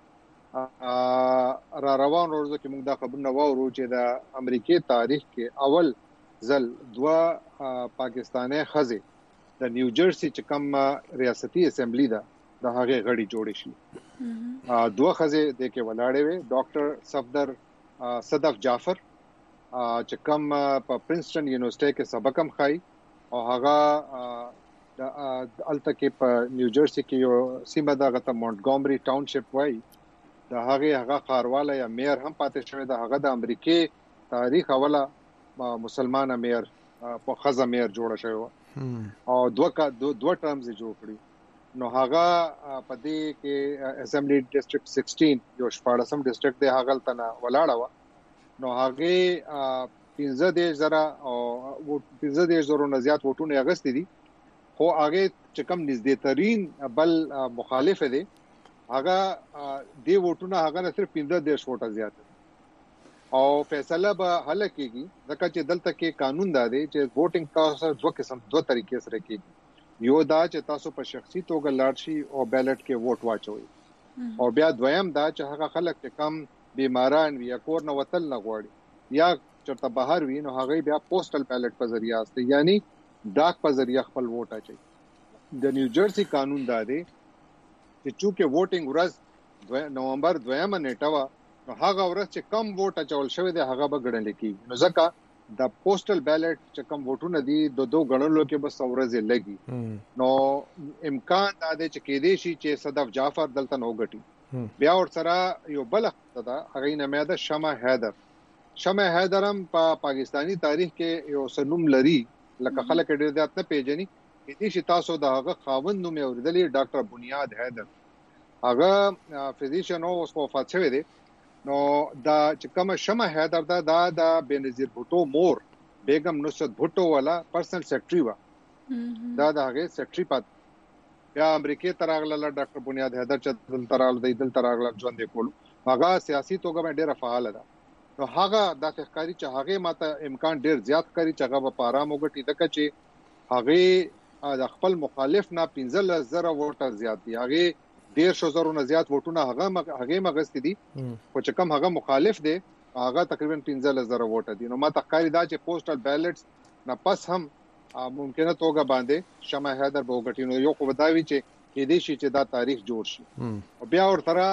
را روان ورځ کې موږ دا خبرونه واورو چې د امریکای تاریخ کې اول ځل دوا پاکستاني خزه د نیو جرسی چې کوم ریاستي اسمبلی ده د هغه غړي جوړ شي دوه خزه د کې ولاړې وي ډاکټر صفدر صدف جعفر چې کوم په پرنسټن یونیورسيټي کې سبق هم خای او هغه د الته کې په نیو جرسی کې یو سیمه دغه ته مونټګومري ټاونشپ وای د هغه هغه خارواله یا میر هم پاتې شوی د هغه د امریکای تاریخ اوله مسلمانه میر په خزه میر جوړ شوی او دوه دوه ټرمز جوړ کړی نو هغه په دې کې اسمبلی ډیسټریکټ سیکسټین یو شپاړسم ډیسټریکټ دی هغه تنه ولاړه و نو هغه پنځه دیش زره او پنځه دیش زره نه زیات وټونه اغستې دي خو هغه چې کوم نږدې ترين بل مخالف دي هغه دی وټونه هغه نه صرف پنځه دیش وټه زیات او فیصله به حل کیږي ځکه چې دلته کې قانون دا دی چې ووټینګ تاسو دوه قسم دوه طریقې سره کیږي یو دا چې تاسو په شخصي توګه لاړ شي او بیلټ کې ووټ واچوي او بیا دویم دا چې هغه خلک چې کم بیماران وي یا کور نه وتل نه غواړي یا چرته بهر وي نو هغه بیا پوسټل بیلټ په ذریعہ است یعنی ډاک په ذریعہ خپل ووټ اچي د نیو جرسی قانون دا دی چې چونکه ووټینګ ورځ نومبر دویمه نیټه وا نو هغه ورځ چې کم ووټ اچول شوی دی هغه به ګڼل کیږي نو ځکه د پوسټل بیلټ چې کم ووټونه دي د دوه غړنلو کې بس ورځې لګي نو امکان دا دی چې کې دي شي چې صدف جعفر دلته نو غټي بیا ور سره یو بل خدای هغه نامه ده شمع حیدر شمع حیدرم په پا پاکستانی تاریخ کې یو سنوم لري لکه خلک ډېر زیات نه پیژني کې دي چې تاسو د هغه خاوند نوم اوریدلې ډاکټر بنیاد حیدر هغه فزیشن او وفات شوی دی نو دا چې کوم شمع حیدر دا دا د بنظیر بوټو مور بیگم نصرت بوټو والا پرسنل سیکریټری و دا د هغه سیکریټری پات بیا امریکای تراغله ډاکټر بنیاد حیدر چې دل تراغله د دل تراغله ژوند کول هغه سیاسي توګه ډېر فعال ده نو هغه د ښکاری چې هغه ماته امکان ډېر زیات کړی چې هغه په آرام وګټي دغه چې هغه د خپل مخالف نه پنځه زره ووټر زیات دي هغه ډیر شو زرو نه زیات وټونه هغه هغه مغستې دي خو چې کوم هغه مخالف دي هغه تقریبا پنځه زره ووټ دي نو ما تخکاری دا چې پوسټل بیلټس نه پس هم ممکنه توګه باندې شمع حیدر به وګټي نو یو خو بداوی چې کې دې شي چې دا تاریخ جوړ شي او بیا ورته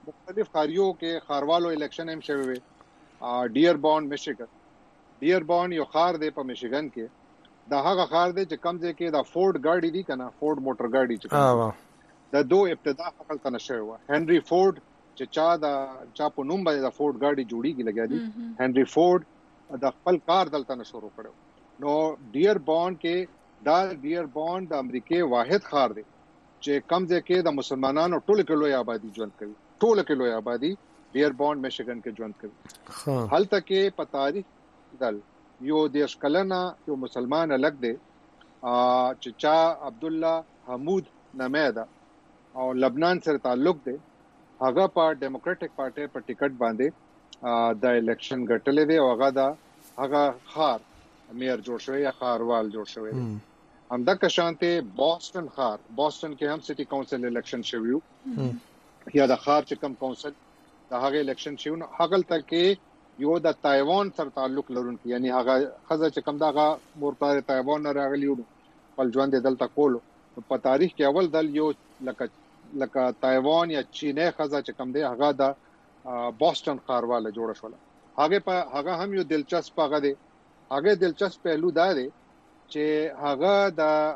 مختلف خاریو کې خاروالو الیکشن هم شوی وي. ډیر بورن میشیګن ډیر بورن یو خار دی په میشیګن کې. دا هغه خار دی چې کم ځای کې دا فورد ګاډي دی کنه فورد موټر ګاډي چې دا دو ابتدا خپل کنه شوی و. هنري فورد چې چا دا چا په نوم باندې دا فورد ګاډي جوړیږي لګیا دي. هنري فورد دا خپل کار دلته نه شروع کړو. نو ډیر بورن کې دا ډیر بورن د امریکای واحد خار دی چې کم ځای کې د مسلمانانو ټول کې لوی آبادی ژوند کوي. ټول کې لوی آبادی ډیر بورن میشیګن کې ژوند کوي. هلته کې په تاریخ دل یو دیش کلنا یو مسلمان الګ دی چې چا عبد الله حمود نامیدا او لبنان سره تعلق دی. هغه په ډیموکراټک پارټي په ټیکټ باندې د الیکشن ګټلې دی او هغه دا هغه خار میر جوړ شوی یا خاروال جوړ شوی دی. همدا که شانته بوسټن خار بوسټن کې هم سټي کونسل الیکشن شویو یا د خار چې کم کونسل د هغه الیکشن شوی نو هغه تل کې یو د تایوان سره تعلق لرونکي یعنی هغه خزه چې کوم دغه مورپاره تایوان نه راغلی و خپل ژوند دلته کولو. په تاریخ کې اول دل یو لکه لکه تایوان یا چینه خزه چې کوم دی هغه د بوسټن خارواله جوړ شول. هغه په هغه هم یو دلچسپ هغه دی. هغه دلچسپ پهلو دا دی چې هغه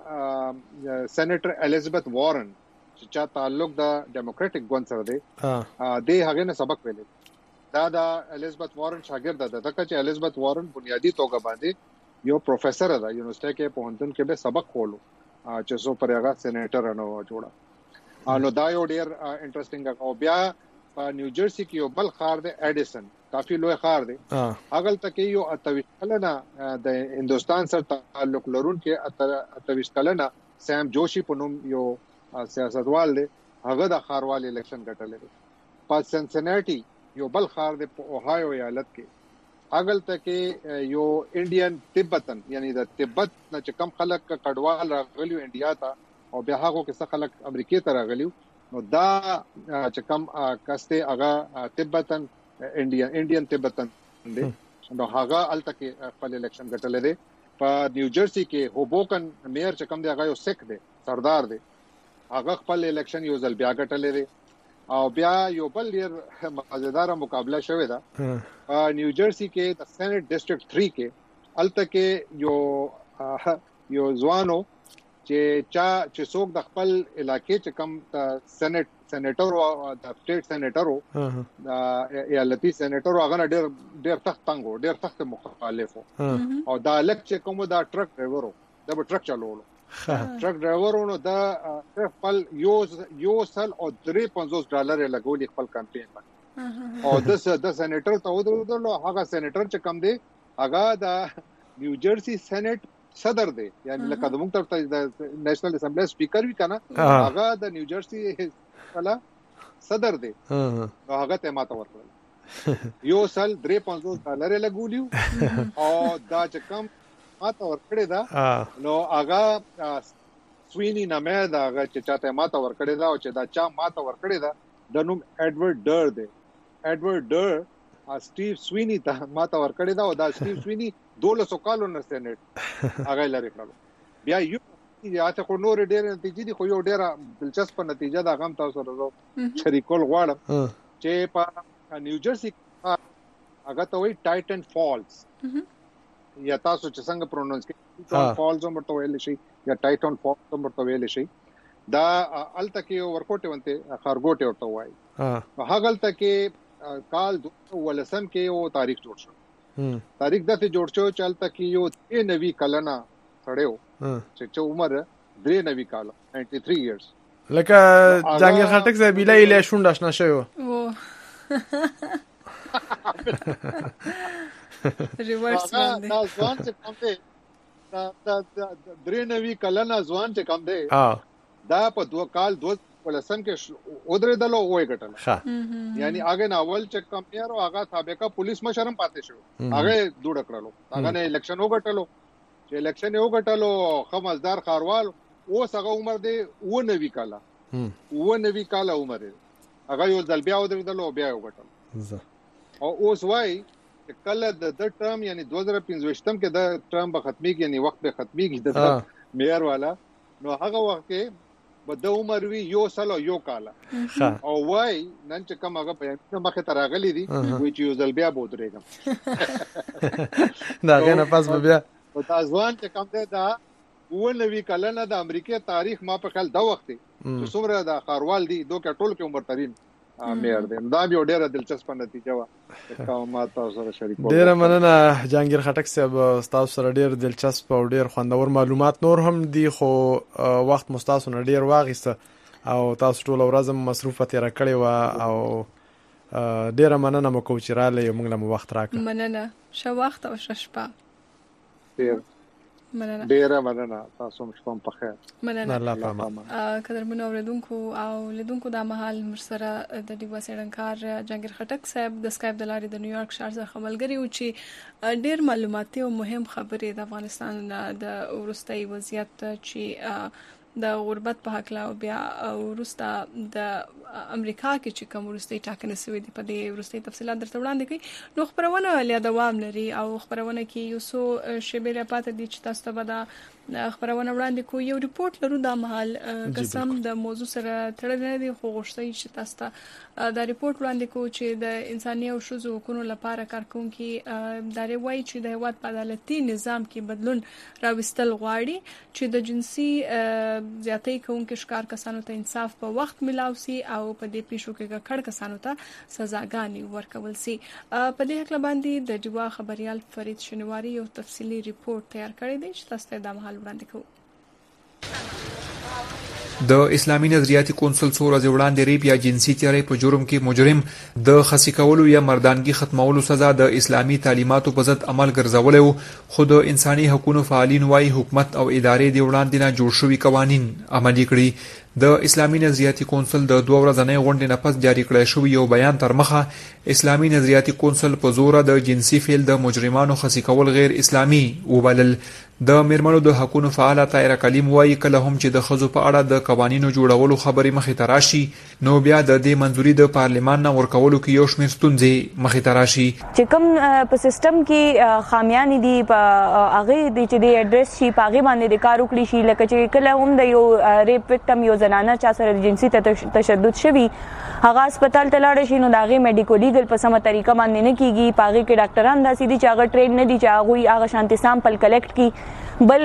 د سېنیټر الیزابت وارن چې چا تعلق د ډیموکراټک ګوند سره دی د هغه نه سبق ویل. دا د الیزابت وارن شاګرد ده. دغه چې الیزابت وارن بنیادی توګه باندې یو پروفیسور ده یونیورسيټي کې په هندون کې به سبق کولو چې څو پر هغه سېنیټر نو جوړه. نو دا یو ډیر انټرېسټینګ او بیا په نیو جرسي کې یو بل خار دی اډیسن کافي لوی خار دی. هغه تکي یو اتويش کلنه د هندستان سره تعلق لرونکي اتويش کلنه سام جوشي په نوم یو سیاستوال دی. هغه د خاروال الیکشن ګټلې دی. په سنسناټي یو بل خار دی په اوهایو ایالت کې. اګل تکي یو انډین تبتن یعنی د تبت نه چې کم خلک کډوال راغلیو انډیا ته او بیا هغه کې څه خلک امریکای ته راغلیو نو دا چې کم کسته هغه تبتن انډین انډین تبتن دی نو هغه ال تکي خپل الیکشن ګټل دی. په نیو جرسي کې هوبوکن میر چې کم دی هغه یو سیک دی سردار دی. هغه خپل الیکشن یو ځل بیا ګټل دی او بیا یو بل ډیر مزیدار مقابله شوې ده. نیو جرسي کې د سېنټ ډیسټریکټ تھری کې الته کې یو یو ځوانو چې چا چې څوک د خپل علاقې چې کم سېنټ سېنیټر او د سټیټ سېنیټر او ایالتي سېنیټر هغه ډیر ډیر سخت تنګو ډیر سخت مخالف او دا لک چې کوم دا ټرک ډرایورو دا به ټرک چلولو ټرک ډرایورونو دا خپل یو یو سل او درې پنځوس ډالر لګولي خپل کمپاین باندې او د د سېنیټر ته ودرلو. هغه سېنیټر چې کم دی هغه د نیو جرسي سېنیټ صدر دی یعنی لکه د موږ ته د نېشنل اسمبلی سپیکر وی کنه هغه د نیو جرسي کلا صدر دی. هغه ته ماته ورکړل یو سل درې پنځوس ډالر لګولیو او دا چې کم ماته ورکړی دا نو هغه سوینی نامه دا هغه چې چاته ماته ورکړی دا او چې دا چا ماته ورکړی دا د نوم ایډورډ ډر دی. ایډورډ ډر سټیو سوینی ته ماته ورکړی دا او دا سټیو سوینی دولسو کالو نه سېنیټ هغه لري کړو. بیا یو یا ته خو نور ډېر نتیجې دي خو یو ډېر دلچسپ نتیجه دا غم تاسو سره شریکول غواړم چې په نیو جرسي هغه ته وایي ټایټن فالز یا تاسو چې څنګه پرونونس کوي ټایټن فالز هم ورته ویل شي یا ټایټن فالز هم ورته ویل شي. دا الته کې ورکوټه ونته خارګوټه ورته وایي. هغه الته کې کال ولسم کې یو تاریخ جوړ شو. تاریخ دته جوړ شو چې الته کې یو درې نوي کلنا سړیو چې عمر درې نوي کال نائنٹی تھری ایئرز لکه جنگل خټک زې بیلای له شونډ آشنا شوی ریورس باندې دا ځوان چې کوم دی دا درې نوي کلنا ځوان چې کوم دی دا په دوه کال دوه ولسم کې اودره دلو وای کټل یعنی هغه ناول چې کوم یارو هغه سابقہ پولیس مشرم پاتې شو هغه دوړ کړلو هغه نه الیکشن وګټلو چې الیکشن وګټلو خمسدار خاروال اوس هغه عمر دی و نوي کاله و نوي کاله عمر هغه یو ځل بیا ودرې دلو بیا وګټل او اوس وای کله د د ټرم یعنی دوه هزار پنځه کې د ټرم به ختمي یعنی وخت به ختمي د میئر والا نو هغه وخت کې بده عمر وی یو سلو یو کاله او وای نن چې کوم هغه په مخه تراغلی دي وی چې یو ځل بیا بودرېګم دا غنه پس بیا او تاسو چې کوم ده دا ونوي کله نه د امریکای تاریخ ما په خیال دا وخت چې څومره د خاروال دي دوه ټول کې عمر ترين امیر دي دا یو ډیره دلچسپ نتیجه و کوم ما تاسو سره شریک کوم ډیره مننه جهانگیر خټک صاحب تاسو سره ډیر دلچسپ او ډیر خوندور معلومات نور هم دي خو وخت مستاسو نه ډیر واغسته او تاسو ټول ورځ مصروفه تیر کړی و او ډیره مننه مو کوم چې را لې موږ له وخت راکړه مننه شو وخت او شپه ډیر مننه ډیره مننه تاسو هم په خیر مننه الله پامه قدرمنو اوریدونکو او لیدونکو د مهال مرسره د دیوا سړنکار جهانگیر خټک صاحب د سکایپ د لارې د نیویارک ښار څخه خبرګری و چې ډیر معلوماتي او مهم خبرې د افغانستان د ورستۍ وضعیت چې د غربت په حق لا بیا ورسته د امریکا کې چې کوم ورستۍ ټاکنې شوې دي په دې ورستۍ تفصیلات درته وړاندې کړي نو خبرونه ولیا دوام لري او خبرونه کې یو څو شیبې پاتې دي چې تاسو ته به دا خبرونه وړاندې کوو یو ریپورت لرو د مهال قسم د موضوع سره تړلی دی خو غوښتي چې تاسو ته دا ریپورت وړاندې کوو چې د انساني او ښځو حقوقو لپاره کارکونکي دا وایي چې د هیواد په عدالتي نظام کې بدلون راوستل غواړي چې د جنسي زیاتې کوونکو ښکار کسانو ته انصاف په وخت ملاو سي او په دې پیښو کې کړه کسانو ته سزاګانې ورکول سي په دې حق باندې د دیوا خبريال فرید شنواری یو تفصیلی ریپورت تیار کړی دی چې تاسو ته د مهال وړاندې کوو د اسلامي نظریاتي کونسل څو ورځې وړاندې ریپ یا جنسي تیاری په جرم کې مجرم د خصي کولو یا مردانګي ختمولو سزا د اسلامي تعلیماتو په ضد عمل ګرځولې وو خو د انساني حقوقو فعالین وايي حکومت او ادارې د وړاندې نه جوړ شوي قوانين عملي کړي د اسلامي نظریاتي کونسل د دوه ورځې غونډې نه پس جاری کړی شوی یو بیان تر مخه اسلامي نظریاتي کونسل په زور د جنسي فعل د مجرمانو خصي کول غیر اسلامي وبلل د میرمنو د حقوقو فعال طاهره کلیم وايي کله هم چې د خزو په اړه د قوانینو جوړولو خبرې مخې ته راشي نو بیا د دې منځوري د پارلمان نه ورکولو کې یو شمېر ستونزې مخې ته راشي چې کوم په سیستم کې خامیان دي په هغه د چې د اډرس شي په هغه باندې د کار وکړي شي لکه چې کله هم د یو ریپ وکټم یو زنانه چا سره جنسي تشدد شوی هغه هسپتال ته لاړ شي نو د هغه میډیکو لیګل په سمه طریقه باندې نه کیږي په هغه کې ډاکټران داسې دي چې هغه ټرین نه دي چې هغه هغه شانتي سامپل کلیکټ کی بل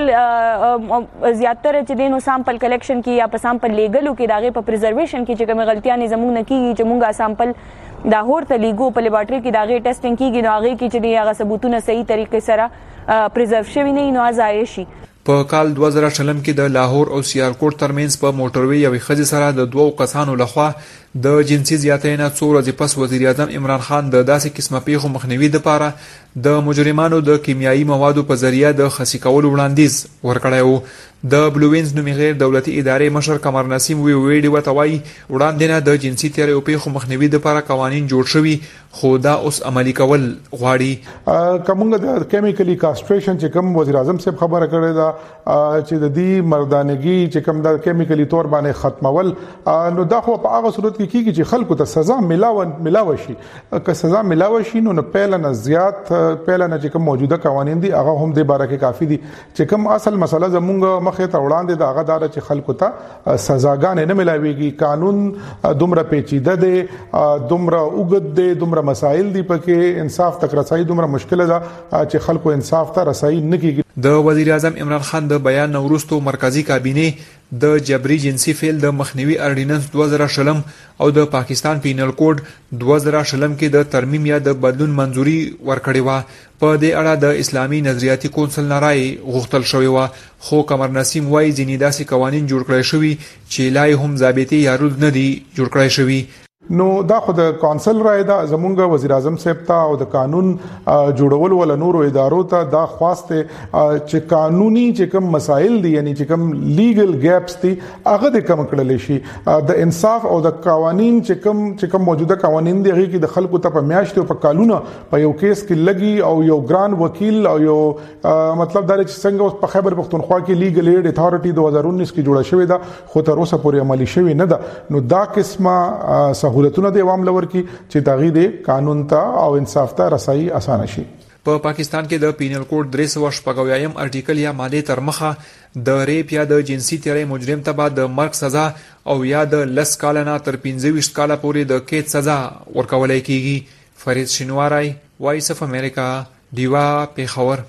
زیاتره چې دینو سامپل کلیکشن کی یا په سامپل لیګلو کې داغه په پریزرویشن کې چې کوم غلطیاں زموږ نه کیږي چې مونږه سامپل دا هور ته لیګو په لیبارټری کې داغه ټیسټینګ کیږي نو هغه کې چې هغه ثبوتونه صحیح طریقې سره پریزرو شوی نه نو ځای شي په کال دوه زره شلم کې د لاهور او سیالکوټ ترمنځ په موټروي یوې ښځې سره د دوو کسانو لخوا د جنسي زیاتۍ نه څو ورځې پس وزیر اعظم عمران خان د داسې قسمه پیښو مخنیوي لپاره د مجرمانو د کیمیاوي موادو په ذریعہ د خصي کولو وړاندیز ورکړی و د بلوینز نومي غیر دولتي ادارې مشر قمر نسیم وی ویډیو ته وایي وړاندې نه د جنسي تیری او پیښو مخنیوي لپاره قوانین جوړ شوي خو دا اوس عملي کول غواړي کومه د کیمیکلی کاستریشن چې کوم وزیر اعظم صاحب خبره کړې ده چې د دې مردانګي چې کوم د کیمیکلی تور باندې ختمول نو دا خو په هغه صورت کې کیږي چې خلکو ته سزا ملاو ملاوي شي که سزا ملاوي شي نو پهل نه زیات پهل نه چې کوم موجوده قوانين دي هغه هم د باره کې کافي دي چې کوم اصل مسله زمونږ مخه ته وړاندې د هغه دار چې خلکو ته سزاګانې نه ملاويږي قانون دومره پیچیده دي دومره وګد دي دومره مسائل دي پکې انصاف تک رسایي دومره مشکل ده چې خلکو انصاف ته رسایي نه کیږي د وزیر اعظم عمران خان د بیان نورستو مرکزی کابینه د جبري جنسي فعل د مخنیوي اردیننس دوه زره شلم او د پاکستان پینل کوډ دوه زره شلم کې د ترمیم یا د بدلون منځوري ورکړې و په دې اړه د اسلامي نظریاتي کونسل نه رائے غوښتل شوی و خو قمر نسیم وايي ځینې داسې قوانين جوړ کړی شوی چې لای هم ضابطي یا رود نه دي جوړ کړی شوی نو دا خو د کونسل رائے دا زمونږ وزیر اعظم صاحب ته او د قانون جوړول ول نورو ادارو ته دا خواسته چې قانوني چې کوم مسائل دي یعنی چې کوم لیګل ګیپس دي هغه د کم کړل شي د انصاف او د قوانين چې کوم چې کوم موجوده قوانين دي هغه کې د خلکو ته په میاشت او په کالونه په یو کیس کې لګي او یو ګران وکیل او یو مطلب دا چې څنګه اوس په خیبر پختونخوا کې لیګل ایډ اتھارټي دوه هزار انیس کې جوړه شوې ده خو تر اوسه پورې عملي شوې نه ده نو دا قسمه سہولتونه د عوام لور کې چې داغي د قانون ته او انصاف ته رسایي اسانه شي په پا پاکستان کې د پینل کوډ درې سوه شپږ اویایم ارټیکل یا ماده تر مخه د ریپ یا د جنسي تیری مجرم ته به د مرګ سزا او یا د لس کاله نه تر پنځه ویشت کاله پورې د قید سزا ورکولی کیږي. فرید شینواری، وایس اف امریکا، ډیوا، پیښور.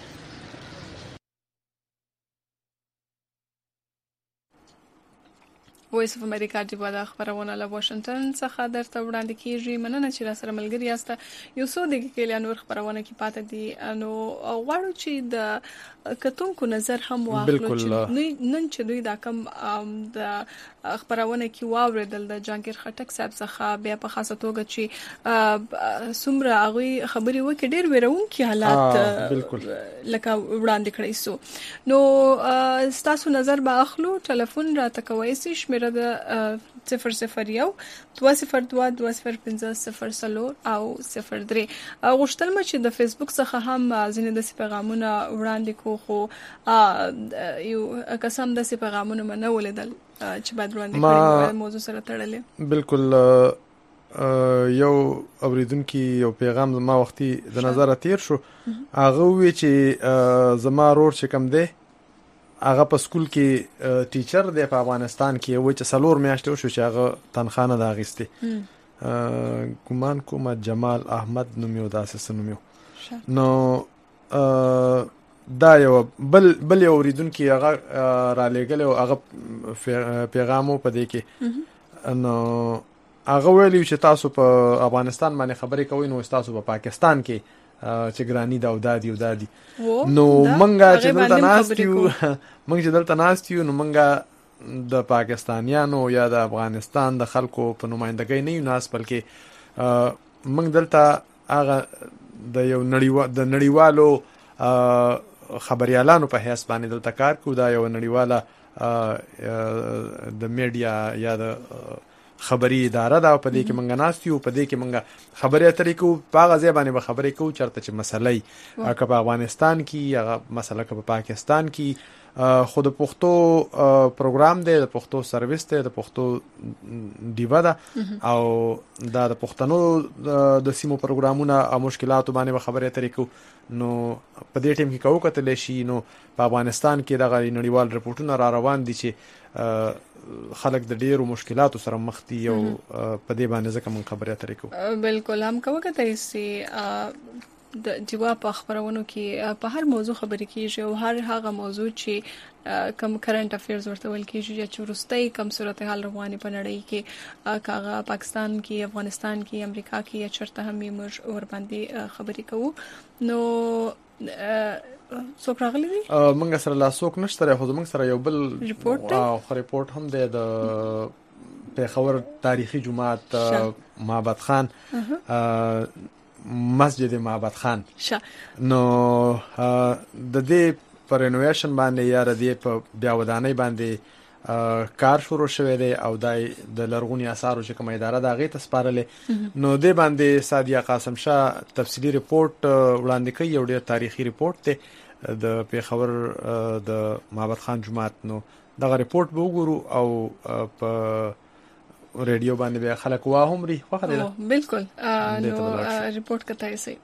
وایس اف امریکا ډیوا د خبرونه له واشنگټن څخه درته وړاندې کیږي. مننه چې را سره ملګری یاست. یو څو دقیقې نور خبرونه کې پاتې دي، نو غواړو چې د کتونکو نظر هم واخلو چې نن چې دوی دا کم د خبرونه کې واوریدل د جهانگیر خټک صاحب څخه، بیا په خاصه توګه چې څومره هغه خبرې وکړي ډېر ویرونکي حالات لکه وړاندې کړی سو. نو ستاسو نظر به اخلو. ټلیفون راته کوئ سي شمیره د صفر صفر یو دوه صفر دوه دوه صفر پنځه صفر څلور او صفر درې. غوښتل مې چې د فیسبوک څخه هم ځینې داسې پیغامونه وړاندې کو، خو یو قسم داسې پیغامونه مې نه ولیدل چې باید وړاندې کړي موضوع سره تړلې. بالکل یو اوریدونکي یو پیغام زما وختي د نظر تیر شو. هغه وی چې زما رور چې کم دی هغه په سکول کې ټیچر دی په افغانستان کې، و چې څلور میاشتې وشو چې هغه تنخواه نه ده اخیستې. ګمان کوم جمال احمد نوم یو داسې څه نوم یو. نو دا یو بل بل یو اوریدونکي هغه رالیږلی و، هغه پیغام و په دې کې. نو هغه ویلي چې تاسو په افغانستان باندې خبرې کوئ، نو تاسو په پاکستان کې چې ګرانی دا او دادی او دادی. نو منګه چې دلته ناستیو منګه چې دلته ناستیو نو منګه د پاکستانیانو یا د افغانستان د خلکو په نمائندګۍ نه یو ناس، بلکې منګ دلته هغه د یو نړیوال د نړیوالو خبريالانو په حیث باندې دلته کار کوو. دا یو نړیواله د میډیا یا د خبري اداره دا، په دې کې منګه ناستیو، په دې کې منګه خبرې اترې کوو، په هغه ځای باندې به خبرې کوو چرته چې مسلې که په افغانستان کې هغه مسله که په پاکستان کې. خو د پښتو پروګرام دی، د پښتو سرویس دی، د پښتو ډیوا ده، او دا د پښتنو د سیمو پروګرامونه او مشکلاتو باندې به خبرې اترې کوو. نو په دې ټیم کې کوو کتلی شي، نو په افغانستان کې دغه نړیوال رپورټونه را روان دي چې خلک د ډیرو مشکلاتو سره مخ دي، او په دې باندې ځکه موږ خبرې اترې کوو. بالکل هم کوو کتلی سي د ډیوا په خبرونو کې په هر موضوع خبرې کیږي، او هر هغه موضوع چې کم کرنٹ افیرز ورته ویل کیږي چې وروستۍ کم صورتحال رواني په نړۍ کې، کاغه پاکستان کې، افغانستان کې، امریکا کې یا چرته هم موږ ور باندې خبرې کوو. نو څوک راغلی دی؟ موږ سره لا څوک نشته، خو موږ سره یو بل ریپورت او ریپورت هم دی د پیښور تاریخي جماعت معبد خان، مسجد معبد خان. نو د دې پر رینوویشن باندې یا د دې په بیا ودانۍ باندې کار شروع شوی دی، او دای د لرغونی آثارو چې کومه اداره دا غي تسپارلې. نو دې باندې سادیا قاسم شاه تفصیلی ریپورت وړاندې کوي، یو ډېر تاریخي ریپورت دی د پیښور د معبد خان جماعت. نو دغه ریپورت به وګورو او په ریډیو باندې به خلک واهمري خو خله. بالکل. نو ریپورت کته سي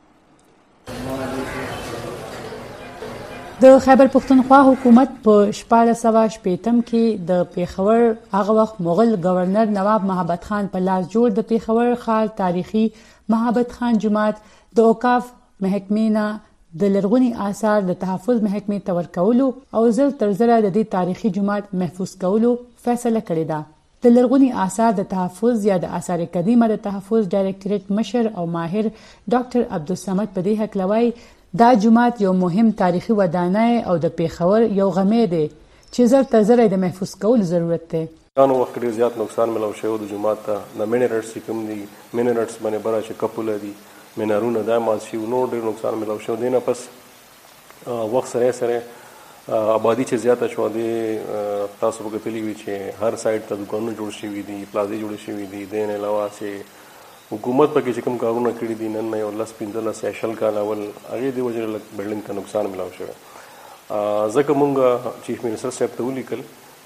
د خیبر پختونخوا حکومت په شپاړس سوه شپږم کې د پیښور هغه وخت مغل گورنر نواب محمد خان په لاس جوړ د پیښور ښار تاریخي محمد خان جماعت د اوقاف محکمې نه د لرغوني آثار د تحفظ محکمې ته ورکولو او زر تر زره د دې تاریخي جماعت محفوظ کولو فیصله کړې ده. د لرغوني آثار د تحفظ یا د آثار قدیمه د تحفظ ډایرکټریټ مشر او ماهر ډاکټر عبدالصمد په دې حق لوي دا جماعت یو مهم تاریخي ودانۍ او د پیښور یو غمې دی چې زر تر زره د محفوظ کولو ضرورت دی. نو وخت ډیر زیات نقصان ملو شوی د جماعت ته، د مینرټس کوم دي، مینرټس باندې برا چې کپول دي، مینارونه د مات شي، نو ډیر نقصان ملو شوی دی. نه پس وخت سره سره آبادی چې زیاته شو دي، تاسو په کتلی وی چې هر سایډ ته دکانونه جوړ شوي دي، پلازې جوړ شوي دي. د نه علاوه چې حکومت پکې چې کوم کارونه کړی دي نن یو لس پنځلس یا شل کال اول هغه دی وجه له بلډینګ ته نقصان ملاو شوی. ځکه مونږ چیف منسٹر صاحب ته ولیکل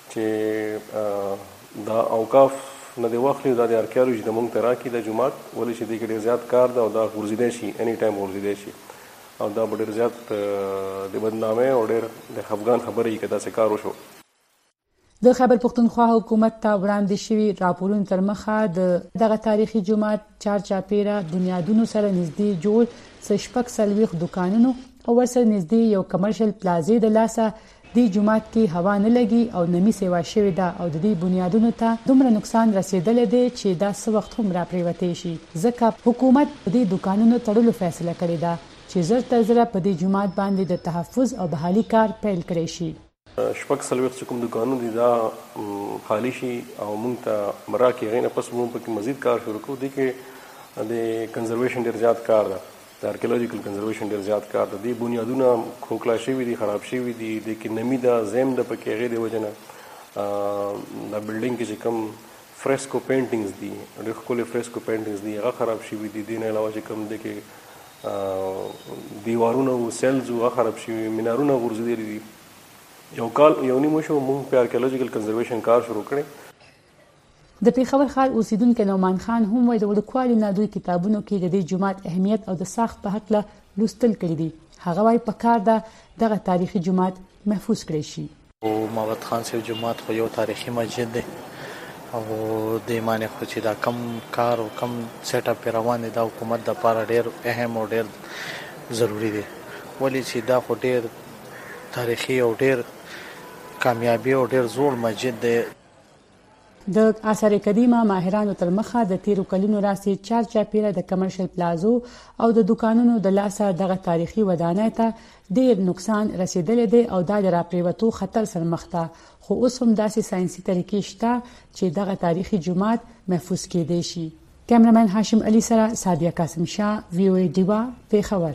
چې دا اوقاف نه دی واخلي، دا د ارکیالوجي د مونږ ته راکړي د جماعت، ولې چې دې کې ډېر زیات کار ده او دا غورځېدی شي، اني ټایم غورځېدی شي. او دا ډېر زیات د بدنامۍ او ډېر د خفګان خبرې کې داسې کار وشو. د خیبر پختونخوا حکومت ته وړاندې شوي راپورونو تر مخه د دغه تاریخي جومات چار چاپیره بنیادونو سره نږدې جوړ شپږ څلوېښت دوکانونو او ورسره نږدې یو کمرشل پلازې د لاسه د جومات کې هوا نه لګي او نمی سیوا شوې ده او د دې بنیادونو ته دومره نقصان رسیدلی دی چې دا څه وخت هم راپریوتی شي، ځکه حکومت د دې دوکانونو تړلو فیصله کړې ده چې زر تر زره په دې جومات باندې د تحفظ او بحالي کار پیل کړی شي. شپږ څلوېښت چې کوم دوکانونه دي دا خالي شي او موږ ته مراکې هغې نه پس موږ پکې مزید کار شروع کړو. دې کې د کنزرویشن ډېر زیات کار ده، د ارکیولوژیکل کنزرویشن ډېر زیات کار ده. دې بنیادونه کھوکلا شوي دي، خراب شوي دي، دې کې نمی ده، زیم ده پکې، هغې د وجې نه دا بلډینګ کې چې کوم فرسکو پینټینګز دي، ډېر ښکلې فرسکو پینټینګز دي، هغه خراب شوي دي. دې نه علاوه چې کوم دې کې دیوارونه او سیلز هغه خراب شوي، مینارونه غورځېدلي دي. یو کال یو نیم وشو موږ په ارکیولوژیکل کنزرویشن کار شروع کړی. د پیښور ښار اوسیدونکي نومان خان هم وایي د وړوکوالي نه دوی کتابونو کې د دې جومات اهمیت او د ساخت په هکله لوستل کړي دي. هغه وایي پکار ده دغه تاریخي جومات محفوظ کړی شي. او محمد خان صاحب جومات خو یو تاریخي مسجد دی او د معنی خو چې دا کم کار او کم سیټ اپ روان دی د حکومت د لپاره ډېر اهم او ډېر ضروری دی، ولی چې دا خو ډېر تاریخي او ډېر کامیابی او ډېر زوړ مسجد دی. د آثار قدیمه ماهرانو تر مخه د تیرو کلونو راځي چار چاپیره د کمرشل پلازو او د دکانونو د لاسه دغه تاریخي ودانۍ ته ډېر نقصان رسیدلی دی او دا د راپریوتو خطر سره مخ ده، خو اوس هم داسې ساينسي طریقې شته چې دغه تاریخي جومات محفوظ کېدی شي. کیمرمن هاشم علي سره سادیه قاسم شاه، وی او ای ډیوا، پیښور.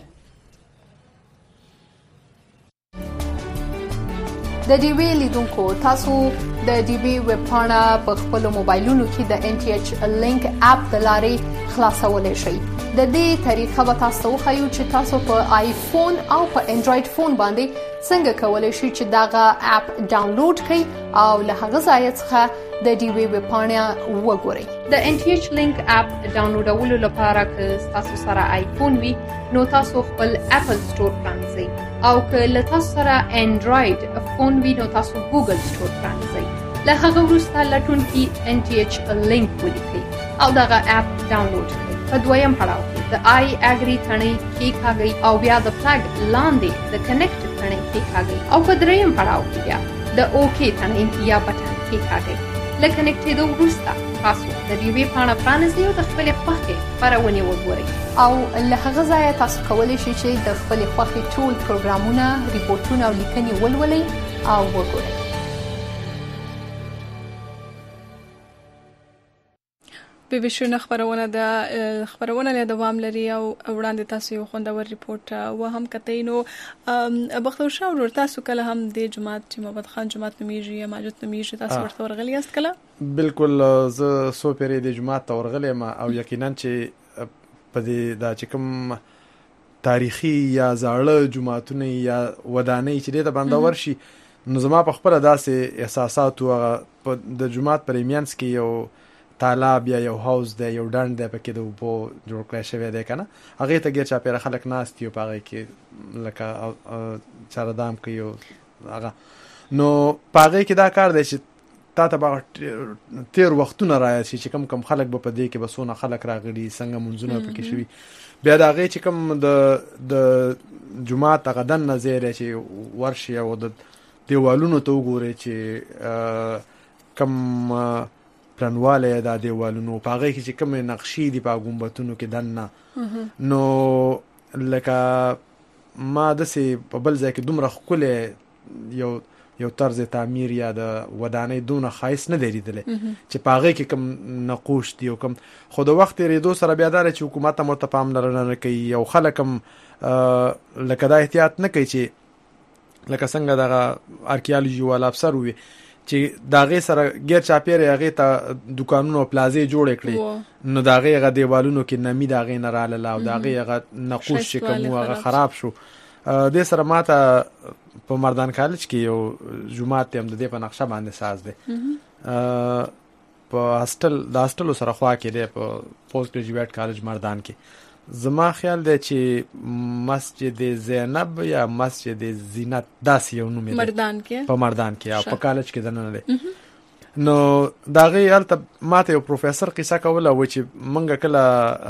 د ډیوی لیدونکو تاسو د ډیوی ویب پاڼه په خپل موبایلونو کې د ان ټي ایچ لینک اپ د لارې خلاصولای شئ. د دې طریقه به تاسو وښیو چې تاسو په آیفون او په انډراید فون باندې څنګه کولای شئ چې دغه اپ ډاونلوډ کړئ او له هغه ځای څخه د ډیوی ویب پاڼه وګورئ. د ان ټي ایچ لینک اپ ډاونلوډولو لپاره که تاسو سره آیفون وي نو تاسو خپل اپل سٹور پرانځئ او که له تاسو سره انډراید فون وي نو تاسو ګوګل سٹور پرانځئ. له هغه وروسته لټونکي ان ټي ایچ لینک ولیکئ او دغه اپ ډاونلوډ کړئ. په دویم پړاو کې د آی اګری تڼۍ کېکاږئ او بیا د فلګ لاندې د کنیکټ تڼۍ کېکاږئ او په دریم پړاو کې بیا د اوکې تڼۍ یا بټن کېکاږئ. له کنیکټېدو وروسته تاسو د ډیوی پاڼه پرانیزئ او د خپلې خوښې خپرونې وګورئ او له هغه ځایه تاسو کولی شئ چې د خپلې خوښې ټول پروګرامونه، ریپورټونه او لیکنې ولولئ او وګورئ. بي بي شنو خبرونه د خبرونه له دوام لري او وړاندې تاسو یو خوندور ریپورت و هم کتینو بختور شاو ور تاسو کله هم د جماعت چې محمد خان جماعت نومیږي یا ماجد نومیږي تاسو ورته ورغلی است کله؟ بالکل زه سو پیری د جماعت ورغلی ما او یقینا چې په دې دا چې کوم تاریخي یا زاړه جماعتونه یا ودانۍ چې د بندور شي نو زما په خپل داسې احساسات او د جماعت پر ایمانس کې یو طالب یا یو هاوس دی، یو ډنډ دی پکې د اوبو جوړ کړی شوی دی که نه، هغې ته ګیر چاپېره خلک ناست دي په هغې کې لکه چاردام کوي هغه نو په هغې کې دا کار دی چې تا ته به تیر وختونه رایاد شي چې کم کم خلک به په دې کې به څونه خلک راغلي، څنګه منځونه پکې شوي. بیا د هغې چې کوم د د جومات هغه دننه ځای دی چې ورشي او د دیوالونو ته وګورئ چې کم پلانواله دا دیوالونو په هغې کې چې کومې نقشې دي په ګمبتونو کې دننه نو لکه ما داسې په بل ځای کې دومره ښکلی یو یو طرز تعمیر یا د ودانۍ دونه ښایست نه دی لیدلی چې په هغې کې کوم نقوش دي او کوم خو د وخت تېرېدو سره بیا دا چې حکومت هم ورته پاملرنه نه کوي او خلک هم لکه دا احتیاط نه کوي چې لکه څنګه دغه ارکیالوژي والا افسر ووي چې د هغې سره ګیر چاپېره هغې ته دوکانونه او پلازې جوړې کړې نو د هغې هغه دیوالونو کې نمي د هغې نه راغله او د هغې هغه نقوش چې کوم و هغه خراب شو. دې سره ما ته په مردان کالج کې یو جومات دی هم د دې په نقشه باندې ساز دی په هاسټل د هاسټلو سره خوا کې دی په پوسټ ګریجویټ کالج مردان کې زما خیال دی چې مسجد زینب یا مسجد زینت داسې یو نوم دی مردان کې په مردان کې او په کالج کې دننه دی نو دا غي الته ماته یو پروفیسور قصه کوله و چې مونږ کله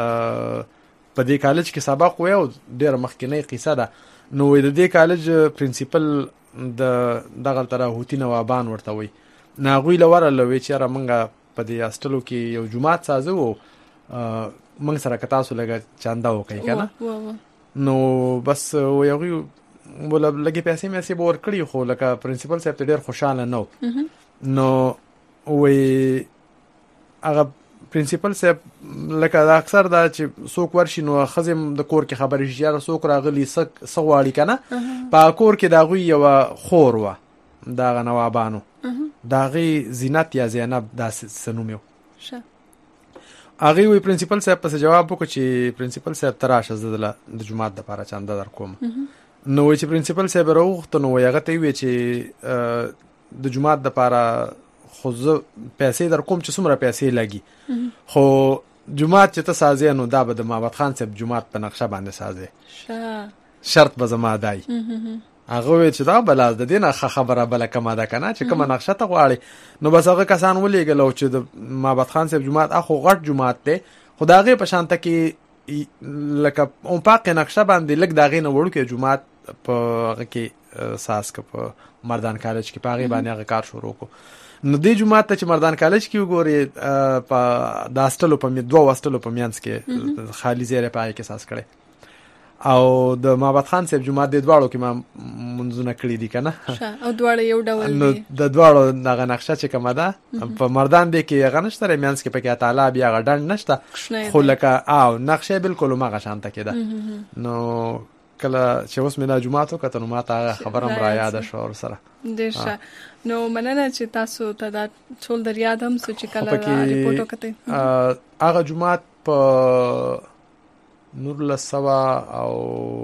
په دې کالج کې سبق وایو ډېر مخکینی قصه ده نو د دې کالج پرنسپل د دغه تر هوتی نوابان ورته وي ناغوی لوره لوي چې را مونږ په دې استلو کې یو جمعات سازو مونږ سره کتا سو لګه چاندا وکي کنه نو بس یو ولا لګي پیسې مې سي بور کړی خو لکه پرنسپل صاحب ته ډېر خوشاله نو نو وی هغه پرنسپل صاحب لکه دا اکثر دا چې څوک ورشي نو خزم د کور کې خبرې شي یا څوک راغلی سق سغواړي کنه په کور کې دا غوي یو خور و دا غنوابانو دا غي زینت یا زینب دا سنومیو شه هغه وی پرنسپل صاحب په جواب وکړ چې پرنسپل صاحب تراشه زدله د جمعات د لپاره چاندا در کوم نو چې پرنسپل صاحب راوغته نو هغه ته وی چې د جمعات د لپاره خو زه پیسې در کوم چې څومره پیسې لګي خو جمعات چې ته سازې نو دا به د محمد خان صاحب جمعات په نقشه باندې سازې شرط به زما دای هغه وی چې دا بلاز د دینه خبره بل کما ده کنه چې کومه نقشه ته غواړي نو بس هغه کسان ولېګلو چې د محمد خان صاحب جمعات اخو غټ جمعات ته خدایغه په شانته کې لکه اون پاک نقشه باندې لګ داغې نه وړو کې جمعات په هغه کې ساس ک په مردان کالج کې پاغي باندې هغه کار شروع کو نو دې جمعات ته چې مردان کالج کې وګوري په داستلو په دوه واستلو په میانس کې خالی زیره پای کې ساس کړي او د محمد خان صاحب جمعات د دواړو کې ما منځونه کړی دي کنه او دواړه یو ډول نو د دواړو دغه نقشه چې کومه ده په مردان دی کې هغه نشته میانس کې پکې تعالی بیا غډن نشته خو لکه او نقشه بالکل ما غشانته کېده نو کله چې اوس مې د جمعاتو کته نو ما ته خبرم را یاد شو ور سره ډېر نو مننه چې تاسو ته دا ټول در یاد هم سو چې کله ریپورت وکړئ هغه جمعات په نور لسوا او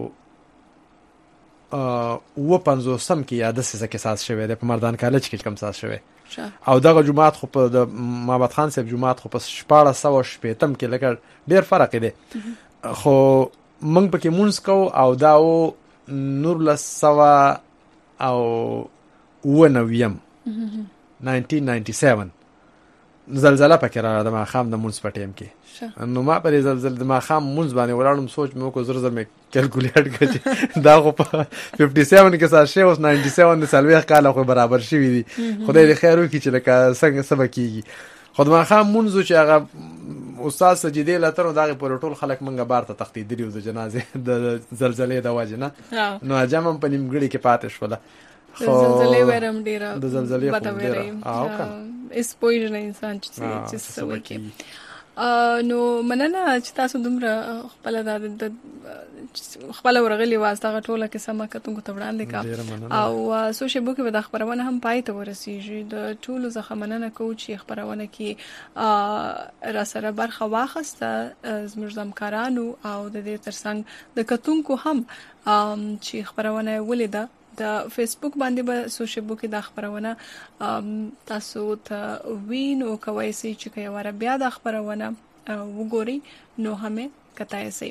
و پنځوسم کې یاد سه کې ساز شوی د مردان کالج کې کوم ساز شوی او دغه جمعات خو په د محمد خان صاحب جمعات خو په شپږ سوه شپږم کې لکه ډېر فرق دی خو موږ پکې مونږ کو او داو نور لسوا او و نویم ناینټین ناینټي سیون زلزلہ پکې را د ماخام د مونږ په ټیم کې نو ما په زلزلہ د ماخام مونږ باندې ولاړم سوچ مې وکړ زر زر مې کیلکولیټ کړ دا خو په پنځه سوه کې سات شي اوس ناینټي سیون د سلوي کال خو برابر شوی دي خدای دې خیر وکړي چې لکه څنګه سبا کیږي خو د ماخام مونږ چې هغه استاد سجدي لاتر دغه پر ټول خلک منګه بار ته تختی دی د جنازه د زلزلې د واجنه نو اجازه په نیمګړي کې پاتې شوله د زلزلې ورم ډیره د زلزلې خو ډیره او کنه اس پوی نه انسان چې چې سوي کې نو مننه چې تاسو دومره خپل د خپل ورغلي واسطه ټوله کې سم کتونکو ته وړاندې کا او سوشل بوک به د خبرونه هم پای ته ورسیږي د ټولو ځخه مننه کوم چې خبرونه کې را سره برخه واخسته زموږ همکارانو او د دې ترڅنګ د کتونکو هم چې خبرونه ولیده د فیسبوک باندې به سوشل بوک د خبرونه تاسو ته وینو کوي چې کوي ور بیا د خبرونه وګوري نو همه کتای سي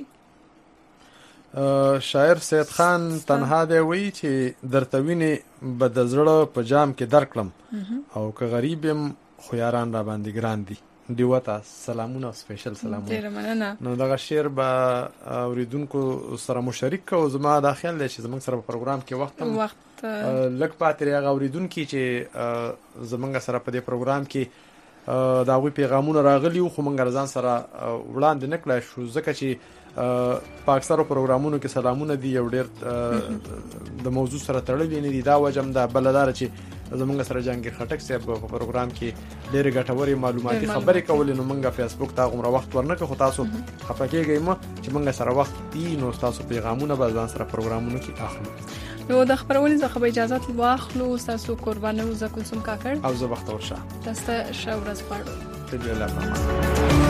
شاعر سید خان تنها دی وی چې درته ویني بد زړه په جام کې درکړم او که غریبم خو یاران را باندې ګران دي دیوتا سلامونه سپیشل سلامونه نو دغه شعر به اوریدونکو سره مشترک او زما د خیال دی چې زمونږ سره په پروګرام کې وخت وخت لږ پاتې هغه اوریدونکو چې زمونږ سره په دې پروګرام کې دا غوي پیغامونه راغلي خو مونږ ځان سره وړاندې نکړای شو ځکه چې په اکثرو پروګرامونو کې سلامونه دي یو ډېر د موضوع سره تړلي نه دي دا وجم دا بلدار چې زمونږ سره جنگیر خټک صاحب په پروګرام کې ډېر ګټوري معلوماتي خبرې کولې نو مونږه فیسبوک ته غوړه وخت ورنکه خو تاسو خپکیږئ مو چې مونږ سره وخت دی نو تاسو پیغامونه به ځان سره پروګرامونو کې اخلو نو د خبرونې څخه به اجازه واخلو تاسو قربانو زکه کوم کاکړ او زه وخت ورشه تاسو ښه ورځ پاره ته ډېر لا